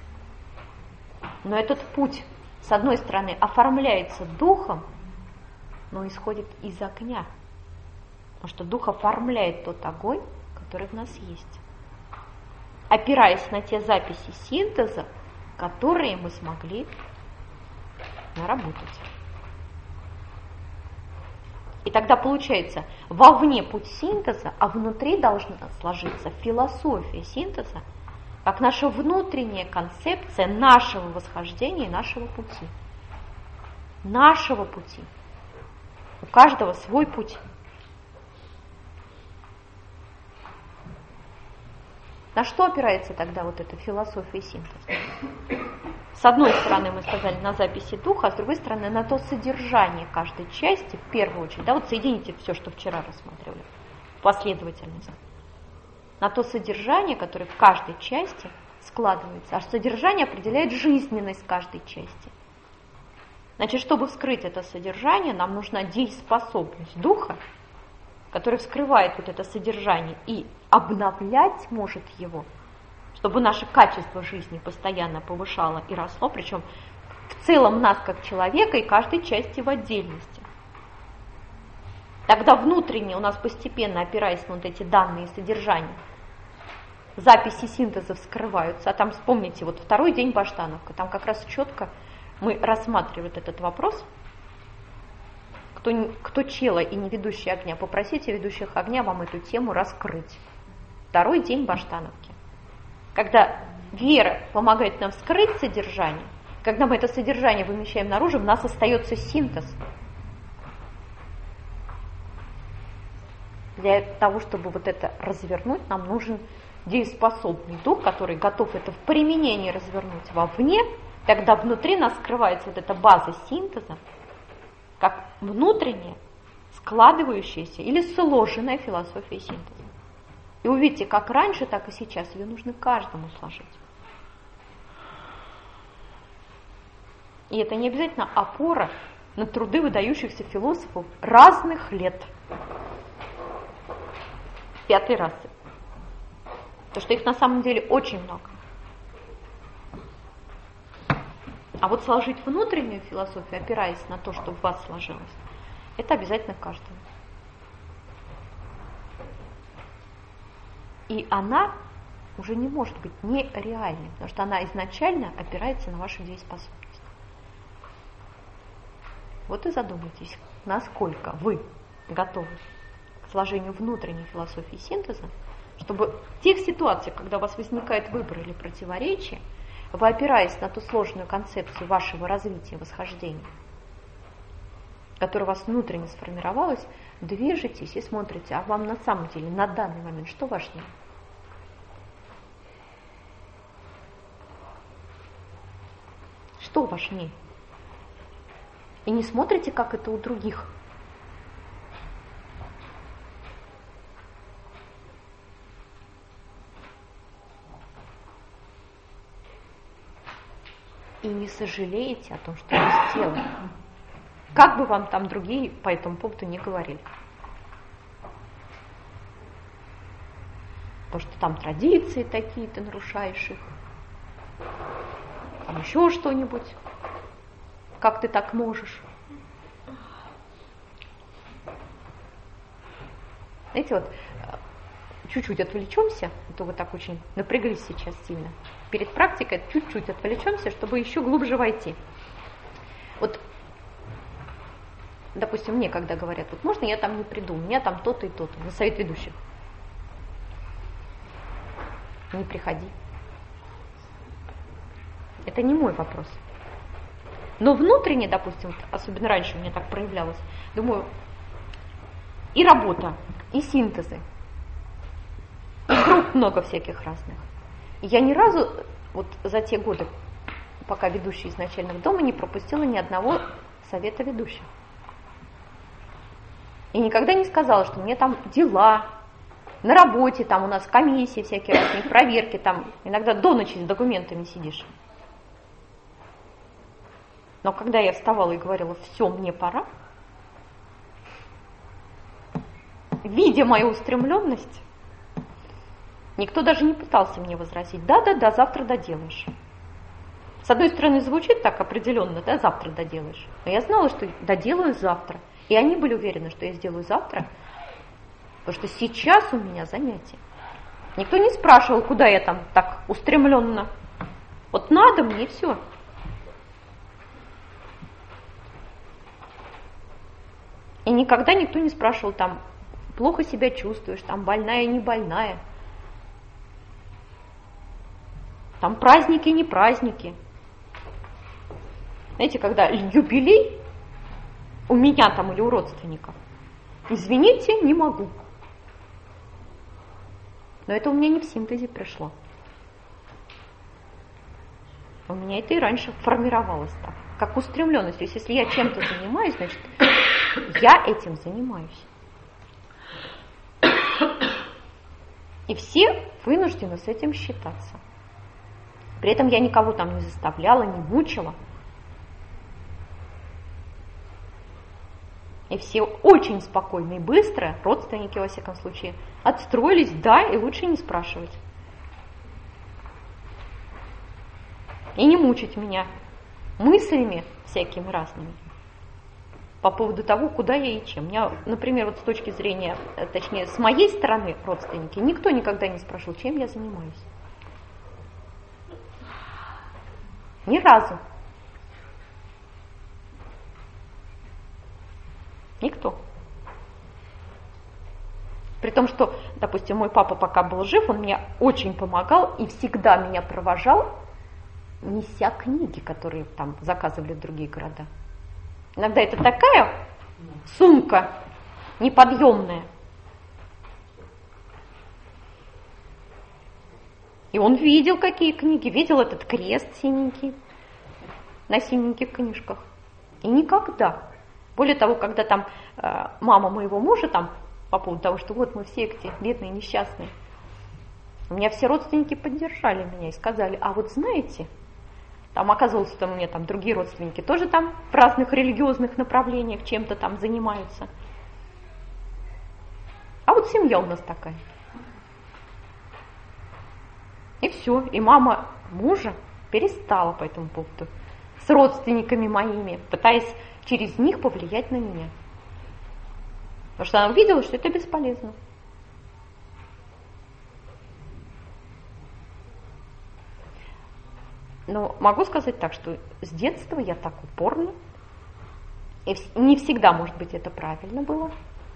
Но этот путь, с одной стороны, оформляется духом, но исходит из огня. Потому что дух оформляет тот огонь, который в нас есть. Опираясь на те записи синтеза, которые мы смогли наработать. И тогда получается, вовне путь синтеза, а внутри должна сложиться философия синтеза, как наша внутренняя концепция нашего восхождения и нашего пути. Нашего пути. У каждого свой путь. На что опирается тогда вот эта философия синтеза? С одной стороны, мы сказали, на записи духа, а с другой стороны, на то содержание каждой части, в первую очередь. Да, вот соедините все, что вчера рассматривали, последовательность. На то содержание, которое в каждой части складывается. А содержание определяет жизненность каждой части. Значит, чтобы вскрыть это содержание, нам нужна дееспособность духа, который вскрывает вот это содержание и обновлять может его, чтобы наше качество жизни постоянно повышало и росло, причем в целом нас как человека и каждой части в отдельности. Тогда внутренне у нас постепенно, опираясь на вот эти данные содержания, записи синтеза вскрываются. А там, вспомните, вот второй день Баштановка, там как раз четко мы рассматриваем этот вопрос. Кто, кто чела и не ведущий огня, попросите ведущих огня вам эту тему раскрыть. Второй день Баштановки. Когда вера помогает нам вскрыть содержание, когда мы это содержание вымещаем наружу, у нас остается синтез. Для того, чтобы вот это развернуть, нам нужен дееспособный дух, который готов это в применении развернуть вовне. Тогда внутри нас скрывается вот эта база синтеза, как внутренняя, складывающаяся или сложенная философия синтеза. И увидите, как раньше, так и сейчас ее нужно каждому сложить. И это не обязательно опора на труды выдающихся философов разных лет. Пятый раз. Потому что их на самом деле очень много. А вот сложить внутреннюю философию, опираясь на то, что в вас сложилось, это обязательно каждому. И она уже не может быть нереальной, потому что она изначально опирается на вашу дееспособность. Вот и задумайтесь, насколько вы готовы к сложению внутренней философии синтеза, чтобы в тех ситуациях, когда у вас возникает выбор или противоречие, вы, опираясь на ту сложную концепцию вашего развития, восхождения, которая у вас внутренне сформировалась, движетесь и смотрите, а вам на самом деле на данный момент что важнее? Что важнее? И не смотрите, как это у других. И не сожалеете о том, что вы сделали. Как бы вам там другие по этому поводу не говорили. Потому что там традиции такие, ты нарушаешь их. Там еще что-нибудь. Как ты так можешь? Знаете, вот чуть-чуть отвлечемся, а то вы так очень напряглись сейчас сильно. Перед практикой чуть-чуть отвлечемся, чтобы еще глубже войти. Вот, допустим, мне когда говорят, вот можно я там не приду, у меня там то-то и то-то, на совет ведущих. Не приходи. Это не мой вопрос. Но внутренне, допустим, особенно раньше у меня так проявлялось, думаю, и работа, и синтезы, и групп много всяких разных. И я ни разу вот за те годы, пока ведущая изначального дома, не пропустила ни одного совета ведущих. И никогда не сказала, что мне там дела, на работе там у нас комиссии всякие разные, проверки, там иногда до ночи с документами сидишь. Но когда я вставала и говорила, все, мне пора, видя мою устремленность, никто даже не пытался мне возразить. Да-да-да, завтра доделаешь. С одной стороны, звучит так определенно, да, завтра доделаешь. Но я знала, что доделаю завтра. И они были уверены, что я сделаю завтра, потому что сейчас у меня занятие. Никто не спрашивал, куда я там так устремленно. Вот надо мне, и все. И никогда никто не спрашивал, там, плохо себя чувствуешь, там, больная, не больная. Там праздники, не праздники. Знаете, когда юбилей у меня там или у родственников, извините, не могу. Но это у меня не в синтезе пришло. У меня это и раньше формировалось так, как устремленность. То есть если я чем-то занимаюсь, значит, я этим занимаюсь. И все вынуждены с этим считаться. При этом я никого там не заставляла, не мучила. И все очень спокойно и быстро, родственники, во всяком случае, отстроились, да, и лучше не спрашивать. И не мучить меня мыслями всякими разными по поводу того, куда я и чем. Меня, например, вот с точки зрения, точнее, с моей стороны родственники, никто никогда не спрашивал, чем я занимаюсь. Ни разу. Никто. При том, что, допустим, мой папа пока был жив, он мне очень помогал и всегда меня провожал, неся книги, которые там заказывали в другие города. Иногда это такая сумка неподъемная. И он видел, какие книги, видел этот крест синенький на синеньких книжках. И никогда. Более того, когда там э, мама моего мужа там по поводу того, что вот мы все эти бедные, несчастные, у меня все родственники поддержали меня и сказали, а вот знаете, там оказалось, что у меня там другие родственники тоже там в разных религиозных направлениях чем-то там занимаются. А вот семья у нас такая. И все. И мама мужа перестала по этому поводу с родственниками моими, пытаясь через них повлиять на меня. Потому что она увидела, что это бесполезно. Но могу сказать так, что с детства я так упорно, и не всегда, может быть, это правильно было,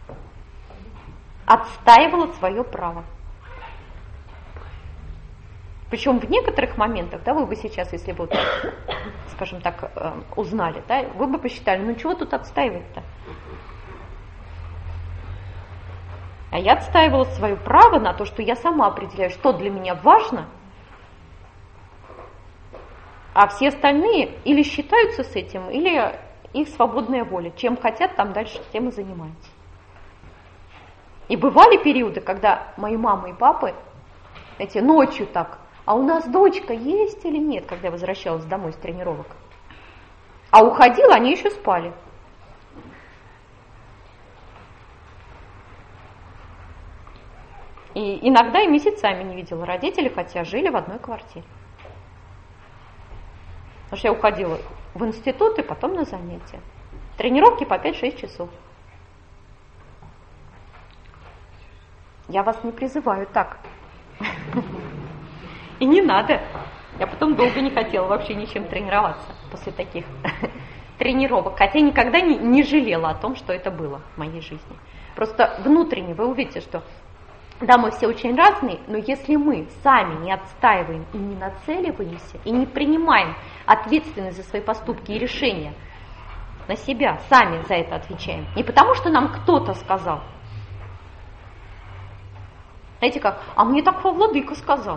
отстаивала свое право. Причем в некоторых моментах, да, вы бы сейчас, если бы, скажем так, узнали, да, вы бы посчитали, ну чего тут отстаивать-то? А я отстаивала свое право на то, что я сама определяю, что для меня важно, а все остальные или считаются с этим, или их свободная воля. Чем хотят, там дальше тем и занимаются. И бывали периоды, когда мои мамы и папы, эти ночью так, а у нас дочка есть или нет, когда я возвращалась домой с тренировок. А уходила, они еще спали. И иногда и месяцами не видела родителей, хотя жили в одной квартире. Потому что я уходила в институт и потом на занятия. Тренировки по пять-шесть часов. Я вас не призываю так. И не надо. Я потом долго не хотела вообще ничем тренироваться после таких тренировок. Хотя никогда не, не жалела о том, что это было в моей жизни. Просто внутренне вы увидите, что да, мы все очень разные, но если мы сами не отстаиваем и не нацеливаемся, и не принимаем ответственность за свои поступки и решения на себя, сами за это отвечаем. Не потому, что нам кто-то сказал. Знаете как, а мне так Владыка сказал.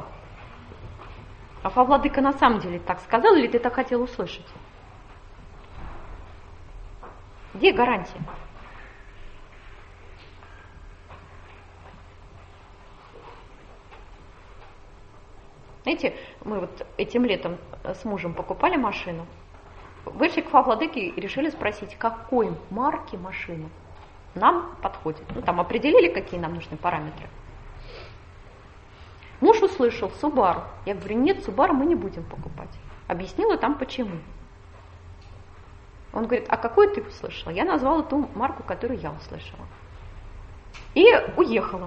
А Владыка на самом деле так сказал, или ты так хотел услышать? Где гарантия? Знаете, мы вот этим летом с мужем покупали машину, вышли к Владыке и решили спросить, какой марки машина нам подходит. Ну, там определили, какие нам нужны параметры. Муж услышал Subaru. Я говорю, нет, Subaru мы не будем покупать. Объяснила там почему. Он говорит, а какую ты услышала? Я назвала ту марку, которую я услышала. И уехала.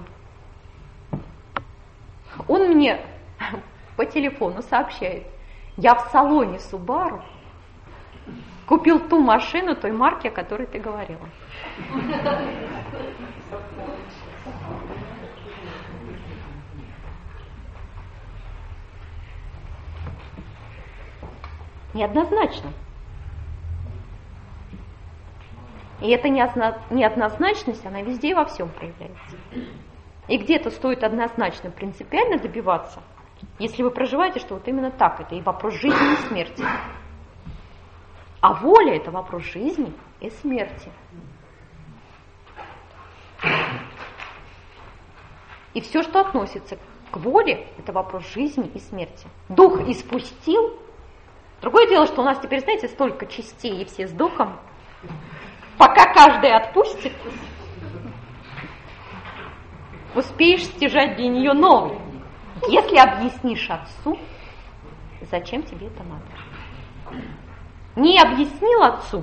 Он мне по телефону сообщает, я в салоне Subaru купил ту машину той марки, о которой ты говорила. Неоднозначно. И эта неоднозначность, она везде и во всем проявляется. И где-то стоит однозначно, принципиально добиваться, если вы проживаете, что вот именно так, это и вопрос жизни и смерти. А воля – это вопрос жизни и смерти. И все, что относится к воле, это вопрос жизни и смерти. Дух испустил. Другое дело, что у нас теперь, знаете, столько частей, и все с духом. Пока каждый отпустит, успеешь стяжать для нее новый. Если объяснишь отцу, зачем тебе это надо? Не объяснил отцу,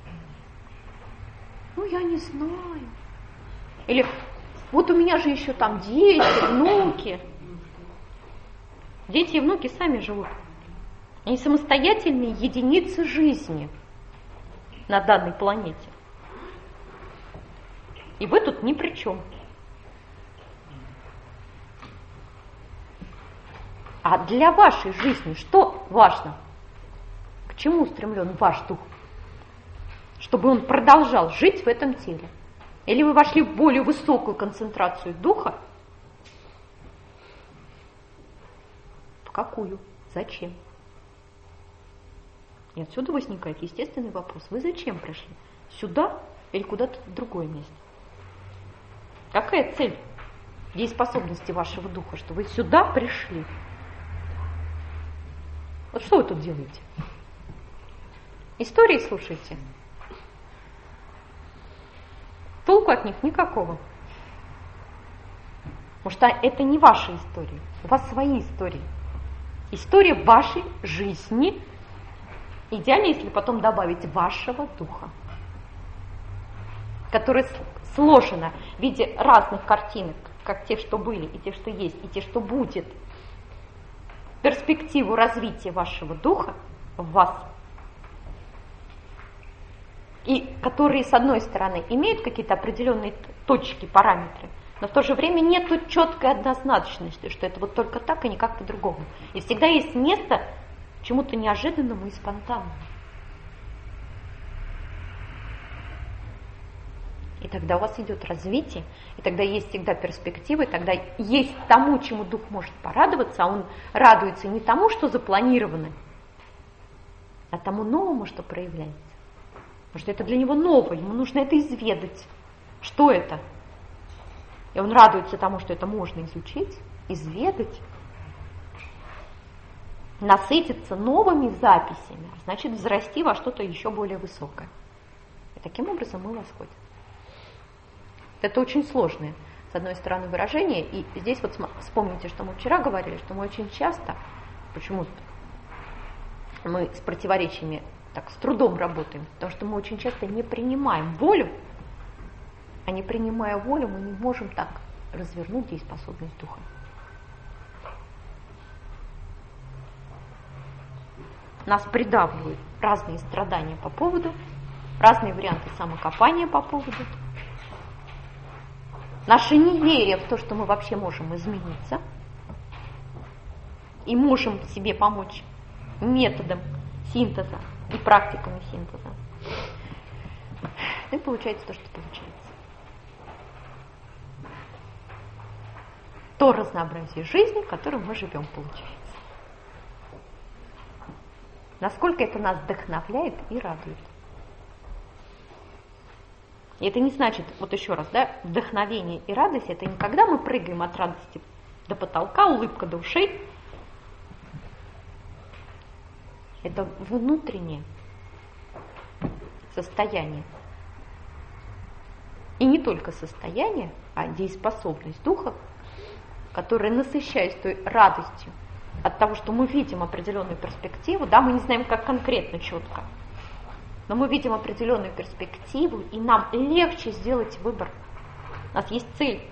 ну я не знаю. Или вот у меня же еще там дети, внуки. Дети и внуки сами живут. Они самостоятельные единицы жизни на данной планете. И вы тут ни при чем. А для вашей жизни что важно? К чему устремлен ваш дух? Чтобы он продолжал жить в этом теле. Или вы вошли в более высокую концентрацию духа? В какую? Зачем? И отсюда возникает естественный вопрос. Вы зачем пришли? Сюда или куда-то в другое место? Какая цель дееспособности вашего духа, что вы сюда пришли? Вот что вы тут делаете? Истории слушаете? Толку от них никакого. Потому что это не ваша история. У вас свои истории. История вашей жизни. Идеально, если потом добавить вашего духа, которая сложена в виде разных картинок, как те, что были, и те, что есть, и те, что будет. Перспективу развития вашего духа в вас. И которые, с одной стороны, имеют какие-то определенные точки, параметры, но в то же время нет тут четкой однозначности, что это вот только так и никак по-другому. И всегда есть место чему-то неожиданному и спонтанному. И тогда у вас идет развитие, и тогда есть всегда перспективы, тогда есть тому, чему дух может порадоваться, а он радуется не тому, что запланировано, а тому новому, что проявляется. Потому что это для него новое, ему нужно это изведать. Что это? И он радуется тому, что это можно изучить, изведать, насытиться новыми записями, значит, взрасти во что-то еще более высокое. И таким образом мы восходим. Это очень сложное, с одной стороны, выражение. И здесь вот вспомните, что мы вчера говорили, что мы очень часто, почему-то мы с противоречиями так с трудом работаем, потому что мы очень часто не принимаем волю, а не принимая волю, мы не можем так развернуть дееспособность духа. Нас придавливают разные страдания по поводу, разные варианты самокопания по поводу, наше неверие в то, что мы вообще можем измениться и можем себе помочь методом синтеза и практиками синтеза. И получается то, что получается. То разнообразие жизни, в котором мы живем, получается. Насколько это нас вдохновляет и радует. И это не значит, вот еще раз, да, вдохновение и радость, это не когда мы прыгаем от радости до потолка, улыбка до ушей. Это внутреннее состояние. И не только состояние, а дееспособность духа, которая, насыщаясь той радостью от того, что мы видим определенную перспективу, да, мы не знаем, как конкретно, четко, но мы видим определенную перспективу, и нам легче сделать выбор. У нас есть цель.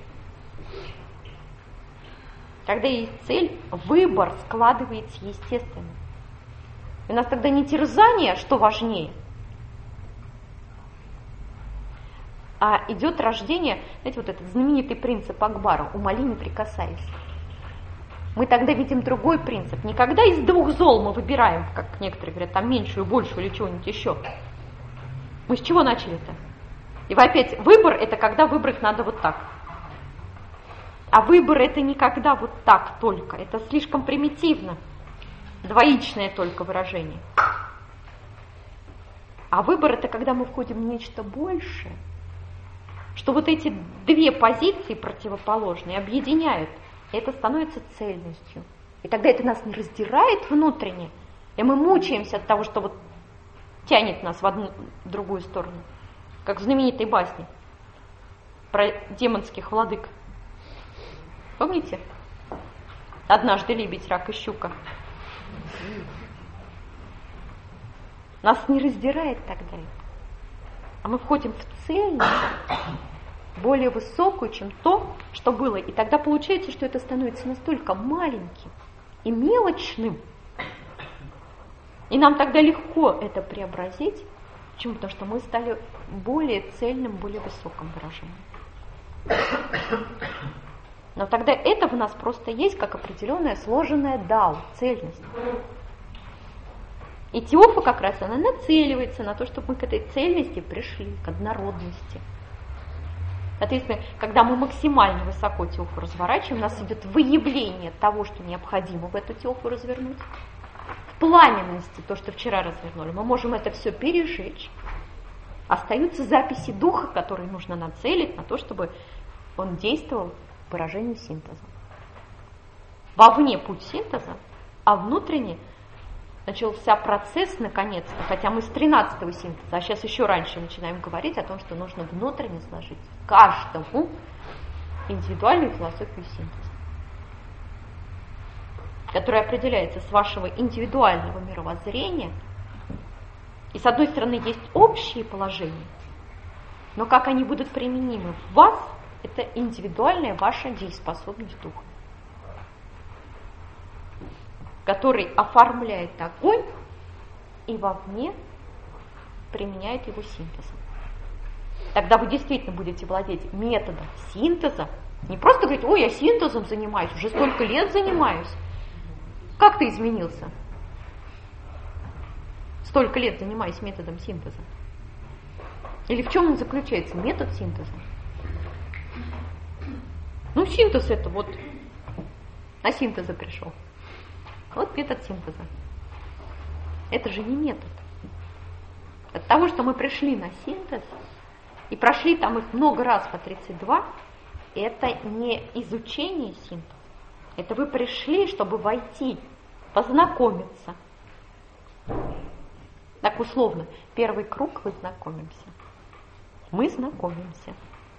Когда есть цель, выбор складывается естественно. И у нас тогда не терзание, что важнее, а идет рождение, знаете, вот этот знаменитый принцип Акбара «умоли, не прикасайся». Мы тогда видим другой принцип. Не когда из двух зол мы выбираем, как некоторые говорят, там меньшую, большую или чего-нибудь еще. Мы с чего начали-то? И опять, выбор – это когда выбрать надо вот так. А выбор – это не когда вот так только. Это слишком примитивно. Двоичное только выражение. А выбор – это когда мы входим в нечто большее, что вот эти две позиции противоположные объединяют. И это становится цельностью. И тогда это нас не раздирает внутренне, и мы мучаемся от того, что вот тянет нас в одну в другую сторону. Как в знаменитой басне про демонских владык. Помните? Однажды лебедь, рак и щука. Нас не раздирает тогда это. А мы входим в цельность, более высокую, чем то, что было. И тогда получается, что это становится настолько маленьким и мелочным. И нам тогда легко это преобразить. Почему? Потому что мы стали более цельным, более высоким выражением. Но тогда это в нас просто есть как определенная сложенная дао, цельность. И Теофа как раз она нацеливается на то, чтобы мы к этой цельности пришли, к однородности. Соответственно, когда мы максимально высоко теофу разворачиваем, у нас идет выявление того, что необходимо в эту теофу развернуть. В пламенности, то, что вчера развернули, мы можем это все пережечь. Остаются записи духа, которые нужно нацелить на то, чтобы он действовал по выражению синтеза. Вовне путь синтеза, а внутренне начался процесс, наконец-то, хотя мы с тринадцатого синтеза, а сейчас еще раньше начинаем говорить о том, что нужно внутренне сложить каждому индивидуальную философию синтеза, которая определяется с вашего индивидуального мировоззрения. И с одной стороны есть общие положения, но как они будут применимы в вас, это индивидуальная ваша дееспособность духа, который оформляет огонь и вовне применяет его синтезом. Тогда вы действительно будете владеть методом синтеза. Не просто говорить: ой, я синтезом занимаюсь, уже столько лет занимаюсь. Как ты изменился? Столько лет занимаюсь методом синтеза. Или в чем он заключается, метод синтеза? Ну, синтез это вот на синтеза пришел. Вот метод синтеза. Это же не метод. От того, что мы пришли на синтез и прошли там их много раз по тридцать два, это не изучение синтеза. Это вы пришли, чтобы войти, познакомиться. Так условно, первый круг вы знакомимся. Мы знакомимся.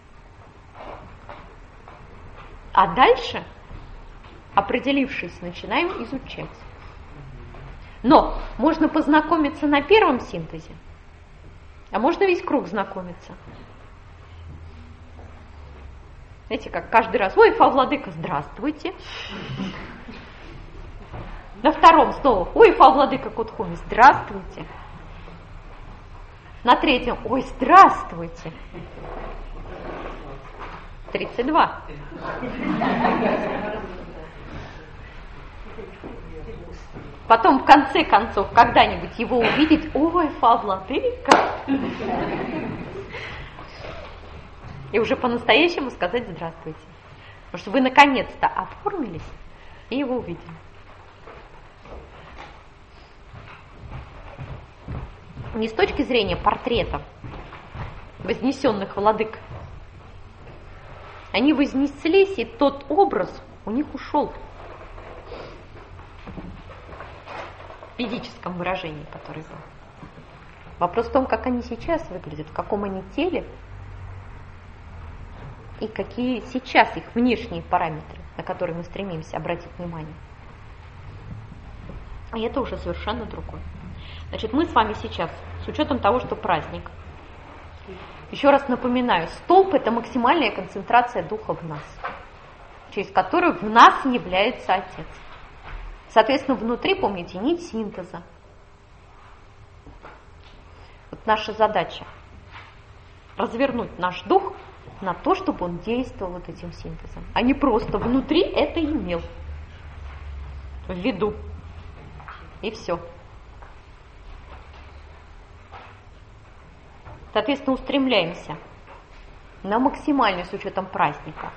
А дальше, определившись, начинаем изучать. Но можно познакомиться на первом синтезе, а можно весь круг знакомиться. Знаете, как каждый раз: ой, Фа Владыка, здравствуйте. На втором снова: ой, Фа Владыка Кутхуми, здравствуйте. На третьем: ой, здравствуйте. тридцать два. Потом в конце концов когда-нибудь его увидеть: ой, Фа Владыка. И уже по-настоящему сказать здравствуйте. Потому что вы наконец-то оформились и его увидели. Не с точки зрения портретов вознесенных владык. Они вознеслись, и тот образ у них ушел. В физическом выражении, который был. Вопрос в том, как они сейчас выглядят, в каком они теле, и какие сейчас их внешние параметры, на которые мы стремимся обратить внимание. И это уже совершенно другое. Значит, мы с вами сейчас, с учетом того, что праздник, еще раз напоминаю, столб – это максимальная концентрация духа в нас, через которую в нас является Отец. Соответственно, внутри, помните, нить синтеза. Вот наша задача развернуть наш дух на то, чтобы он действовал вот этим синтезом, а не просто внутри это имел в виду. И все. Соответственно, устремляемся на максимальную, с учетом праздника,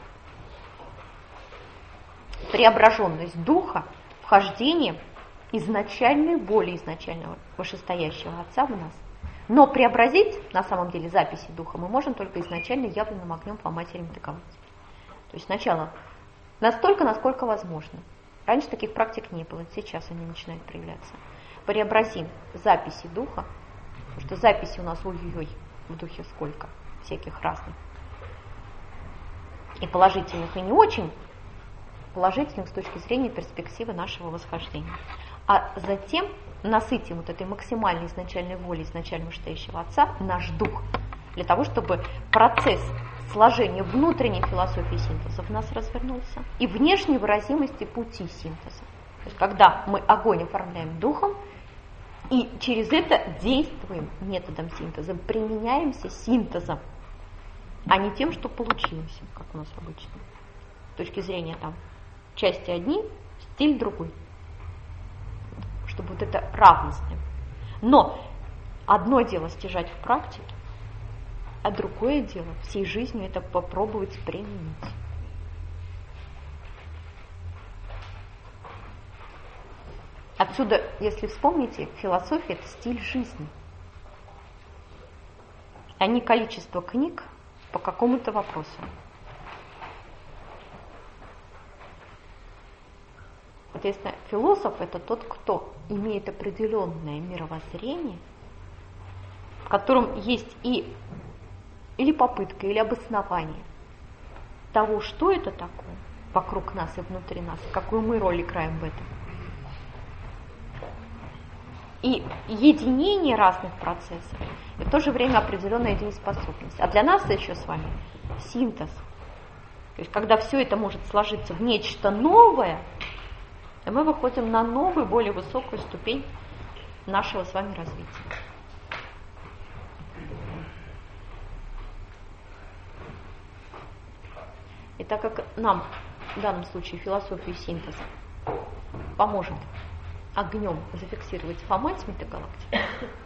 преображенность духа, вхождение изначальной воли изначального вышестоящего Отца в нас. Но преобразить, на самом деле, записи духа мы можем только изначально явленным огнем по матери Метагалактики. То есть сначала настолько, насколько возможно. Раньше таких практик не было, сейчас они начинают проявляться. Преобразим записи духа, потому что записи у нас ой-ой-ой в духе сколько, всяких разных. И положительных, и не очень положительных с точки зрения перспективы нашего восхождения. А затем насытим вот этой максимальной изначальной волей изначально вышестоящего Отца наш дух, для того, чтобы процесс сложения внутренней философии синтеза в нас развернулся и внешней выразимости пути синтеза. То есть когда мы огонь оформляем духом и через это действуем методом синтеза, применяемся синтезом, а не тем, что получилось, как у нас обычно. С точки зрения там части одни, стиль другой. Чтобы вот это равностное. Но одно дело стяжать в практике, а другое дело всей жизнью это попробовать применить. Отсюда, если вспомните, философия – это стиль жизни, а не количество книг по какому-то вопросу. Соответственно, философ – это тот, кто имеет определенное мировоззрение, в котором есть и или попытка, или обоснование того, что это такое вокруг нас и внутри нас, какую мы роль играем в этом. И единение разных процессов – и в то же время определенная дееспособность. А для нас еще с вами синтез. То есть, когда все это может сложиться в нечто новое, и мы выходим на новую, более высокую ступень нашего с вами развития. И так как нам в данном случае философию синтеза поможет огнем зафиксировать Фомать Метагалактики,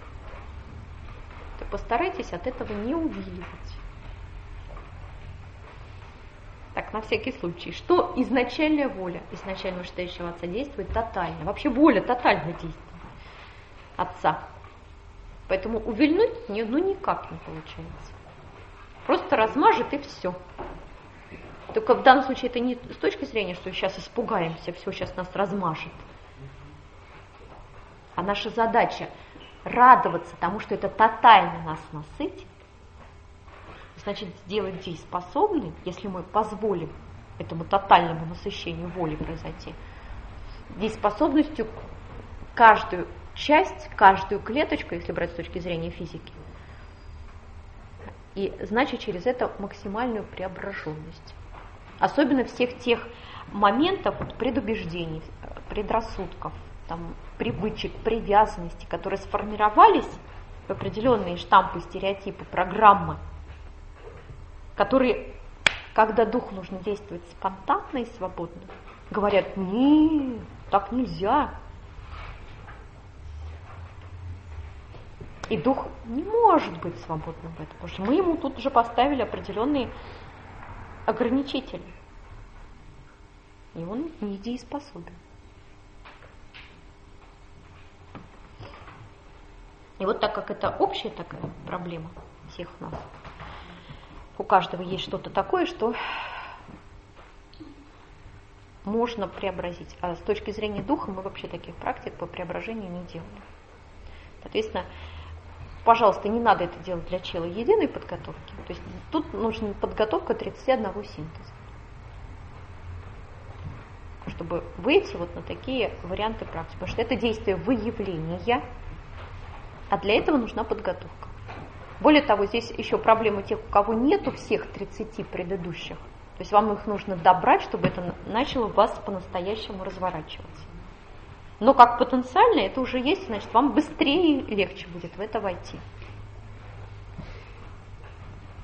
то постарайтесь от этого не увиливать. Так, на всякий случай, что изначальная воля изначально вышестоящего Отца действует тотально. Вообще воля тотально действует Отца. Поэтому увильнуть от нее ну никак не получается. Просто размажет и все. Только в данном случае это не с точки зрения, что сейчас испугаемся, все сейчас нас размажет. А наша задача радоваться тому, что это тотально нас насытит, значит, сделать дееспособным, если мы позволим этому тотальному насыщению воли произойти, дееспособностью каждую часть, каждую клеточку, если брать с точки зрения физики, и значит через это максимальную преображенность. Особенно всех тех моментов предубеждений, предрассудков, там, привычек, привязанностей, которые сформировались в определенные штампы, стереотипы, программы, которые, когда духу нужно действовать спонтанно и свободно, говорят: нет, так нельзя. И дух не может быть свободным в этом, потому что мы ему тут уже поставили определенные ограничители. И он недееспособен. И вот так как это общая такая проблема всех нас, у каждого есть что-то такое, что можно преобразить. А с точки зрения духа мы вообще таких практик по преображению не делаем. Соответственно, пожалуйста, не надо это делать для чела единой подготовки. То есть тут нужна подготовка тридцати одного синтеза, чтобы выйти вот на такие варианты практики. Потому что это действие выявления, а для этого нужна подготовка. Более того, здесь еще проблема тех, у кого нету всех тридцати предыдущих. То есть вам их нужно добрать, чтобы это начало у вас по-настоящему разворачиваться. Но как потенциально это уже есть, значит, вам быстрее и легче будет в это войти.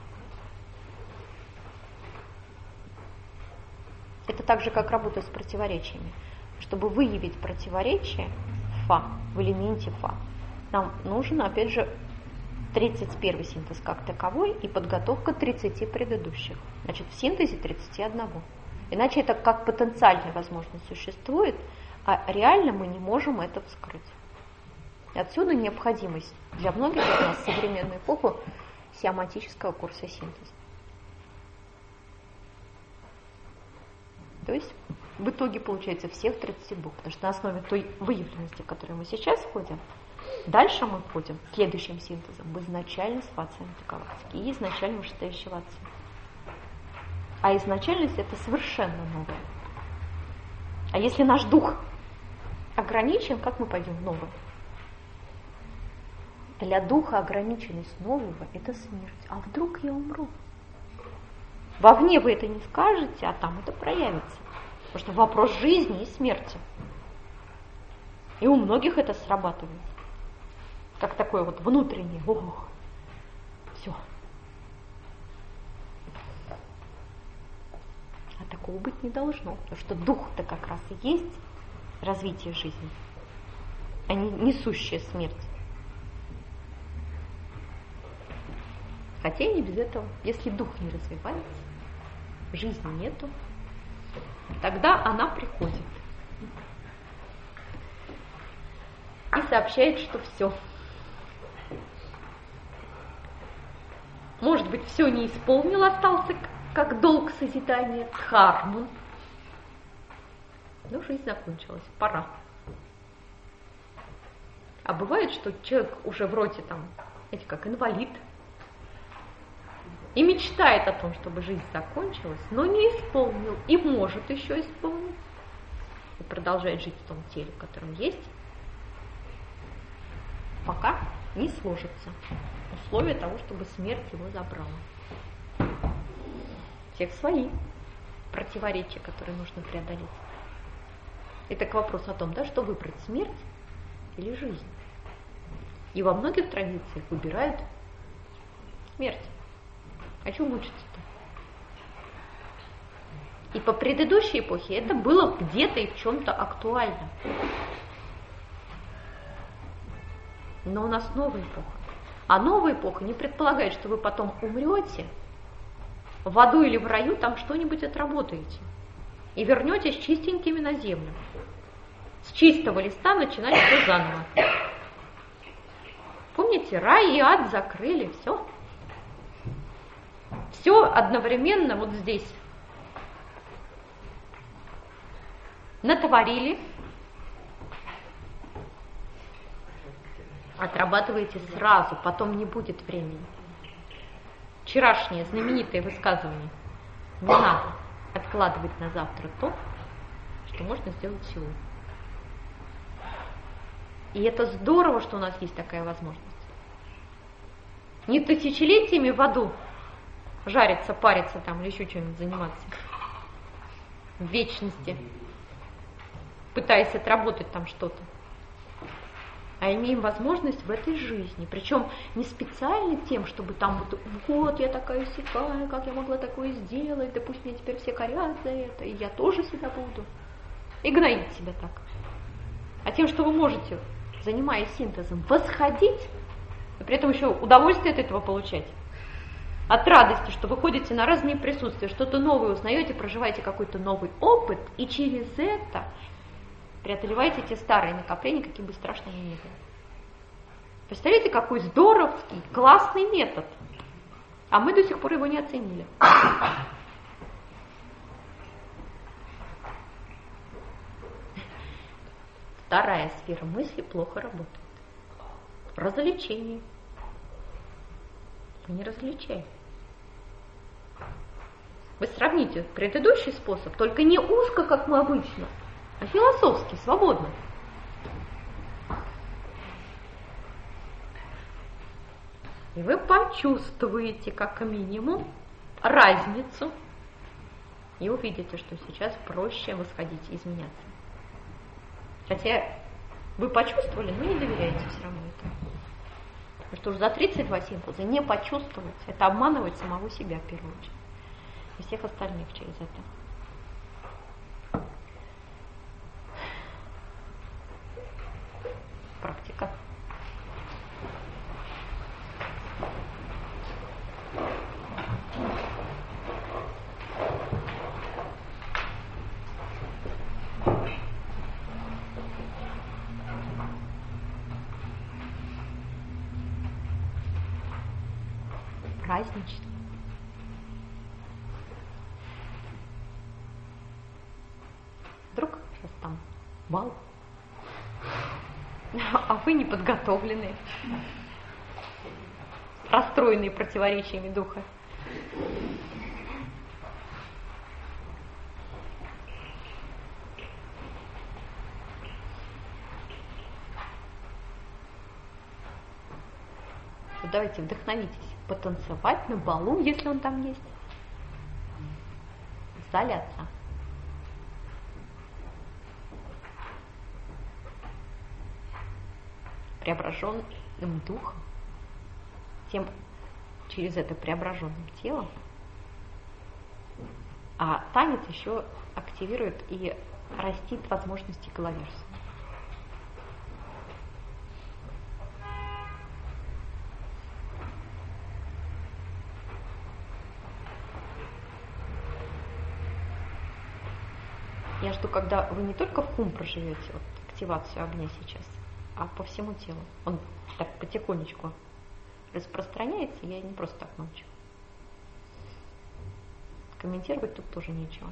Это так же, как работа с противоречиями. Чтобы выявить противоречие фа, в элементе фа, нам нужен, опять же, тридцать первый синтез как таковой и подготовка тридцати предыдущих. Значит, в синтезе тридцать один. Иначе это как потенциальная возможность существует, а реально мы не можем это вскрыть. И отсюда необходимость для многих из нас в современную эпоху сиоматического курса синтеза. То есть в итоге получается всех тридцать два, потому что на основе той выявленности, в которой мы сейчас входим, дальше мы входим следующим синтезом в изначальность фации антигалактики и изначально вышестоящего отца. А изначальность это совершенно новое. А если наш дух ограничен, как мы пойдем в новое? Для духа ограниченность нового – это смерть. А вдруг я умру? Вовне вы это не скажете, а там это проявится. Потому что вопрос жизни и смерти. И у многих это срабатывает. Как такое вот внутреннее. Ох, все. А такого быть не должно. Потому что дух-то как раз и есть развитие жизни, а не несущая смерть. Хотя и не без этого. Если дух не развивается, жизни нету, тогда она приходит и сообщает, что все. Может быть, все не исполнил, остался как долг созидания, дхарма. Но жизнь закончилась, пора. А бывает, что человек уже вроде там, знаете, как инвалид, и мечтает о том, чтобы жизнь закончилась, но не исполнил, и может еще исполнить, и продолжает жить в том теле, в котором есть, пока не сложится условия того, чтобы смерть его забрала. Всех свои противоречия, которые нужно преодолеть. Это к вопросу о том, да, что выбрать, смерть или жизнь. И во многих традициях выбирают смерть. О чем мучиться-то? И по предыдущей эпохе это было где-то и в чем-то актуально. Но у нас новая эпоха. А новая эпоха не предполагает, что вы потом умрете, в аду или в раю там что-нибудь отработаете. И вернетесь чистенькими на землю. С чистого листа начинать все заново. Помните, рай и ад закрыли, все. Все одновременно вот здесь натворили, отрабатываете сразу, потом не будет времени. Вчерашнее знаменитое высказывание: не надо откладывать на завтра то, что можно сделать сегодня. И это здорово, что у нас есть такая возможность. Не тысячелетиями в аду жариться, париться там или еще чем-нибудь заниматься. В вечности. Пытаясь отработать там что-то. А имеем возможность в этой жизни. Причем не специально тем, чтобы там вот, вот я такая сякая, как я могла такое сделать, да пусть меня теперь все корят за это, и я тоже себя буду. И гноить себя так. А тем, что вы можете, занимаясь синтезом, восходить, и при этом еще удовольствие от этого получать. От радости, что вы ходите на разные присутствия, что-то новое узнаете, проживаете какой-то новый опыт, и через это преодолеваете те старые накопления, какие бы страшными ни были. Представляете, какой здоровский, классный метод. А мы до сих пор его не оценили. Вторая сфера мысли плохо работает. Развлечение. Мы не различаем. Вы сравните предыдущий способ, только не узко, как мы обычно, а философски, свободно. И вы почувствуете, как минимум, разницу, и увидите, что сейчас проще восходить и изменяться. Хотя вы почувствовали, но не доверяете все равно этому. Потому что уже за тридцать два симпульса не почувствовать, это обманывать самого себя в первую очередь. И всех остальных через это. праздничный. Вдруг сейчас там бал, а вы не подготовленные, расстроенные противоречиями духа. Вот давайте вдохновитесь потанцевать на балу, если он там есть, в зале Отца. Преображенным духом, тем через это преображенным телом, а танец еще активирует и растит возможности головерса. Я жду, когда вы не только в кум проживете вот, активацию огня сейчас, а по всему телу. Он так потихонечку распространяется, я не просто так молчу. Комментировать тут тоже нечего.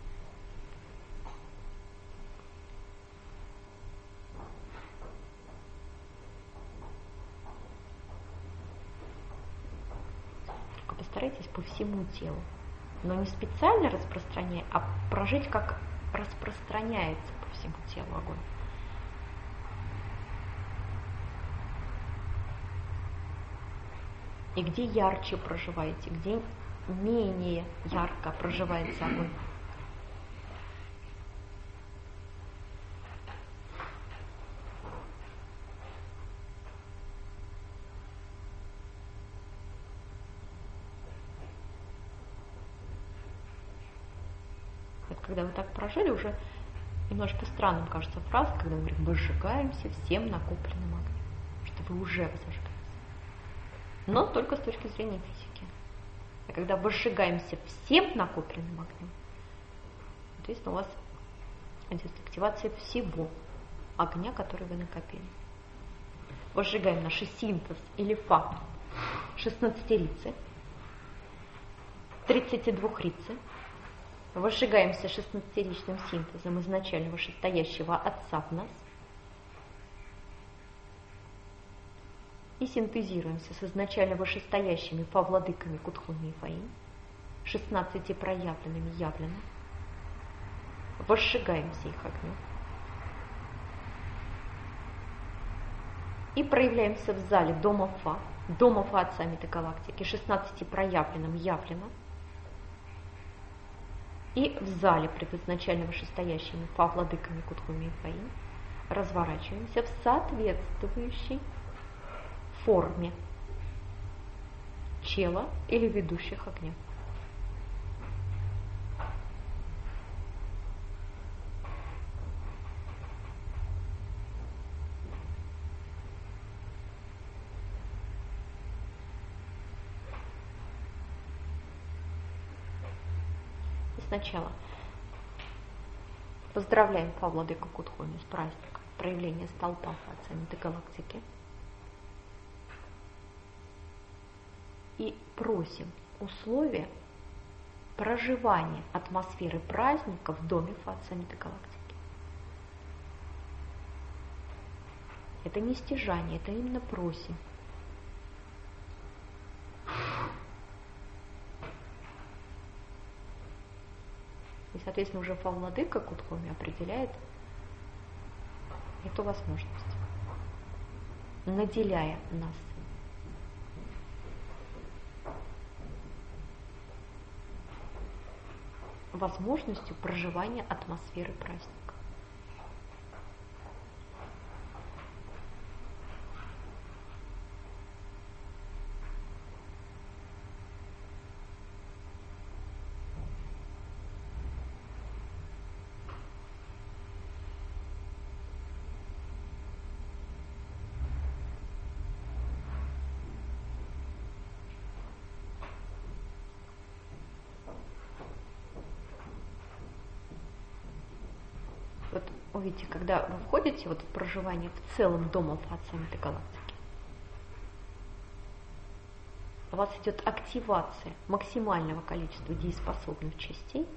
Только постарайтесь по всему телу. Но не специально распространяя, а прожить, как распространяется по всему телу огонь. И где ярче проживаете, где менее ярко проживается огонь. Вот когда вы так прожили, уже немножко странным кажется фраза, когда мы говорим, выжигаемся всем накопленным огнем, что вы уже возжигаете. Но только с точки зрения физики. А когда выжигаемся всем накопленным огнем, соответственно, у вас идет активация всего огня, который вы накопили. Выжигаем наши синтез или фа шестнадцатирицы, тридцатидвухрицы. Выжигаемся шестнадцатиричным синтезом изначально вышестоящего Отца в нас. И синтезируемся с изначально вышестоящими фа-владыками Кутхуми и Фаим, шестнадцати проявленными явленно, возжигаемся их огнем и проявляемся в зале Дома Фа, Дома Фа Отца Метагалактики, шестнадцати проявленным явленно, и в зале предизначально вышестоящими фа-владыками Кутхуми и Фаим разворачиваемся в соответствующей форме чела или ведущих огня. И сначала поздравляем фа-владыку Кутхуми с праздником проявления столпа Отца Метагалактики. И просим условия проживания атмосферы праздника в доме Отца Метагалактики. Это не стяжание, это именно просим. И, соответственно, уже фа-владыка Кутхуми определяет эту возможность, наделяя нас возможностью проживания атмосферы праздника. Вот увидите, когда вы входите вот в проживание в целом дома Отца Метагалактики, у вас идет активация максимального количества дееспособных частей.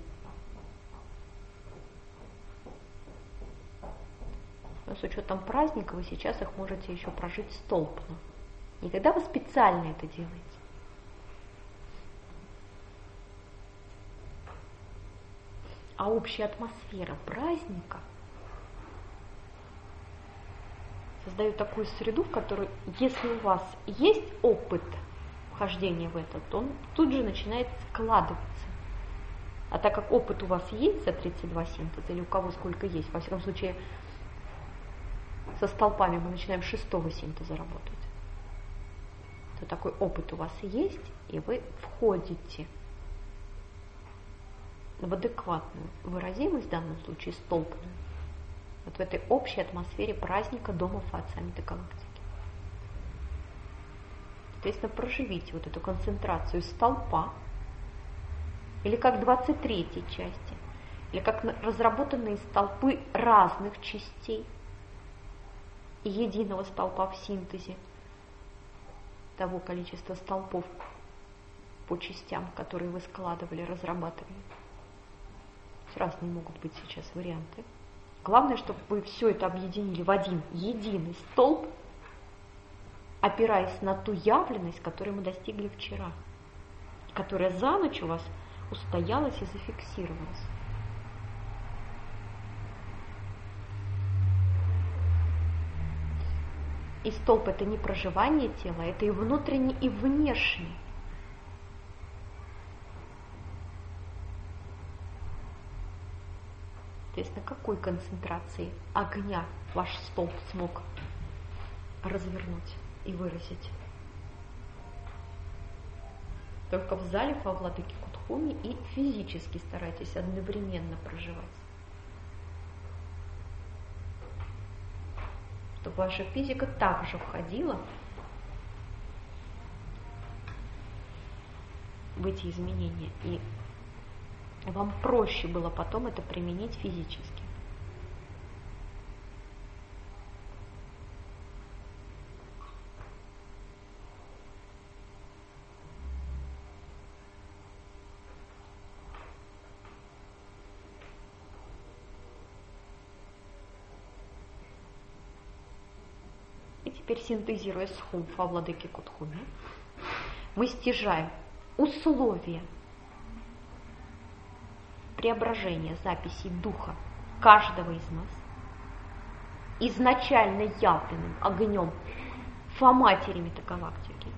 Но с учетом праздника вы сейчас их можете еще прожить столбно. Не когда вы специально это делаете. А общая атмосфера праздника создает такую среду, в которой, если у вас есть опыт вхождения в это, то он тут же начинает складываться. А так как опыт у вас есть за тридцать два синтеза, или у кого сколько есть, во всяком случае, со столпами мы начинаем шестого синтеза работать, то такой опыт у вас есть, и вы входите в адекватную выразимость, в данном случае столбную, вот в этой общей атмосфере праздника Дома Фа-Отца Метагалактики. Соответственно, проживите вот эту концентрацию столпа, или как двадцать третьей части, или как разработанные столпы разных частей и единого столпа в синтезе того количества столпов по частям, которые вы складывали, разрабатывали. Разные могут быть сейчас варианты. Главное, чтобы вы все это объединили в один единый столб, опираясь на ту явленность, которую мы достигли вчера, которая за ночь у вас устоялась и зафиксировалась. И столб — это не проживание тела, это и внутренний, и внешний. То есть на какой концентрации огня ваш столб смог развернуть и выразить? Только в зале Фа-Владыки Кутхуми и физически старайтесь одновременно проживать. Чтобы ваша физика также входила в эти изменения, и вам проще было потом это применить физически. И теперь, синтезируя схум Фа-Владыки Кутхуми, мы стяжаем условия преображения записей духа каждого из нас изначально явленным огнем Фа-Матери Метагалактики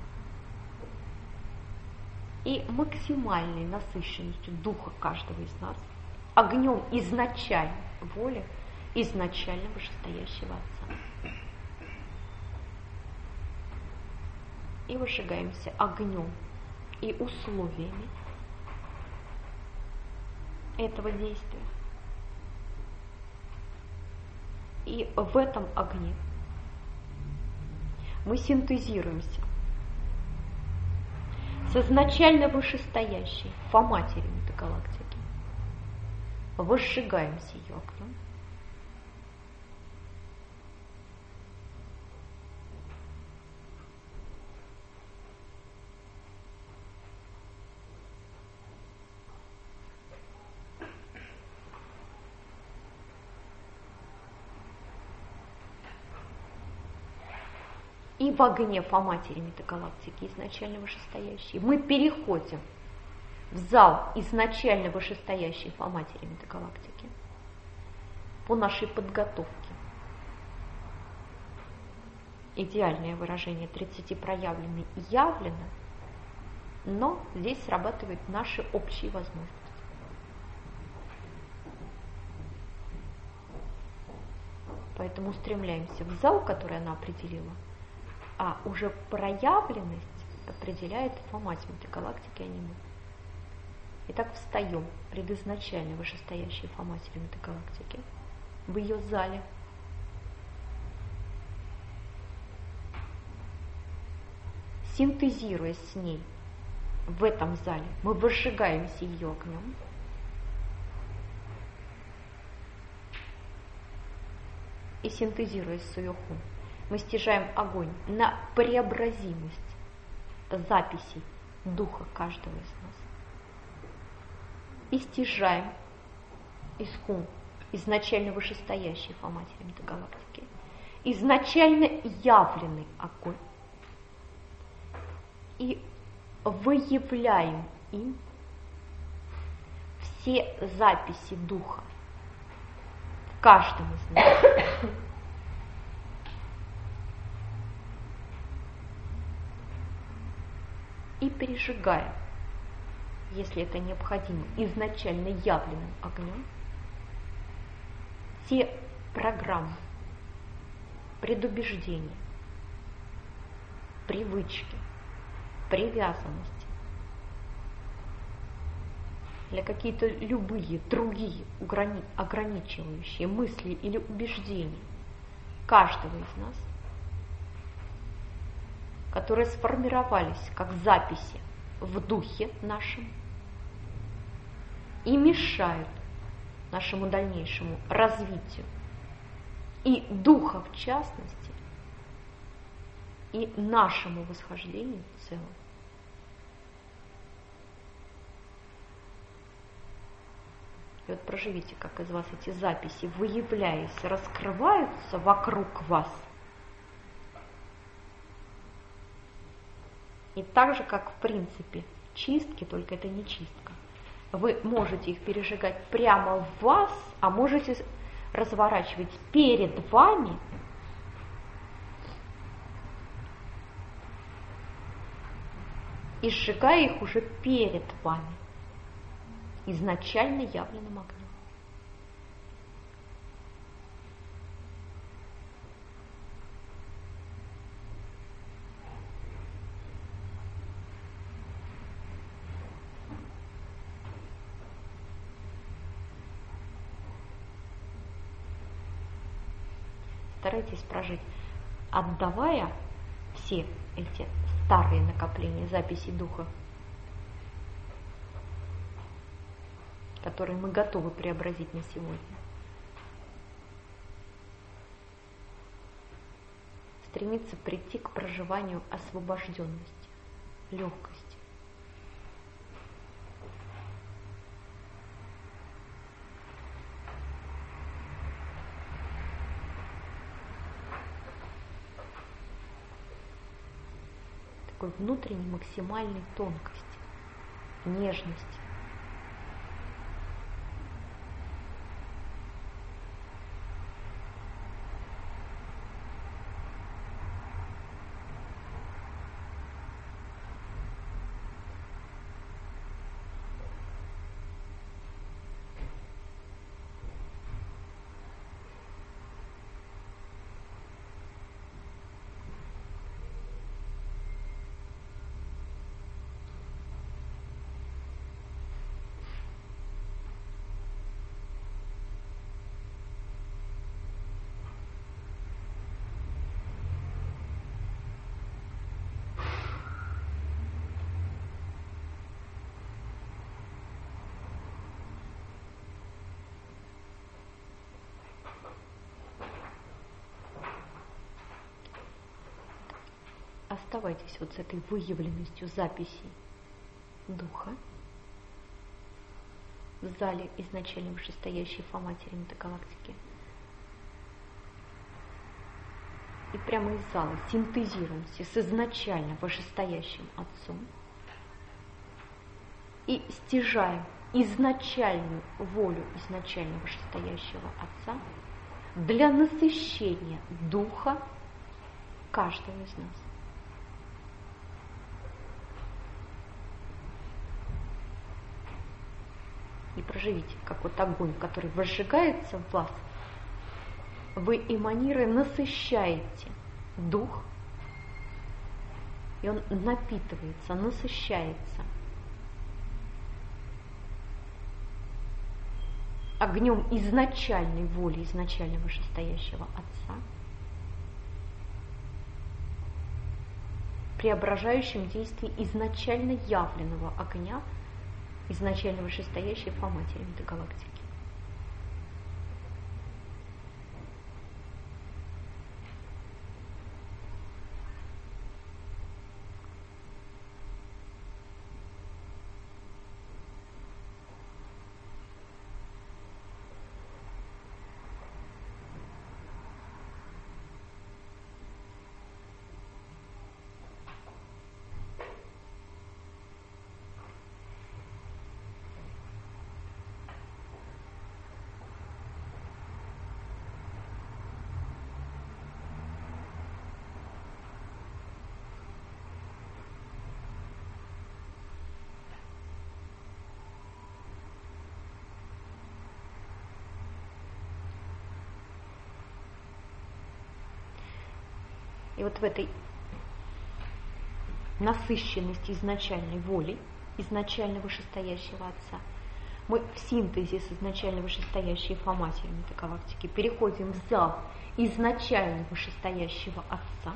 и максимальной насыщенностью духа каждого из нас огнем изначальной воли изначально вышестоящего Отца. И выжигаемся огнем и условиями этого действия. И в этом огне мы синтезируемся с изначально вышестоящей Фа-Матери Метагалактики, возжигаемся ее огнем, и в огне Фа-Матери Метагалактики, изначально вышестоящей, мы переходим в зал изначально вышестоящей Фа-Матери Метагалактики по нашей подготовке. Идеальное выражение тридцати проявлены и явлено, но здесь срабатывают наши общие возможности. Поэтому устремляемся в зал, который она определила, а уже проявленность определяет Фа-Мать Метагалактики, а не мы. Итак, встаем пред изначально вышестоящей Фа-Матерью Метагалактики в ее зале. Синтезируя с ней в этом зале, мы выжигаемся ее огнем. И синтезируя с Суёхун, мы стяжаем огонь на преобразимость записей духа каждого из нас. И стяжаем искун, изначально вышестоящий по матерям до галактики, изначально явленный огонь, и выявляем им все записи духа в каждом из нас. И пережигаем, если это необходимо, изначально явленным огнем те программы, предубеждения, привычки, привязанности, или какие-то любые другие ограничивающие мысли или убеждения каждого из нас, которые сформировались как записи в духе нашем и мешают нашему дальнейшему развитию и духа в частности, и нашему восхождению в целом. И вот проживите, как из вас эти записи, выявляясь, раскрываются вокруг вас. И так же, как в принципе чистки, только это не чистка. Вы можете их пережигать прямо в вас, а можете разворачивать перед вами и сжигая их уже перед вами, изначально явленным огнем. Старайтесь прожить, отдавая все эти старые накопления записей духа, которые мы готовы преобразить на сегодня. Стремиться прийти к проживанию освобожденности, легкости. Такой внутренней максимальной тонкости, нежности. Оставайтесь вот с этой выявленностью записей духа в зале изначально вышестоящей по матерям до галактики. И прямо из зала синтезируемся с изначально вышестоящим Отцом и стяжаем изначальную волю изначально вышестоящего Отца для насыщения духа каждого из нас. И проживите, как вот огонь, который возжигается в вас, вы эманируя насыщаете дух, и он напитывается, насыщается огнем изначальной воли, изначально вышестоящего Отца, преображающим действие изначально явленного огня, изначально вышестоящей по матерям до галактики. И вот в этой насыщенности изначальной воли, изначально вышестоящего Отца, мы в синтезе с изначально вышестоящей Фа-матерью Метагалактики переходим в зал изначально вышестоящего Отца.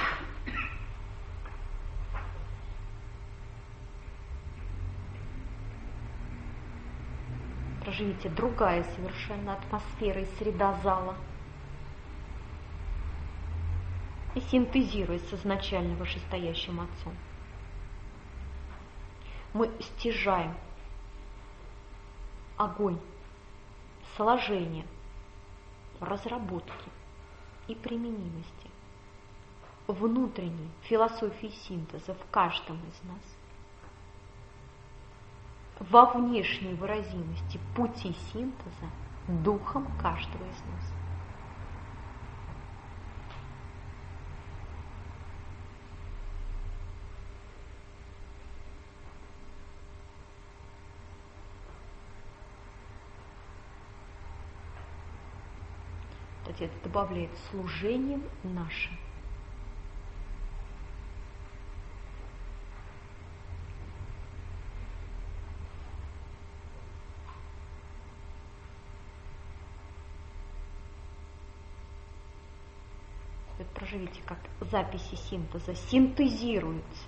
Проживите другая совершенно атмосфера и среда зала. И синтезируя с изначально вышестоящим Отцом, мы стяжаем огонь сложения, разработки и применимости внутренней философии синтеза в каждом из нас, во внешней выразимости пути синтеза духом каждого из нас. Отец добавляет служением нашим. Вот проживите, как записи синтеза синтезируются.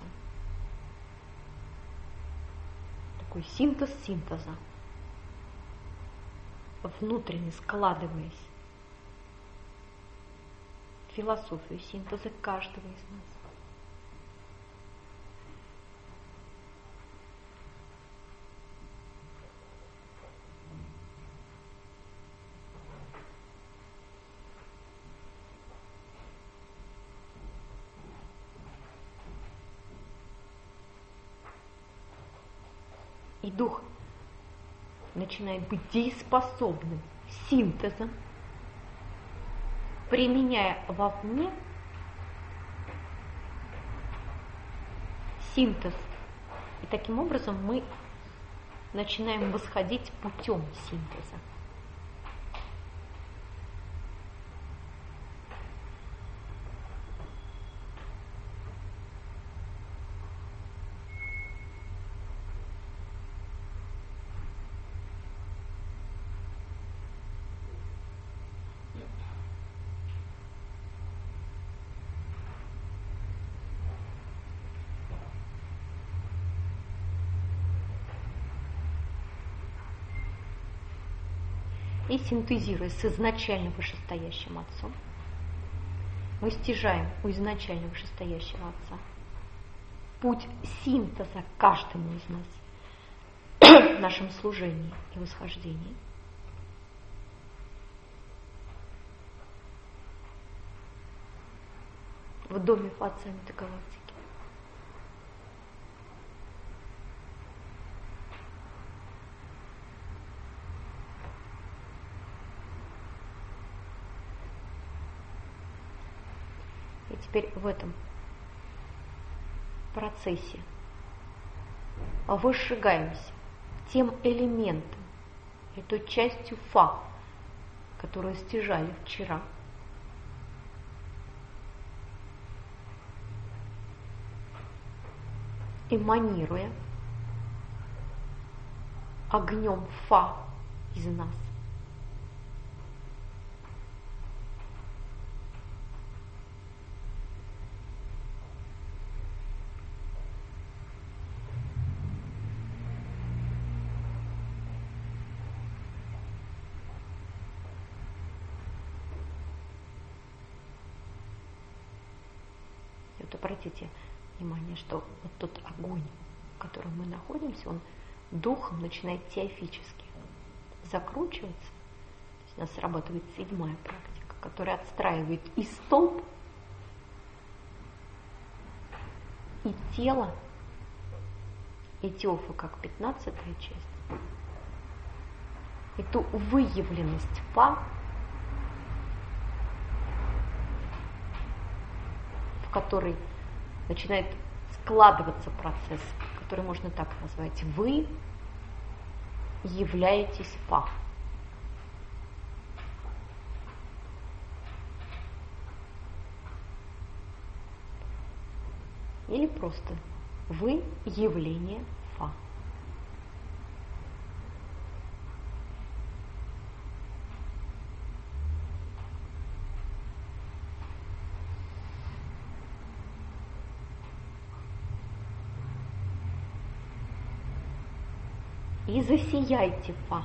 Такой синтез синтеза, внутренне складываясь философию синтеза каждого из нас. И дух начинает быть дееспособным синтезом, применяя вовне синтез. И таким образом мы начинаем восходить путем синтеза. И синтезируя с изначально вышестоящим Отцом, мы стяжаем у изначально вышестоящего Отца путь синтеза каждому из нас в нашем служении и восхождении. В доме Отца Метагалактики. И теперь в этом процессе выжигаемся тем элементом, и той частью Фа, которую стяжали вчера. Эманируя огнем Фа из нас. Вот обратите внимание, что вот тот огонь, в котором мы находимся, он духом начинает теофически закручиваться. То есть у нас срабатывает седьмая практика, которая отстраивает и столб, и тело, и теофа как пятнадцатая часть, и ту выявленность Фа, в которой начинает складываться процесс, который можно так назвать. Вы являетесь Фа. или просто вы явление Фа. И засияйте Фа.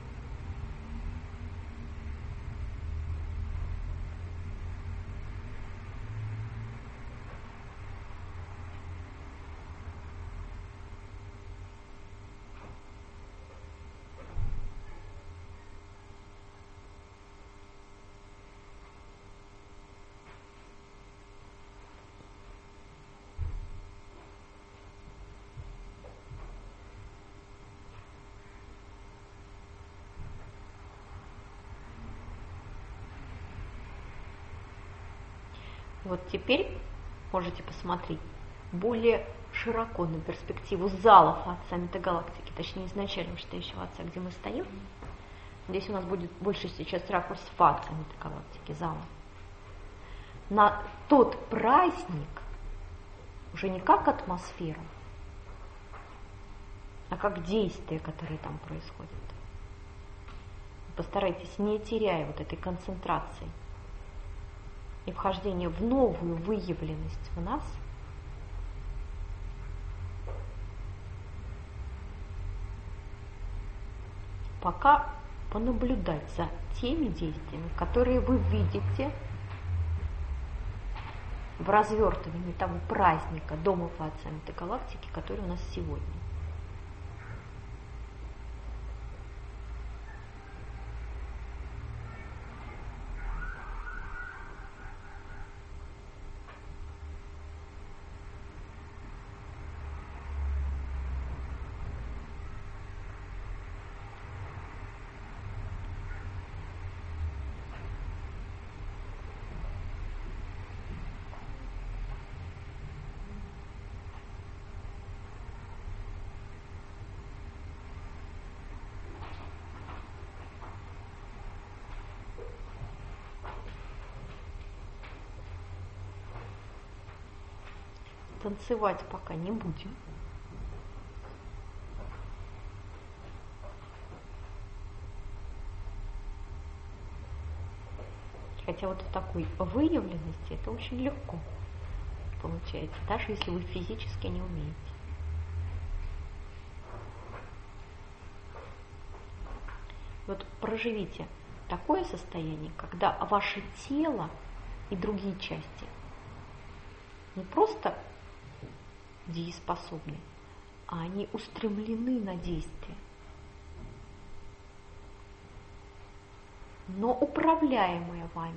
Вот теперь можете посмотреть более широко на перспективу залов Отца Метагалактики, точнее изначально вышестоящего Отца, где мы стоим. Здесь у нас будет больше сейчас ракурс Фа Отца Метагалактики, зала. На тот праздник уже не как атмосфера, а как действия, которые там происходят. Постарайтесь, не теряя вот этой концентрации и вхождение в новую выявленность в нас, пока понаблюдать за теми действиями, которые вы видите в развертывании того праздника Дома Фа Отца Метагалактики, который у нас сегодня. Танцевать пока не будем. Хотя вот в такой выявленности это очень легко получается, даже если вы физически не умеете. Вот проживите такое состояние, когда ваше тело и другие части не просто дееспособны, а они устремлены на действие, но управляемые вами.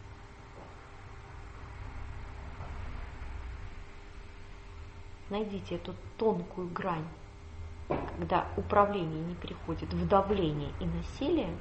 Найдите эту тонкую грань, когда управление не переходит в давление и насилие,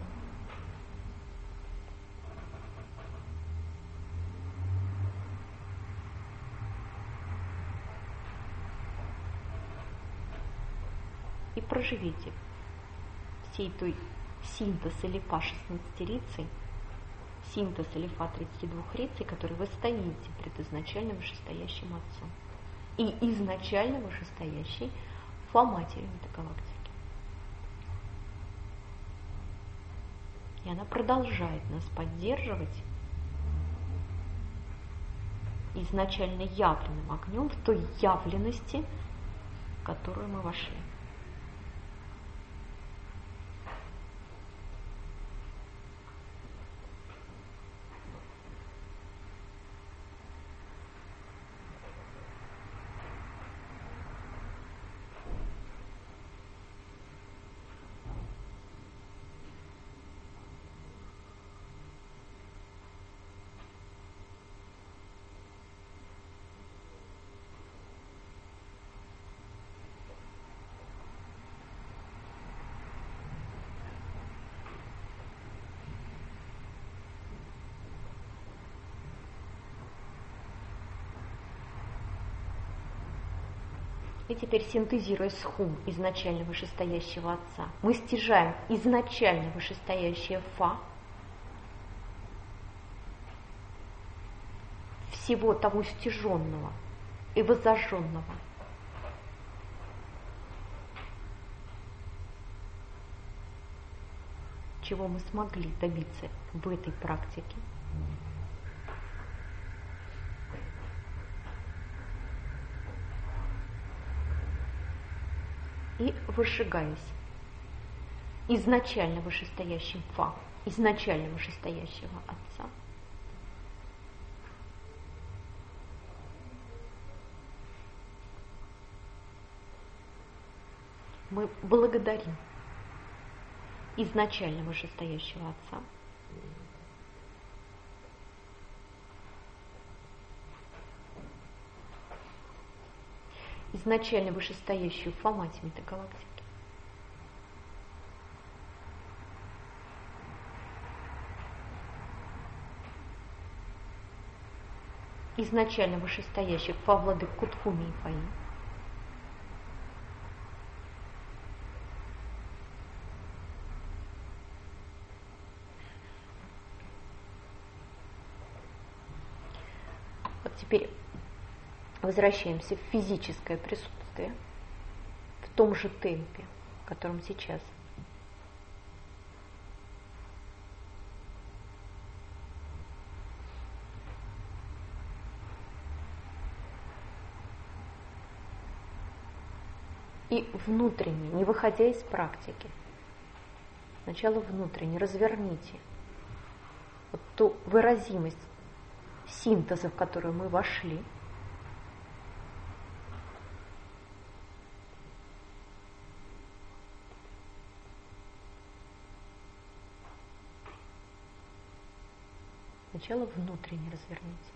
и проживите всей той синтез или Фа шестнадцатирицей, синтез или Фа тридцатидвухрицей, который вы стоите пред изначально вышестоящим Отцом и изначально вышестоящей Фа Матерью Метагалактики. И она продолжает нас поддерживать изначально явленным огнем в той явленности, в которую мы вошли. И теперь, синтезируя схум изначально вышестоящего Отца, мы стяжаем изначально вышестоящее Фа всего того стяженного и воззаженного. Чего мы смогли добиться в этой практике. И выжигаясь изначально вышестоящим Фа, изначально вышестоящего Отца, мы благодарим изначально вышестоящего Отца, изначально вышестоящую Фа, Мать Метагалактики, изначально вышестоящих Фа, Владык Кутхуми и Фаи, вот теперь возвращаемся в физическое присутствие в том же темпе, в котором сейчас. И внутренне, не выходя из практики, сначала внутренне разверните вот ту выразимость синтеза, в которую мы вошли, сначала внутренне разверните.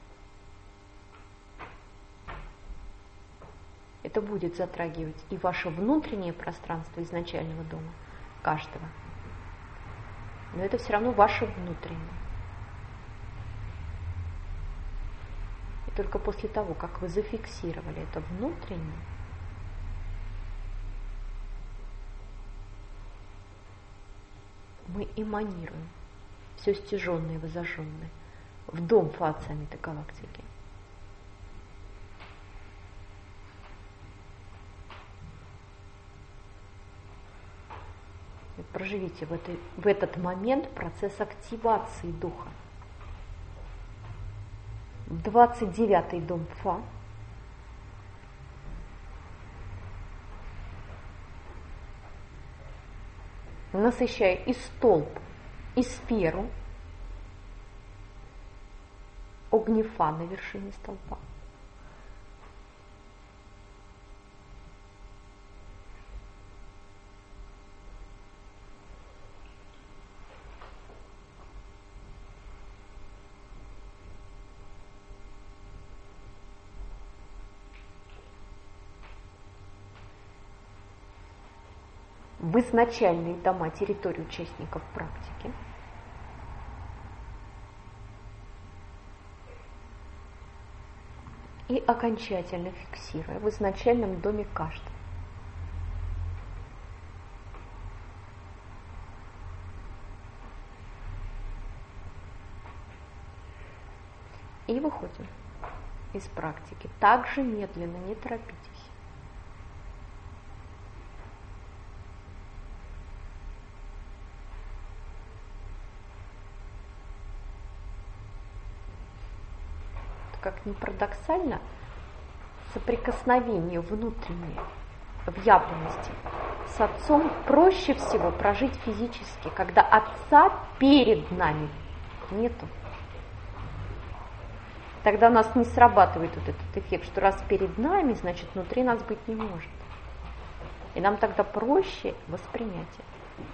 Это будет затрагивать и ваше внутреннее пространство изначального дома, каждого. Но это все равно ваше внутреннее. И только после того, как вы зафиксировали это внутреннее, мы эманируем все стяженное и возожженное в дом Фа Отца Метагалактики. И проживите в, этой, в этот момент процесс активации духа. двадцать девятый дом Фа. Насыщая и столб, и сферу огнефа на вершине столпа. В изначальные дома территории участников практики. И окончательно фиксируя в изначальном доме каждого. И выходим из практики. Также медленно, не торопитесь. Как ни парадоксально, соприкосновение внутреннее в явленности с Отцом проще всего прожить физически, когда Отца перед нами нету. Тогда у нас не срабатывает вот этот эффект, что раз перед нами, значит внутри нас быть не может. И нам тогда проще воспринять это.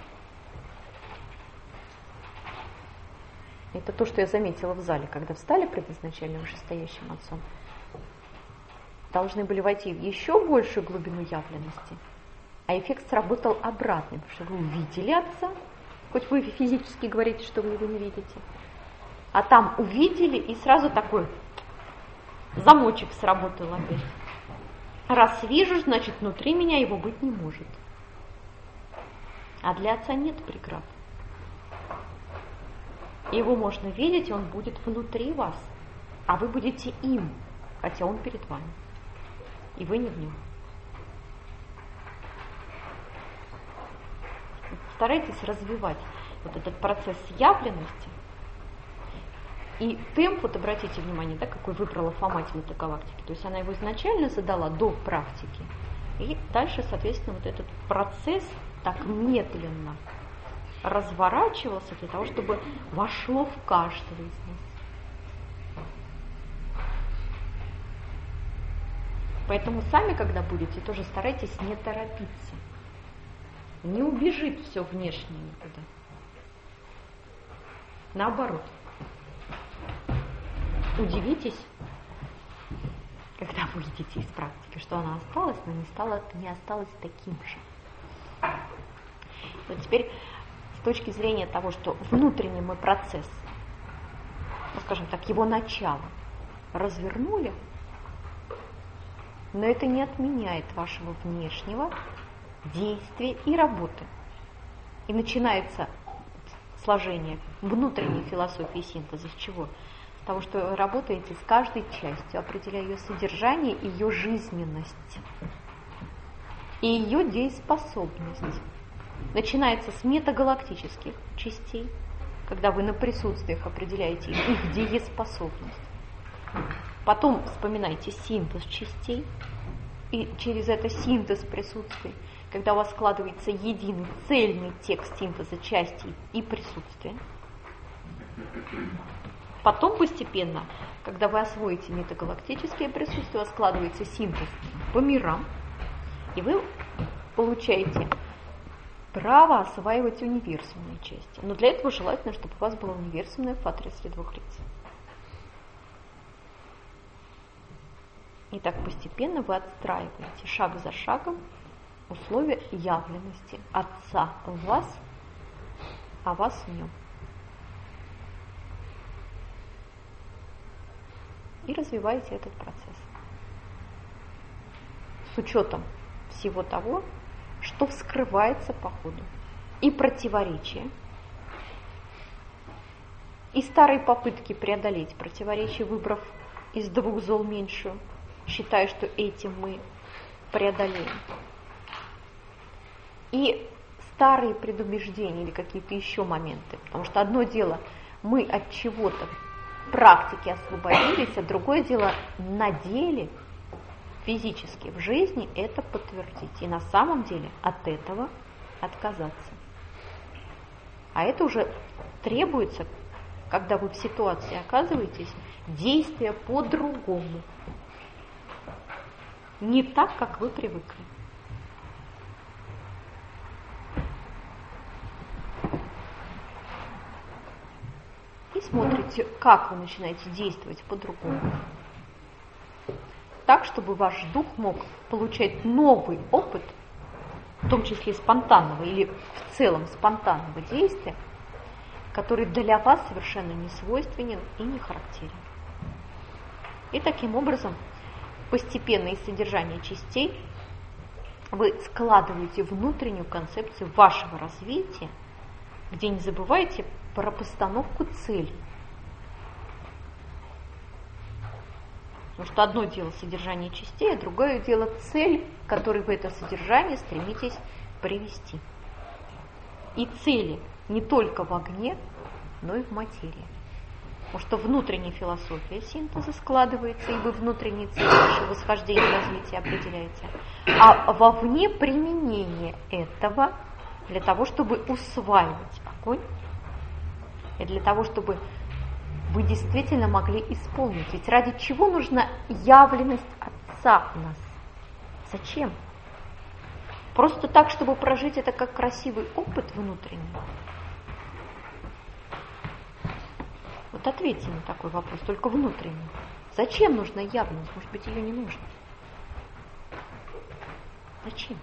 Это то, что я заметила в зале, когда встали пред изначальным вышестоящим Отцом. Должны были войти в еще большую глубину явленности, а эффект сработал обратно, потому что вы увидели Отца, хоть вы физически говорите, что вы его не видите, а там увидели, и сразу такой замочек сработал опять. Раз вижу, значит внутри меня его быть не может. А для Отца нет преград. Его можно видеть, он будет внутри вас, а вы будете им. хотя он перед вами, и вы не в нем. Старайтесь развивать вот этот процесс явленности. И темп, вот обратите внимание, да, какой выбрала Фома этой галактики. То есть она его изначально задала до практики. И дальше, соответственно, вот этот процесс так медленно разворачивался для того, чтобы вошло в каждого из нас. Поэтому сами, когда будете, тоже старайтесь не торопиться. Не убежит все внешнее никуда. Наоборот. Удивитесь, когда выйдете из практики, что она осталась, но не, стала, не осталась таким же. Вот теперь с точки зрения того, что внутренний мы процесс, ну, скажем так, его начало развернули, но это не отменяет вашего внешнего действия и работы. И начинается сложение внутренней философии синтеза с чего? С того, что вы работаете с каждой частью, определяя ее содержание, ее жизненность и ее дееспособность. Начинается с метагалактических частей, когда вы на присутствиях определяете их дееспособность. Потом вспоминайте синтез частей, и через это синтез присутствий, когда у вас складывается единый цельный текст синтеза частей и присутствия. Потом постепенно, когда вы освоите метагалактические присутствия, у вас складывается синтез по мирам, и вы получаете право осваивать универсумные части. Но для этого желательно, чтобы у вас была универсумная фатрия среди двух лиц. И так постепенно вы отстраиваете шаг за шагом условия явленности Отца в вас, а вас в нем. И развиваете этот процесс. С учетом всего того, что вскрывается по ходу. И противоречия, и старые попытки преодолеть противоречия, выбрав из двух зол меньшую, считая, что этим мы преодолеем. И старые предубеждения или какие-то еще моменты. Потому что одно дело, мы от чего-то в практике освободились, а другое дело на деле, физически, в жизни это подтвердить. И на самом деле от этого отказаться. А это уже требуется, когда вы в ситуации оказываетесь, действия по-другому. Не так, как вы привыкли. И смотрите, как вы начинаете действовать по-другому. Так, чтобы ваш дух мог получать новый опыт, в том числе спонтанного или в целом спонтанного действия, который для вас совершенно не свойственен и не характерен. И таким образом, постепенно из содержания частей вы складываете внутреннюю концепцию вашего развития, где не забывайте про постановку цели. Потому что одно дело содержание частей, а другое дело цель, которой вы это содержание стремитесь привести. И цели не только в огне, но и в материи. Потому что внутренняя философия синтеза складывается, и вы внутренние цели вашего восхождения и развития определяете. А вовне применение этого для того, чтобы усваивать огонь, и для того, чтобы вы действительно могли исполнить. Ведь ради чего нужна явленность Отца в нас? Зачем? Просто так, чтобы прожить это как красивый опыт внутренний? Вот ответьте на такой вопрос, только внутренний. Зачем нужна явленность? Может быть, ее не нужно? Зачем?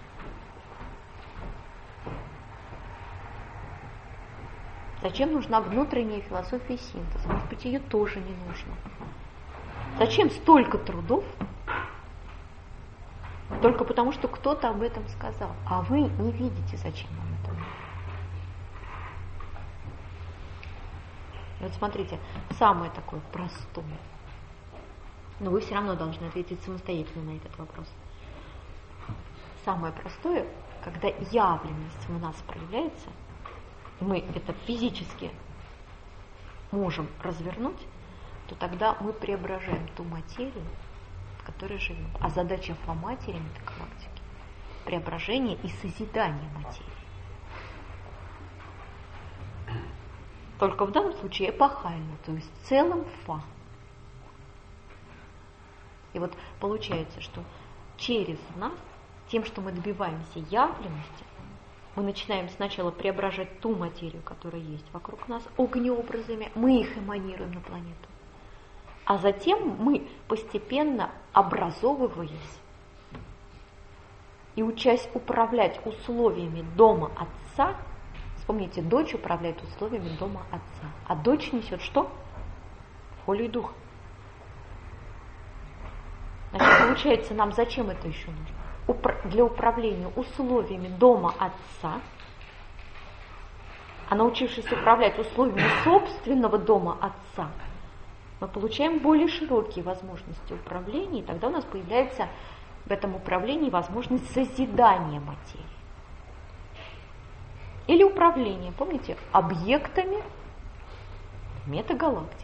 Зачем нужна внутренняя философия синтеза? Может быть, ее тоже не нужно. Зачем столько трудов? Только потому, что кто-то об этом сказал. А вы не видите, зачем вам это нужно. Вот смотрите, самое такое простое. Но вы все равно должны ответить самостоятельно на этот вопрос. Самое простое, когда явленность в нас проявляется, мы это физически можем развернуть, то тогда мы преображаем ту материю, в которой живем. А задача фломатерии метагалактики – преображение и созидание материи. Только в данном случае эпохально, то есть в целом фа. И вот получается, что через нас, тем, что мы добиваемся явленности, мы начинаем сначала преображать ту материю, которая есть вокруг нас, огнеобразами, мы их эманируем на планету. А затем мы, постепенно образовываясь и учась управлять условиями дома отца, вспомните, дочь управляет условиями дома отца, а дочь несет что? Волю и дух. Значит, получается, нам зачем это еще нужно? Упра- для управления условиями дома отца, а научившись управлять условиями собственного дома отца, мы получаем более широкие возможности управления, и тогда у нас появляется в этом управлении возможность созидания материи. Или управление, помните, объектами метагалактики.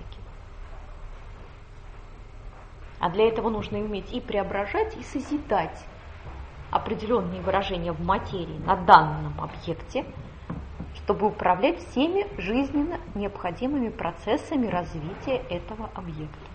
А для этого нужно уметь и преображать, и созидать определенные выражения в материи на данном объекте, чтобы управлять всеми жизненно необходимыми процессами развития этого объекта.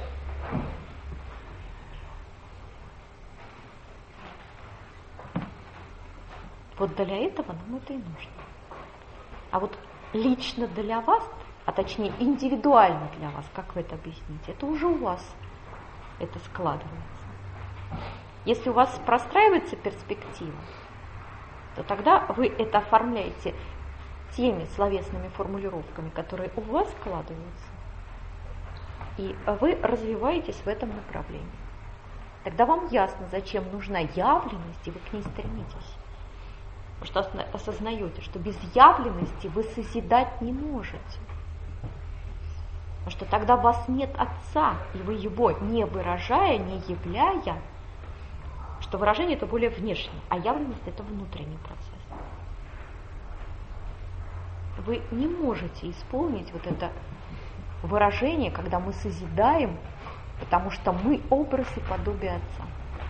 Вот для этого нам это и нужно. А вот лично для вас, а точнее индивидуально для вас, как вы это объясните, это уже у вас это складывается. Если у вас простраивается перспектива, то тогда вы это оформляете теми словесными формулировками, которые у вас складываются, и вы развиваетесь в этом направлении. Тогда вам ясно, зачем нужна явленность, и вы к ней стремитесь. Потому что осознаете, что без явленности вы созидать не можете. Потому что тогда у вас нет отца, и вы его не выражая, не являя, что выражение это более внешнее, а явленность это внутренний процесс. Вы не можете исполнить вот это выражение, когда мы созидаем, потому что мы образ и подобие отца.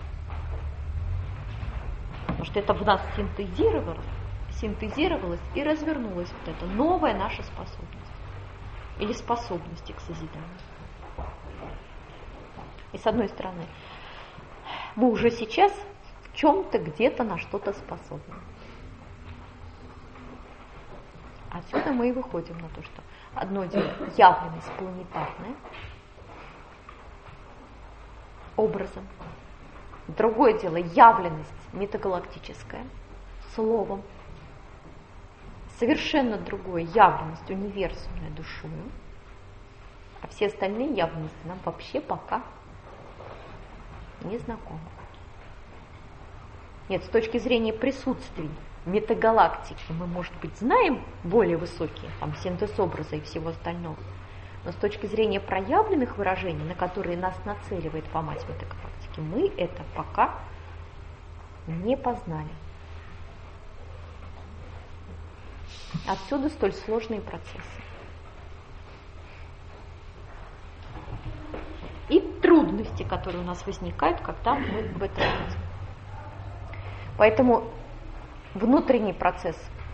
Потому что это в нас синтезировалось, синтезировалось и развернулась вот эта новая наша способность. Или способности к созиданию. И с одной стороны, мы уже сейчас в чем-то, где-то на что-то способны. Отсюда мы и выходим на то, что одно дело явленность планетарная, образом. Другое дело явленность метагалактическая, словом. Совершенно другое явленность универсумная душою, а все остальные явленности нам вообще пока не знакомы. Нет, с точки зрения присутствий метагалактики мы, может быть, знаем более высокие, там, синтез образа и всего остального, но с точки зрения проявленных выражений, на которые нас нацеливает формат метагалактики, мы это пока не познали. Отсюда столь сложные процессы. И трудности, которые у нас возникают, когда мы в этом видим. Поэтому внутренний процесс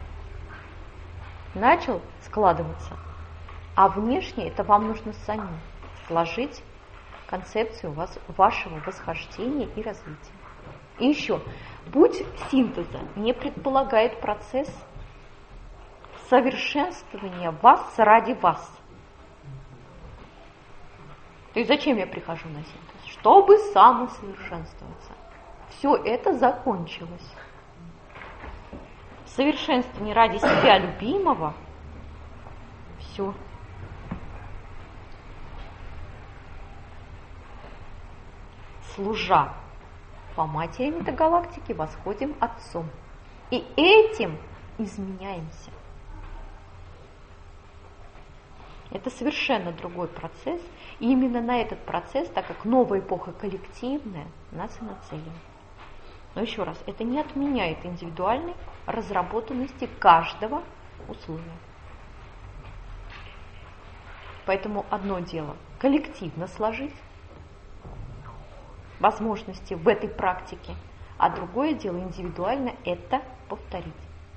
начал складываться, а внешне это вам нужно самим сложить концепцию вас, вашего восхождения и развития. И еще, путь синтеза не предполагает процесс совершенствования вас ради вас. То есть зачем я прихожу на синтез? Чтобы самосовершенствоваться. Все это закончилось. Совершенствование ради себя любимого – все. Служа по матери метагалактики, восходим Отцом. И этим изменяемся. Это совершенно другой процесс. И именно на этот процесс, так как новая эпоха коллективная, нас и нацелена. Но еще раз, это не отменяет индивидуальной разработанности каждого условия. Поэтому одно дело коллективно сложить возможности в этой практике, а другое дело индивидуально это повторить.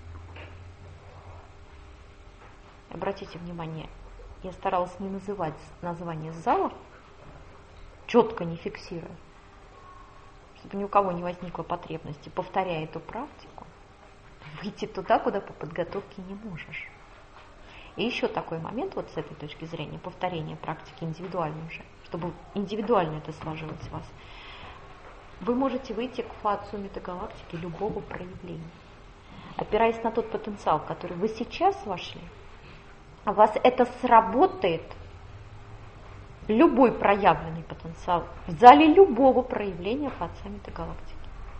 Обратите внимание, я старалась не называть название зала, четко не фиксируя, чтобы ни у кого не возникло потребности, повторяя эту практику, выйти туда, куда по подготовке не можешь. И еще такой момент, вот с этой точки зрения, повторения практики индивидуально уже, чтобы индивидуально это сложилось у вас. Вы можете выйти к фацию метагалактики любого проявления. Опираясь на тот потенциал, в который вы сейчас вошли, у вас это сработает, любой проявленный потенциал, в зале любого проявления фация метагалактики.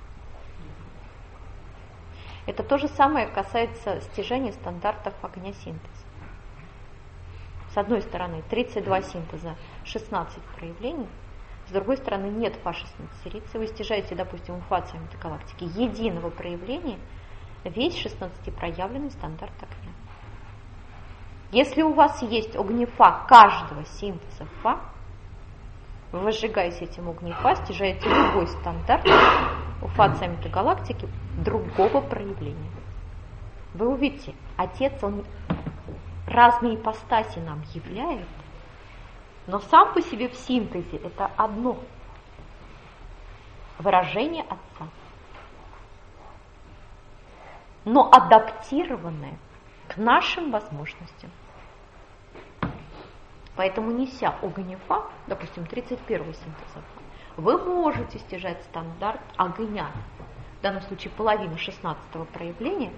Это то же самое касается стяжания стандартов огня синтеза. С одной стороны, тридцать два синтеза, шестнадцать проявлений. С другой стороны, нет фа-шестнадцатирицы. Вы стяжаете, допустим, у фация метагалактики единого проявления весь шестнадцатипроявленный стандарт огня. Если у вас есть огнефа каждого синтеза фа, вы возжигаете этим огнефа, стяжаете любой стандарт у фация метагалактики другого проявления. Вы увидите, Отец, он разные ипостаси нам являет, но сам по себе в синтезе это одно выражение Отца, но адаптированное к нашим возможностям. Поэтому, неся огнефа, допустим, тридцать первый синтез фа, вы можете стяжать стандарт огня, в данном случае половину шестнадцатого проявления,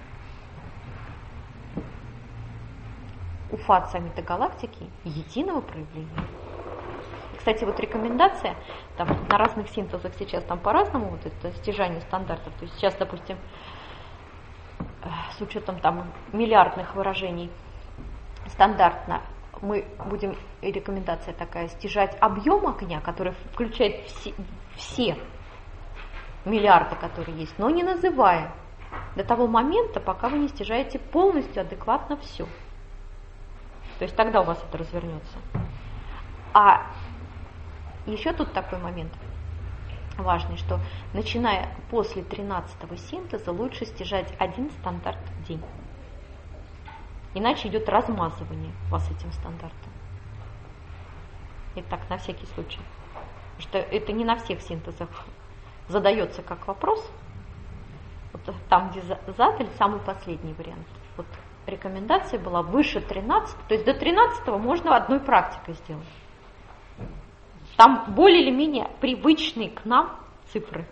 у фация метагалактики единого проявления. Кстати, вот рекомендация, там на разных синтезах сейчас там по-разному вот это стяжание стандартов. То есть сейчас, допустим, с учетом там миллиардных выражений стандартно мы будем, рекомендация такая, стяжать объем огня, который включает все, все миллиарды, которые есть, но не называя до того момента, пока вы не стяжаете полностью адекватно все. То есть тогда у вас это развернется. А еще тут такой момент важный, что начиная после тринадцатого синтеза лучше стяжать один стандарт в день. Иначе идет размазывание вас этим стандартом. И так на всякий случай. Потому что это не на всех синтезах задается как вопрос. Вот там, где задали, самый последний вариант. Вот рекомендация была выше тринадцатого, то есть до тринадцатого можно одной практикой сделать. Там более или менее привычные к нам цифры.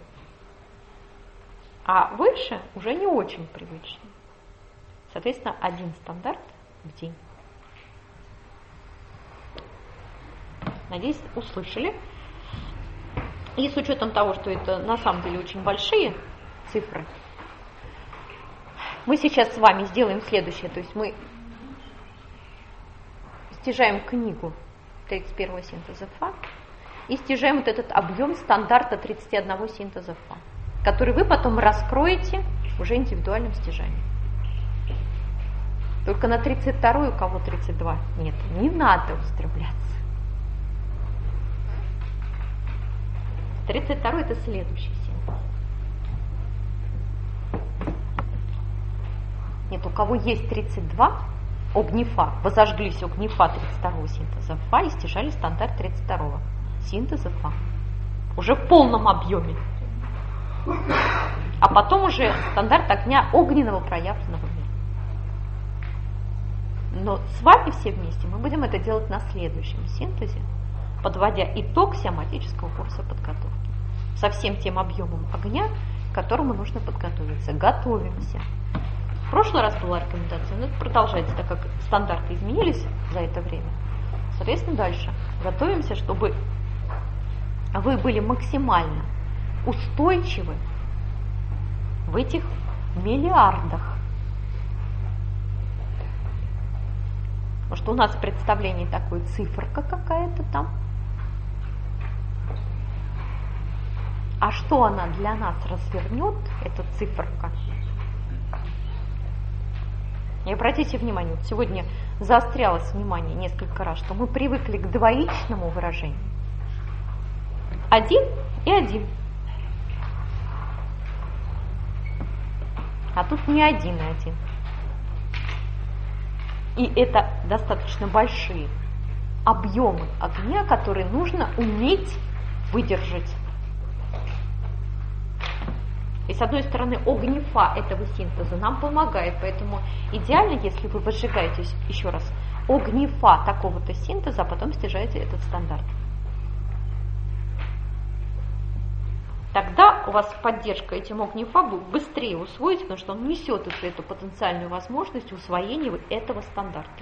А выше уже не очень привычные. Соответственно, один стандарт в день. Надеюсь, услышали. И с учетом того, что это на самом деле очень большие цифры, мы сейчас с вами сделаем следующее. То есть мы стяжаем книгу тридцать первого синтеза фа и стяжаем вот этот объем стандарта тридцати одного синтеза фа, который вы потом раскроете уже индивидуальным стяжанием. Только на тридцать второй, у кого тридцать два, нет, не надо устремляться. тридцать второй это следующий синтез. Нет, у кого есть тридцать два огнефа, вы зажглись огнефа тридцать второго синтеза фа и стяжали стандарт тридцать второго синтеза фа. Уже в полном объеме. А потом уже стандарт огня огненного проявленного мира. Но с вами все вместе мы будем это делать на следующем синтезе, подводя итог сиоматического курса подготовки. Со всем тем объемом огня, к которому нужно подготовиться. Готовимся. В прошлый раз была рекомендация, но это продолжается, так как стандарты изменились за это время. Соответственно, дальше. Готовимся, чтобы вы были максимально устойчивы в этих миллиардах. Потому что у нас представление такое, циферка какая-то там. А что она для нас развернет, эта циферка? И обратите внимание, вот сегодня заострялось внимание несколько раз, что мы привыкли к двоичному выражению. Один и один. А тут не один и один. И это достаточно большие объемы огня, которые нужно уметь выдержать. И с одной стороны, огнефа этого синтеза нам помогает, поэтому идеально, если вы выжигаетесь, еще раз, огнефа такого-то синтеза, а потом снижаете этот стандарт. Тогда у вас поддержка этим огнефа будет быстрее усвоить, потому что он несет эту потенциальную возможность усвоения этого стандарта.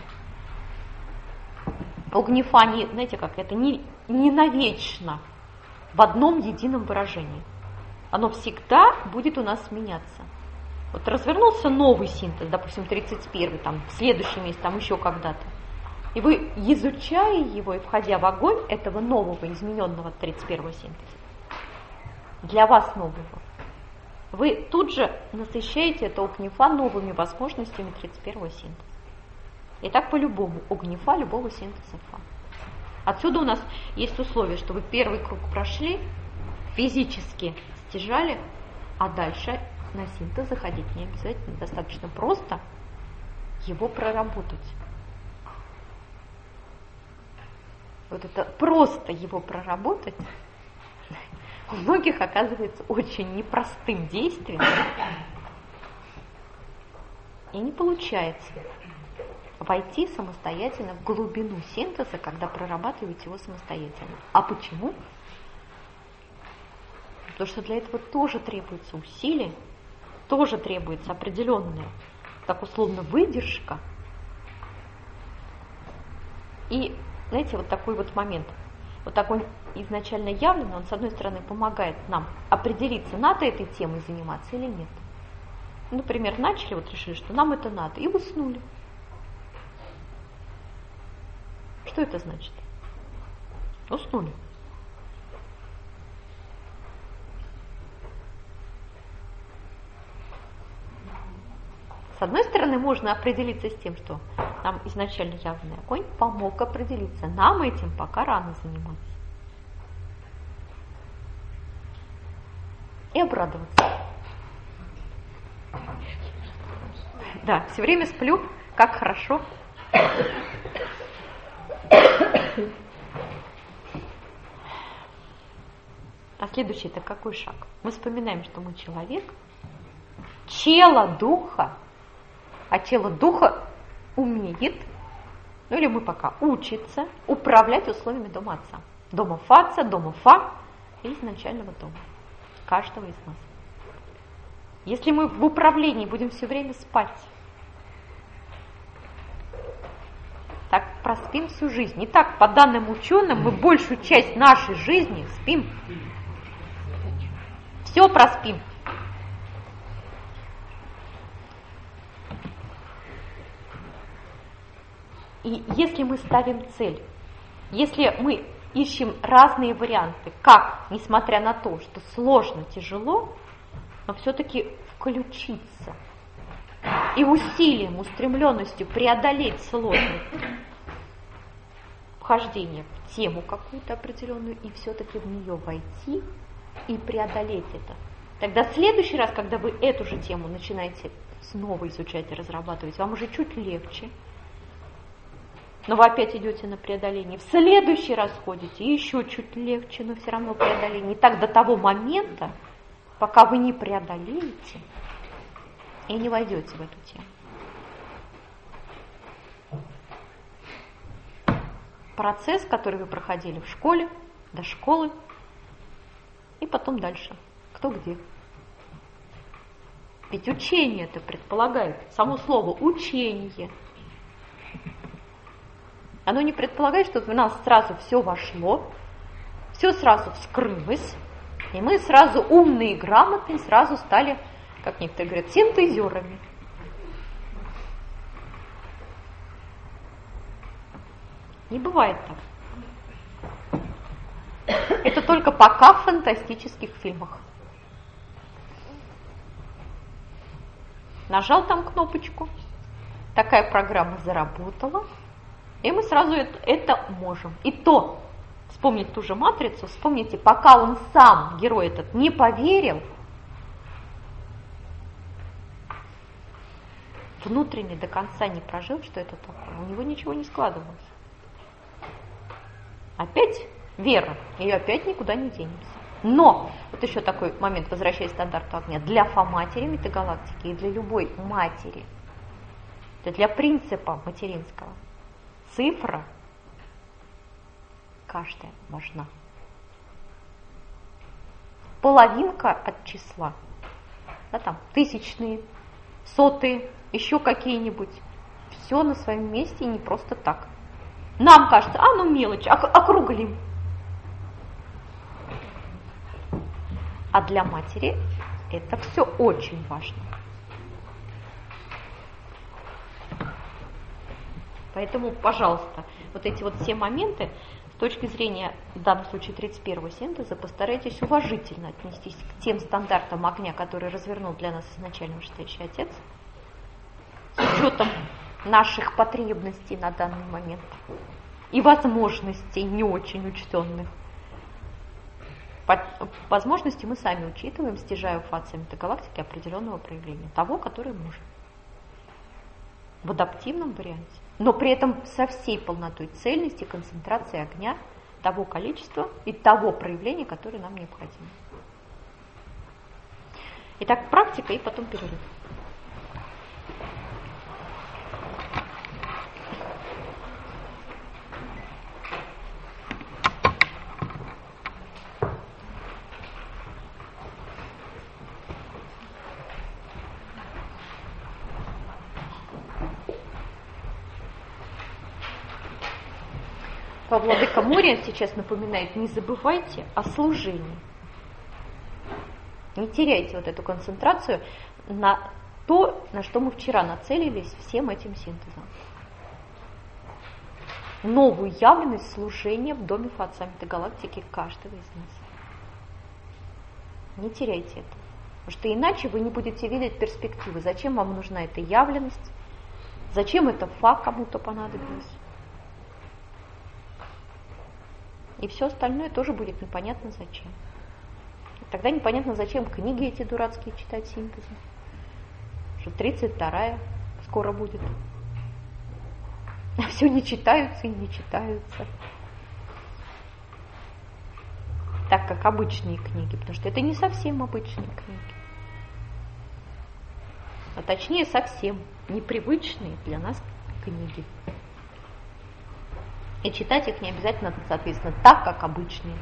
Огнефа, не, знаете как, это не, не навечно в одном едином выражении. Оно всегда будет у нас меняться. Вот развернулся новый синтез, допустим, тридцать первый, там, в следующем месяце, там еще когда-то. И вы, изучая его и входя в огонь этого нового, измененного тридцать первого синтеза, для вас нового, вы тут же насыщаете это огнефа новыми возможностями тридцать первого синтеза. И так по-любому огнефа любого синтеза фа. Отсюда у нас есть условие, что вы первый круг прошли, физически стяжали, а дальше на синтез заходить не обязательно. Достаточно просто его проработать. Вот это просто его проработать у многих оказывается очень непростым действием. И не получается войти самостоятельно в глубину синтеза, когда прорабатываете его самостоятельно. А почему? Потому что для этого тоже требуется усилие, тоже требуется определенная, так условно, выдержка. И, знаете, вот такой вот момент, вот такой изначально явленный, он, с одной стороны, помогает нам определиться, надо этой темой заниматься или нет. Например, начали, вот решили, что нам это надо, и уснули. Что это значит? Уснули. С одной стороны, можно определиться с тем, что нам изначально явный огонь помог определиться. Нам этим пока рано заниматься. И обрадоваться. Да, все время сплю, как хорошо. А следующий это какой шаг? Мы вспоминаем, что мы человек, чело духа, а тело духа умеет, ну или мы пока учится управлять условиями дома отца. Дома фаца, дома фа и изначального дома. Каждого из нас. Если мы в управлении будем все время спать, так проспим всю жизнь. Итак, по данным ученым, мы большую часть нашей жизни спим. Все проспим. И если мы ставим цель, если мы ищем разные варианты, как, несмотря на то, что сложно, тяжело, но все-таки включиться и усилием, устремленностью преодолеть сложность вхождения в тему какую-то определенную и все-таки в нее войти и преодолеть это. Тогда в следующий раз, когда вы эту же тему начинаете снова изучать и разрабатывать, вам уже чуть легче. Но вы опять идете на преодоление. В следующий раз ходите, и еще чуть легче, но все равно преодоление. И так до того момента, пока вы не преодолеете и не войдете в эту тему. Процесс, который вы проходили в школе, до школы, и потом дальше. Кто где. Ведь учение это предполагает, само слово учение. Оно не предполагает, что в нас сразу все вошло, все сразу вскрылось, и мы сразу умные и грамотные, сразу стали, как некоторые говорят, синтезерами. Не бывает так. Это только пока в фантастических фильмах. Нажал там кнопочку, такая программа заработала, и мы сразу это, это можем. И то, вспомнить ту же «Матрицу», вспомните, пока он сам, герой этот, не поверил, внутренне до конца не прожил, что это такое, у него ничего не складывалось. Опять вера, ее опять никуда не денемся. Но, вот еще такой момент, возвращаясь к стандарту огня, для Фа-матери метагалактики и для любой матери, для принципа материнского, цифра каждая важна. Половинка от числа, да, там, тысячные, сотые, еще какие-нибудь, все на своем месте и не просто так. Нам кажется, а ну мелочь, округлим. А для матери это все очень важно. Поэтому, пожалуйста, вот эти вот все моменты, с точки зрения, в данном случае, тридцать первого синтеза, постарайтесь уважительно отнестись к тем стандартам огня, которые развернул для нас изначально Вышестоящий Отец, с учетом наших потребностей на данный момент и возможностей не очень учтенных. Возможности мы сами учитываем, стяжая у фации метагалактики определенного проявления, того, которое можем. В адаптивном варианте. Но при этом со всей полнотой цельности, концентрации огня, того количества и того проявления, которое нам необходимо. Итак, практика и потом перерыв. Владыка Мориан сейчас напоминает, не забывайте о служении. Не теряйте вот эту концентрацию на то, на что мы вчера нацелились всем этим синтезом. Новую явленность служения в доме Фа-Отца Метагалактики каждого из нас. Не теряйте это. Потому что иначе вы не будете видеть перспективы. Зачем вам нужна эта явленность? Зачем это Фа кому-то понадобилось? И все остальное тоже будет непонятно зачем. И тогда непонятно зачем книги эти дурацкие читать синтезы. Что тридцать вторая скоро будет. А все не читаются и не читаются. Так как обычные книги, потому что это не совсем обычные книги. А точнее совсем непривычные для нас книги. И читать их не обязательно, соответственно, так, как обычные.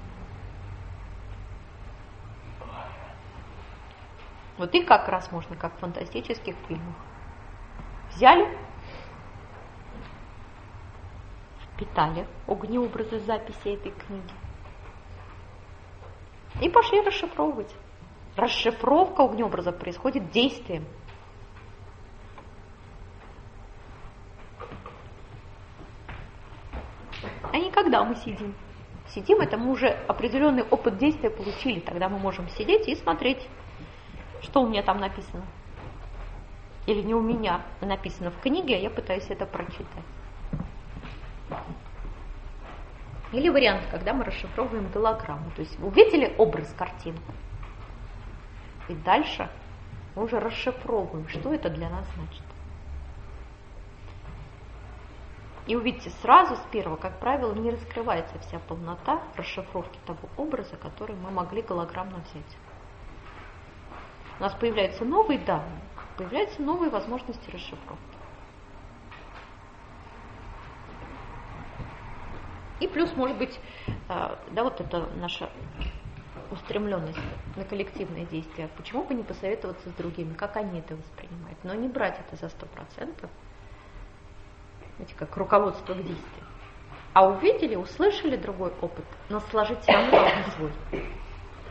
Вот их как раз можно, как в фантастических фильмах. Взяли, впитали огнеобразы записи этой книги и пошли расшифровывать. Расшифровка огнеобразов происходит действием. А не когда мы сидим. Сидим, это мы уже определенный опыт действия получили. Тогда мы можем сидеть и смотреть, что у меня там написано. Или не у меня написано в книге, а я пытаюсь это прочитать. Или вариант, когда мы расшифровываем голограмму. То есть увидели образ картины. И дальше мы уже расшифровываем, что это для нас значит. И увидите, сразу с первого, как правило, не раскрывается вся полнота расшифровки того образа, который мы могли голограммно взять. У нас появляются новые данные, появляются новые возможности расшифровки. И плюс, может быть, да, вот это наша устремленность на коллективное действие. Почему бы не посоветоваться с другими, как они это воспринимают, но не брать это за сто процентов. Знаете, как руководство к действию. А увидели, услышали другой опыт, но сложить все равно должны свой.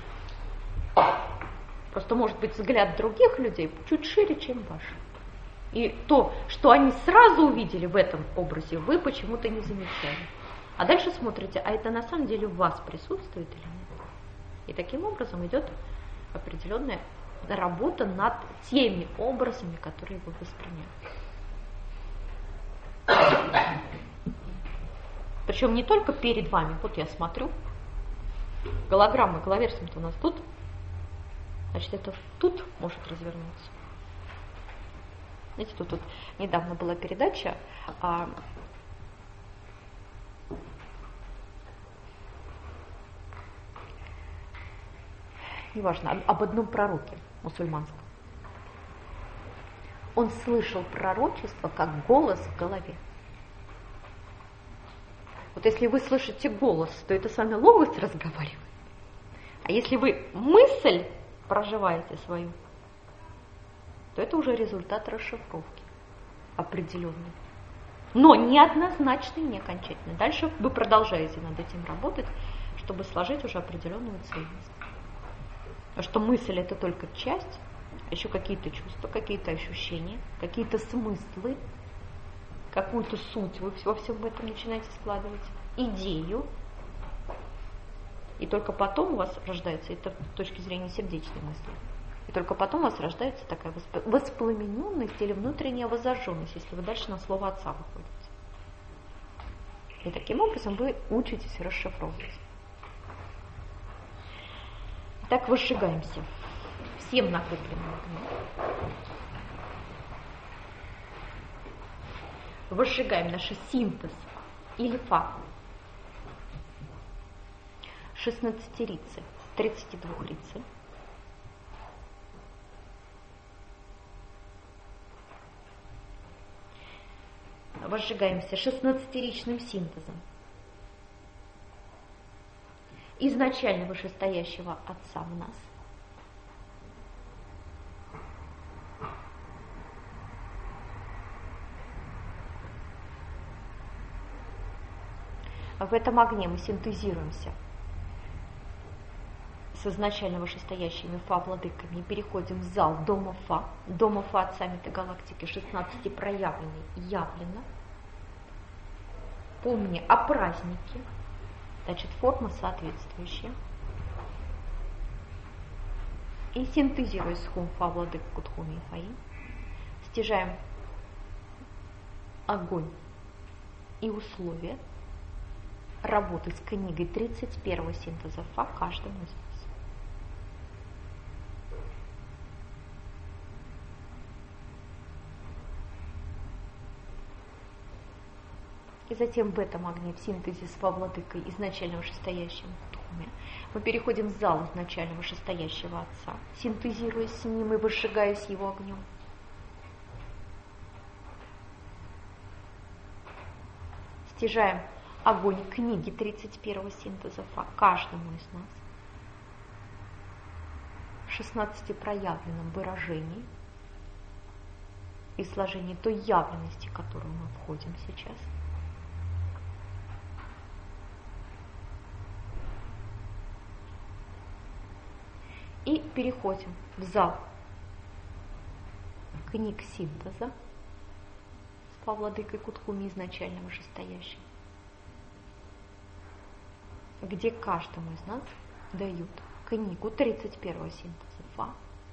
Просто может быть взгляд других людей чуть шире, чем ваш. И то, что они сразу увидели в этом образе, вы почему-то не замечали. А дальше смотрите, а это на самом деле в вас присутствует или нет. И таким образом идет определенная работа над теми образами, которые вы восприняли. Причем не только перед вами. Вот я смотрю, голограмма, головерсом-то у нас тут, значит, это тут может развернуться. Знаете, тут, тут недавно была передача, а, неважно, об, об одном пророке мусульманском. Он слышал пророчество как голос в голове. Вот если вы слышите голос, то это с вами логос разговаривает. А если вы мысль проживаете свою, то это уже результат расшифровки определенный. Но неоднозначный, не окончательный. Дальше вы продолжаете над этим работать, чтобы сложить уже определенную цельность. Потому что мысль это только часть, а еще какие-то чувства, какие-то ощущения, какие-то смыслы, какую-то суть вы во всем этом начинаете складывать, идею. И только потом у вас рождается, это с точки зрения сердечной мысли, и только потом у вас рождается такая воспламененность или внутренняя воззаженность, если вы дальше на слово Отца выходите. И таким образом вы учитесь расшифровывать. Так выжигаемся всем накопленным огнем. Выжигаем наш синтез или фа. шестнадцатирицы, тридцатидвухрицы. Возжигаемся шестнадцатиричным синтезом изначально вышестоящего Отца в нас. В этом огне мы синтезируемся с изначально вышестоящими Фа-владыками и переходим в зал Дома Фа. Дома Фа от саммита галактики шестнадцати проявленный явлено. Помни о празднике, значит, форма соответствующая. И синтезируя с Хум Фа-владык Кутхуми и Фаи, стяжаем огонь и условия работы с книгой тридцать первого синтеза Фа каждому из нас. И затем в этом огне, в синтезе с Фа-владыкой, изначально вышестоящим в Тхуме, мы переходим в зал изначально вышестоящего Отца, синтезируясь с ним и выжигаясь его огнем. Стяжаем огонь книги тридцать первого синтеза Фа каждому из нас в шестнадцати проявленном выражении и сложении той явленности, в которую мы входим сейчас. И переходим в зал книг синтеза с Фа-владыкой Кутхуми изначально вышестоящим, где каждому из нас дают книгу тридцать первого синтеза Фа,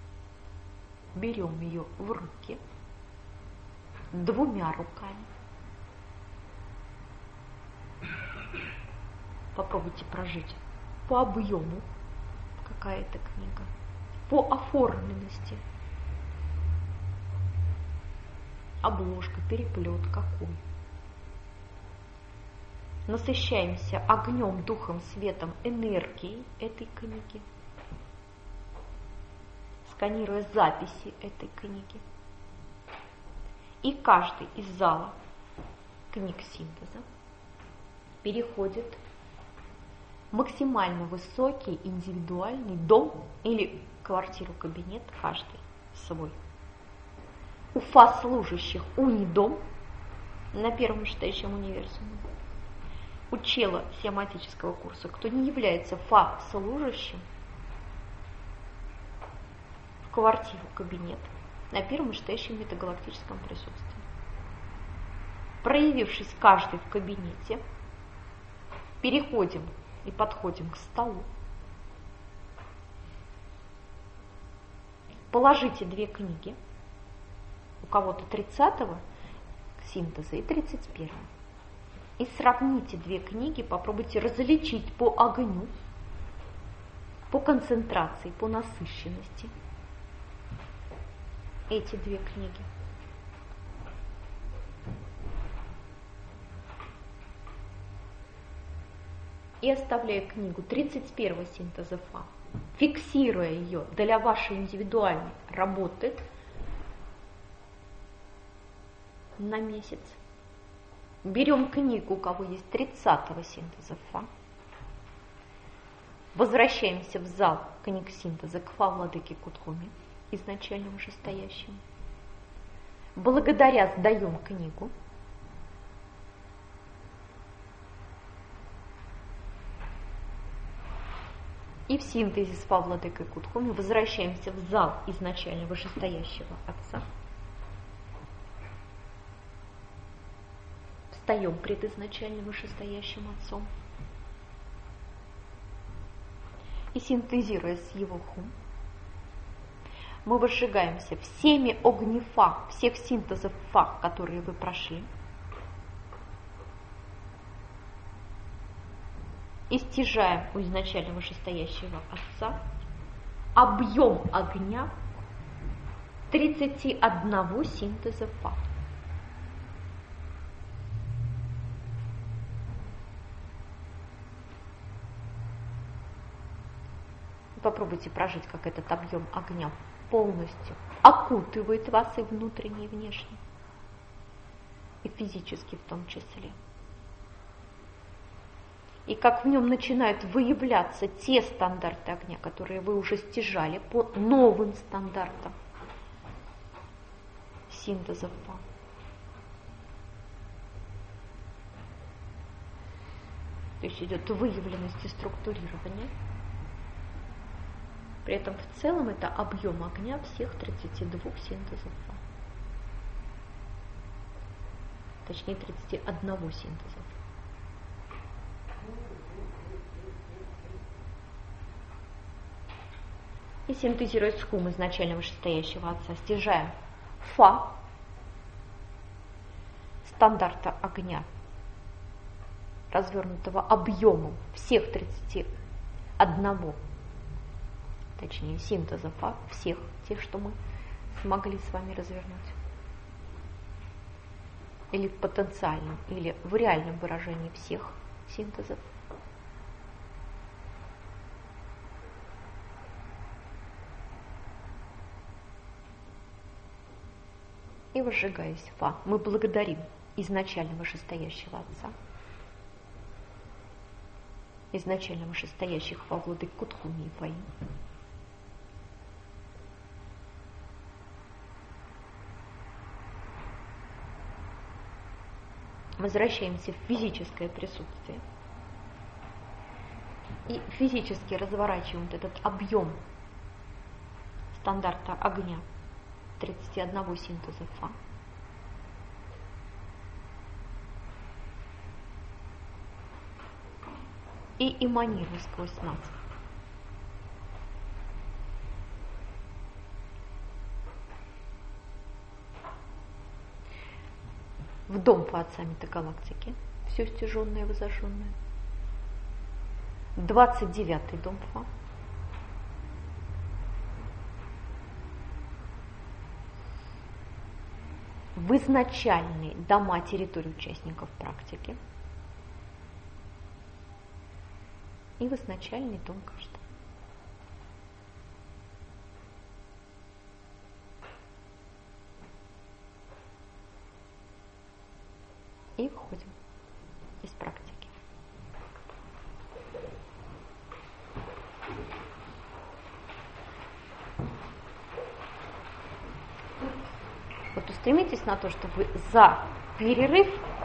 берем ее в руки двумя руками. Попробуйте прожить по объему какая-то книга, по оформленности, обложка, переплет какой. Насыщаемся огнем, духом, светом, энергией этой книги, сканируя записи этой книги. И каждый из зала книг синтеза переходит максимально высокий индивидуальный дом или квартиру-кабинет, каждый свой. У Фа-служащих унидом на первом вышестоящем универсуме. У чела сиаматического курса, кто не является Фа-служащим, в квартиру-кабинет на первом вышестоящем метагалактическом присутствии. Проявившись каждый в кабинете, переходим и подходим к столу. Положите две книги, у кого-то тридцатого синтеза и тридцать первого. И сравните две книги, попробуйте различить по огню, по концентрации, по насыщенности эти две книги. И оставляя книгу тридцать первого синтеза Фа, фиксируя ее для вашей индивидуальной работы на месяц. Берем книгу, у кого есть тридцатого синтеза Фа, возвращаемся в зал книг синтеза к Фа владыке Кудхуми, изначально вышестоящему. Благодаря сдаем книгу. И в синтезе с Фа владыкой Кудхуми возвращаемся в зал изначально вышестоящего Отца. Встаем пред изначально вышестоящим Отцом. И синтезируя с его хум, мы выжигаемся всеми огнефа, всех синтезов Фа, которые вы прошли, и стяжаем у изначально вышестоящего Отца объем огня тридцати одного синтеза Фа. Попробуйте прожить, как этот объем огня полностью окутывает вас и внутренне, и внешне, и физически в том числе. И как в нем начинают выявляться те стандарты огня, которые вы уже стяжали по новым стандартам синтеза Фа. То есть идет выявленность и структурирование. При этом в целом это объем огня всех тридцати двух синтезов Фа. Точнее, тридцати одного синтеза. И синтезируя с хум изначально вышестоящего Отца, стяжаем Фа стандарта огня, развернутого объемом всех тридцати одного, точнее синтеза Фа, всех тех, что мы смогли с вами развернуть. Или в потенциальном, или в реальном выражении всех синтезов. И выжигаясь Фа, мы благодарим изначально вышестоящего Отца, изначально вышестоящих Фа владык Кудхуми и Фаи, возвращаемся в физическое присутствие и физически разворачиваем вот этот объем стандарта огня тридцати одного синтеза Фа. И эманируя сквозь нас. В дом по Отца Метагалактики, все стяженное и возожженное. двадцать девятый дом Фа. В изначальные дома территории участников практики и в изначальный дом каждого. И выходим из практики. Вот устремитесь на то, чтобы за перерыв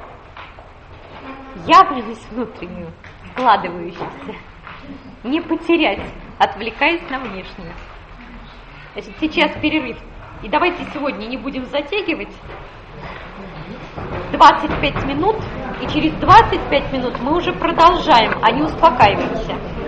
явленность внутреннюю, складывающуюся, не потерять, отвлекаясь на внешнюю. Значит, сейчас перерыв И давайте сегодня не будем затягивать. двадцать пять минут, и через двадцать пять минут мы уже продолжаем, а не успокаиваемся.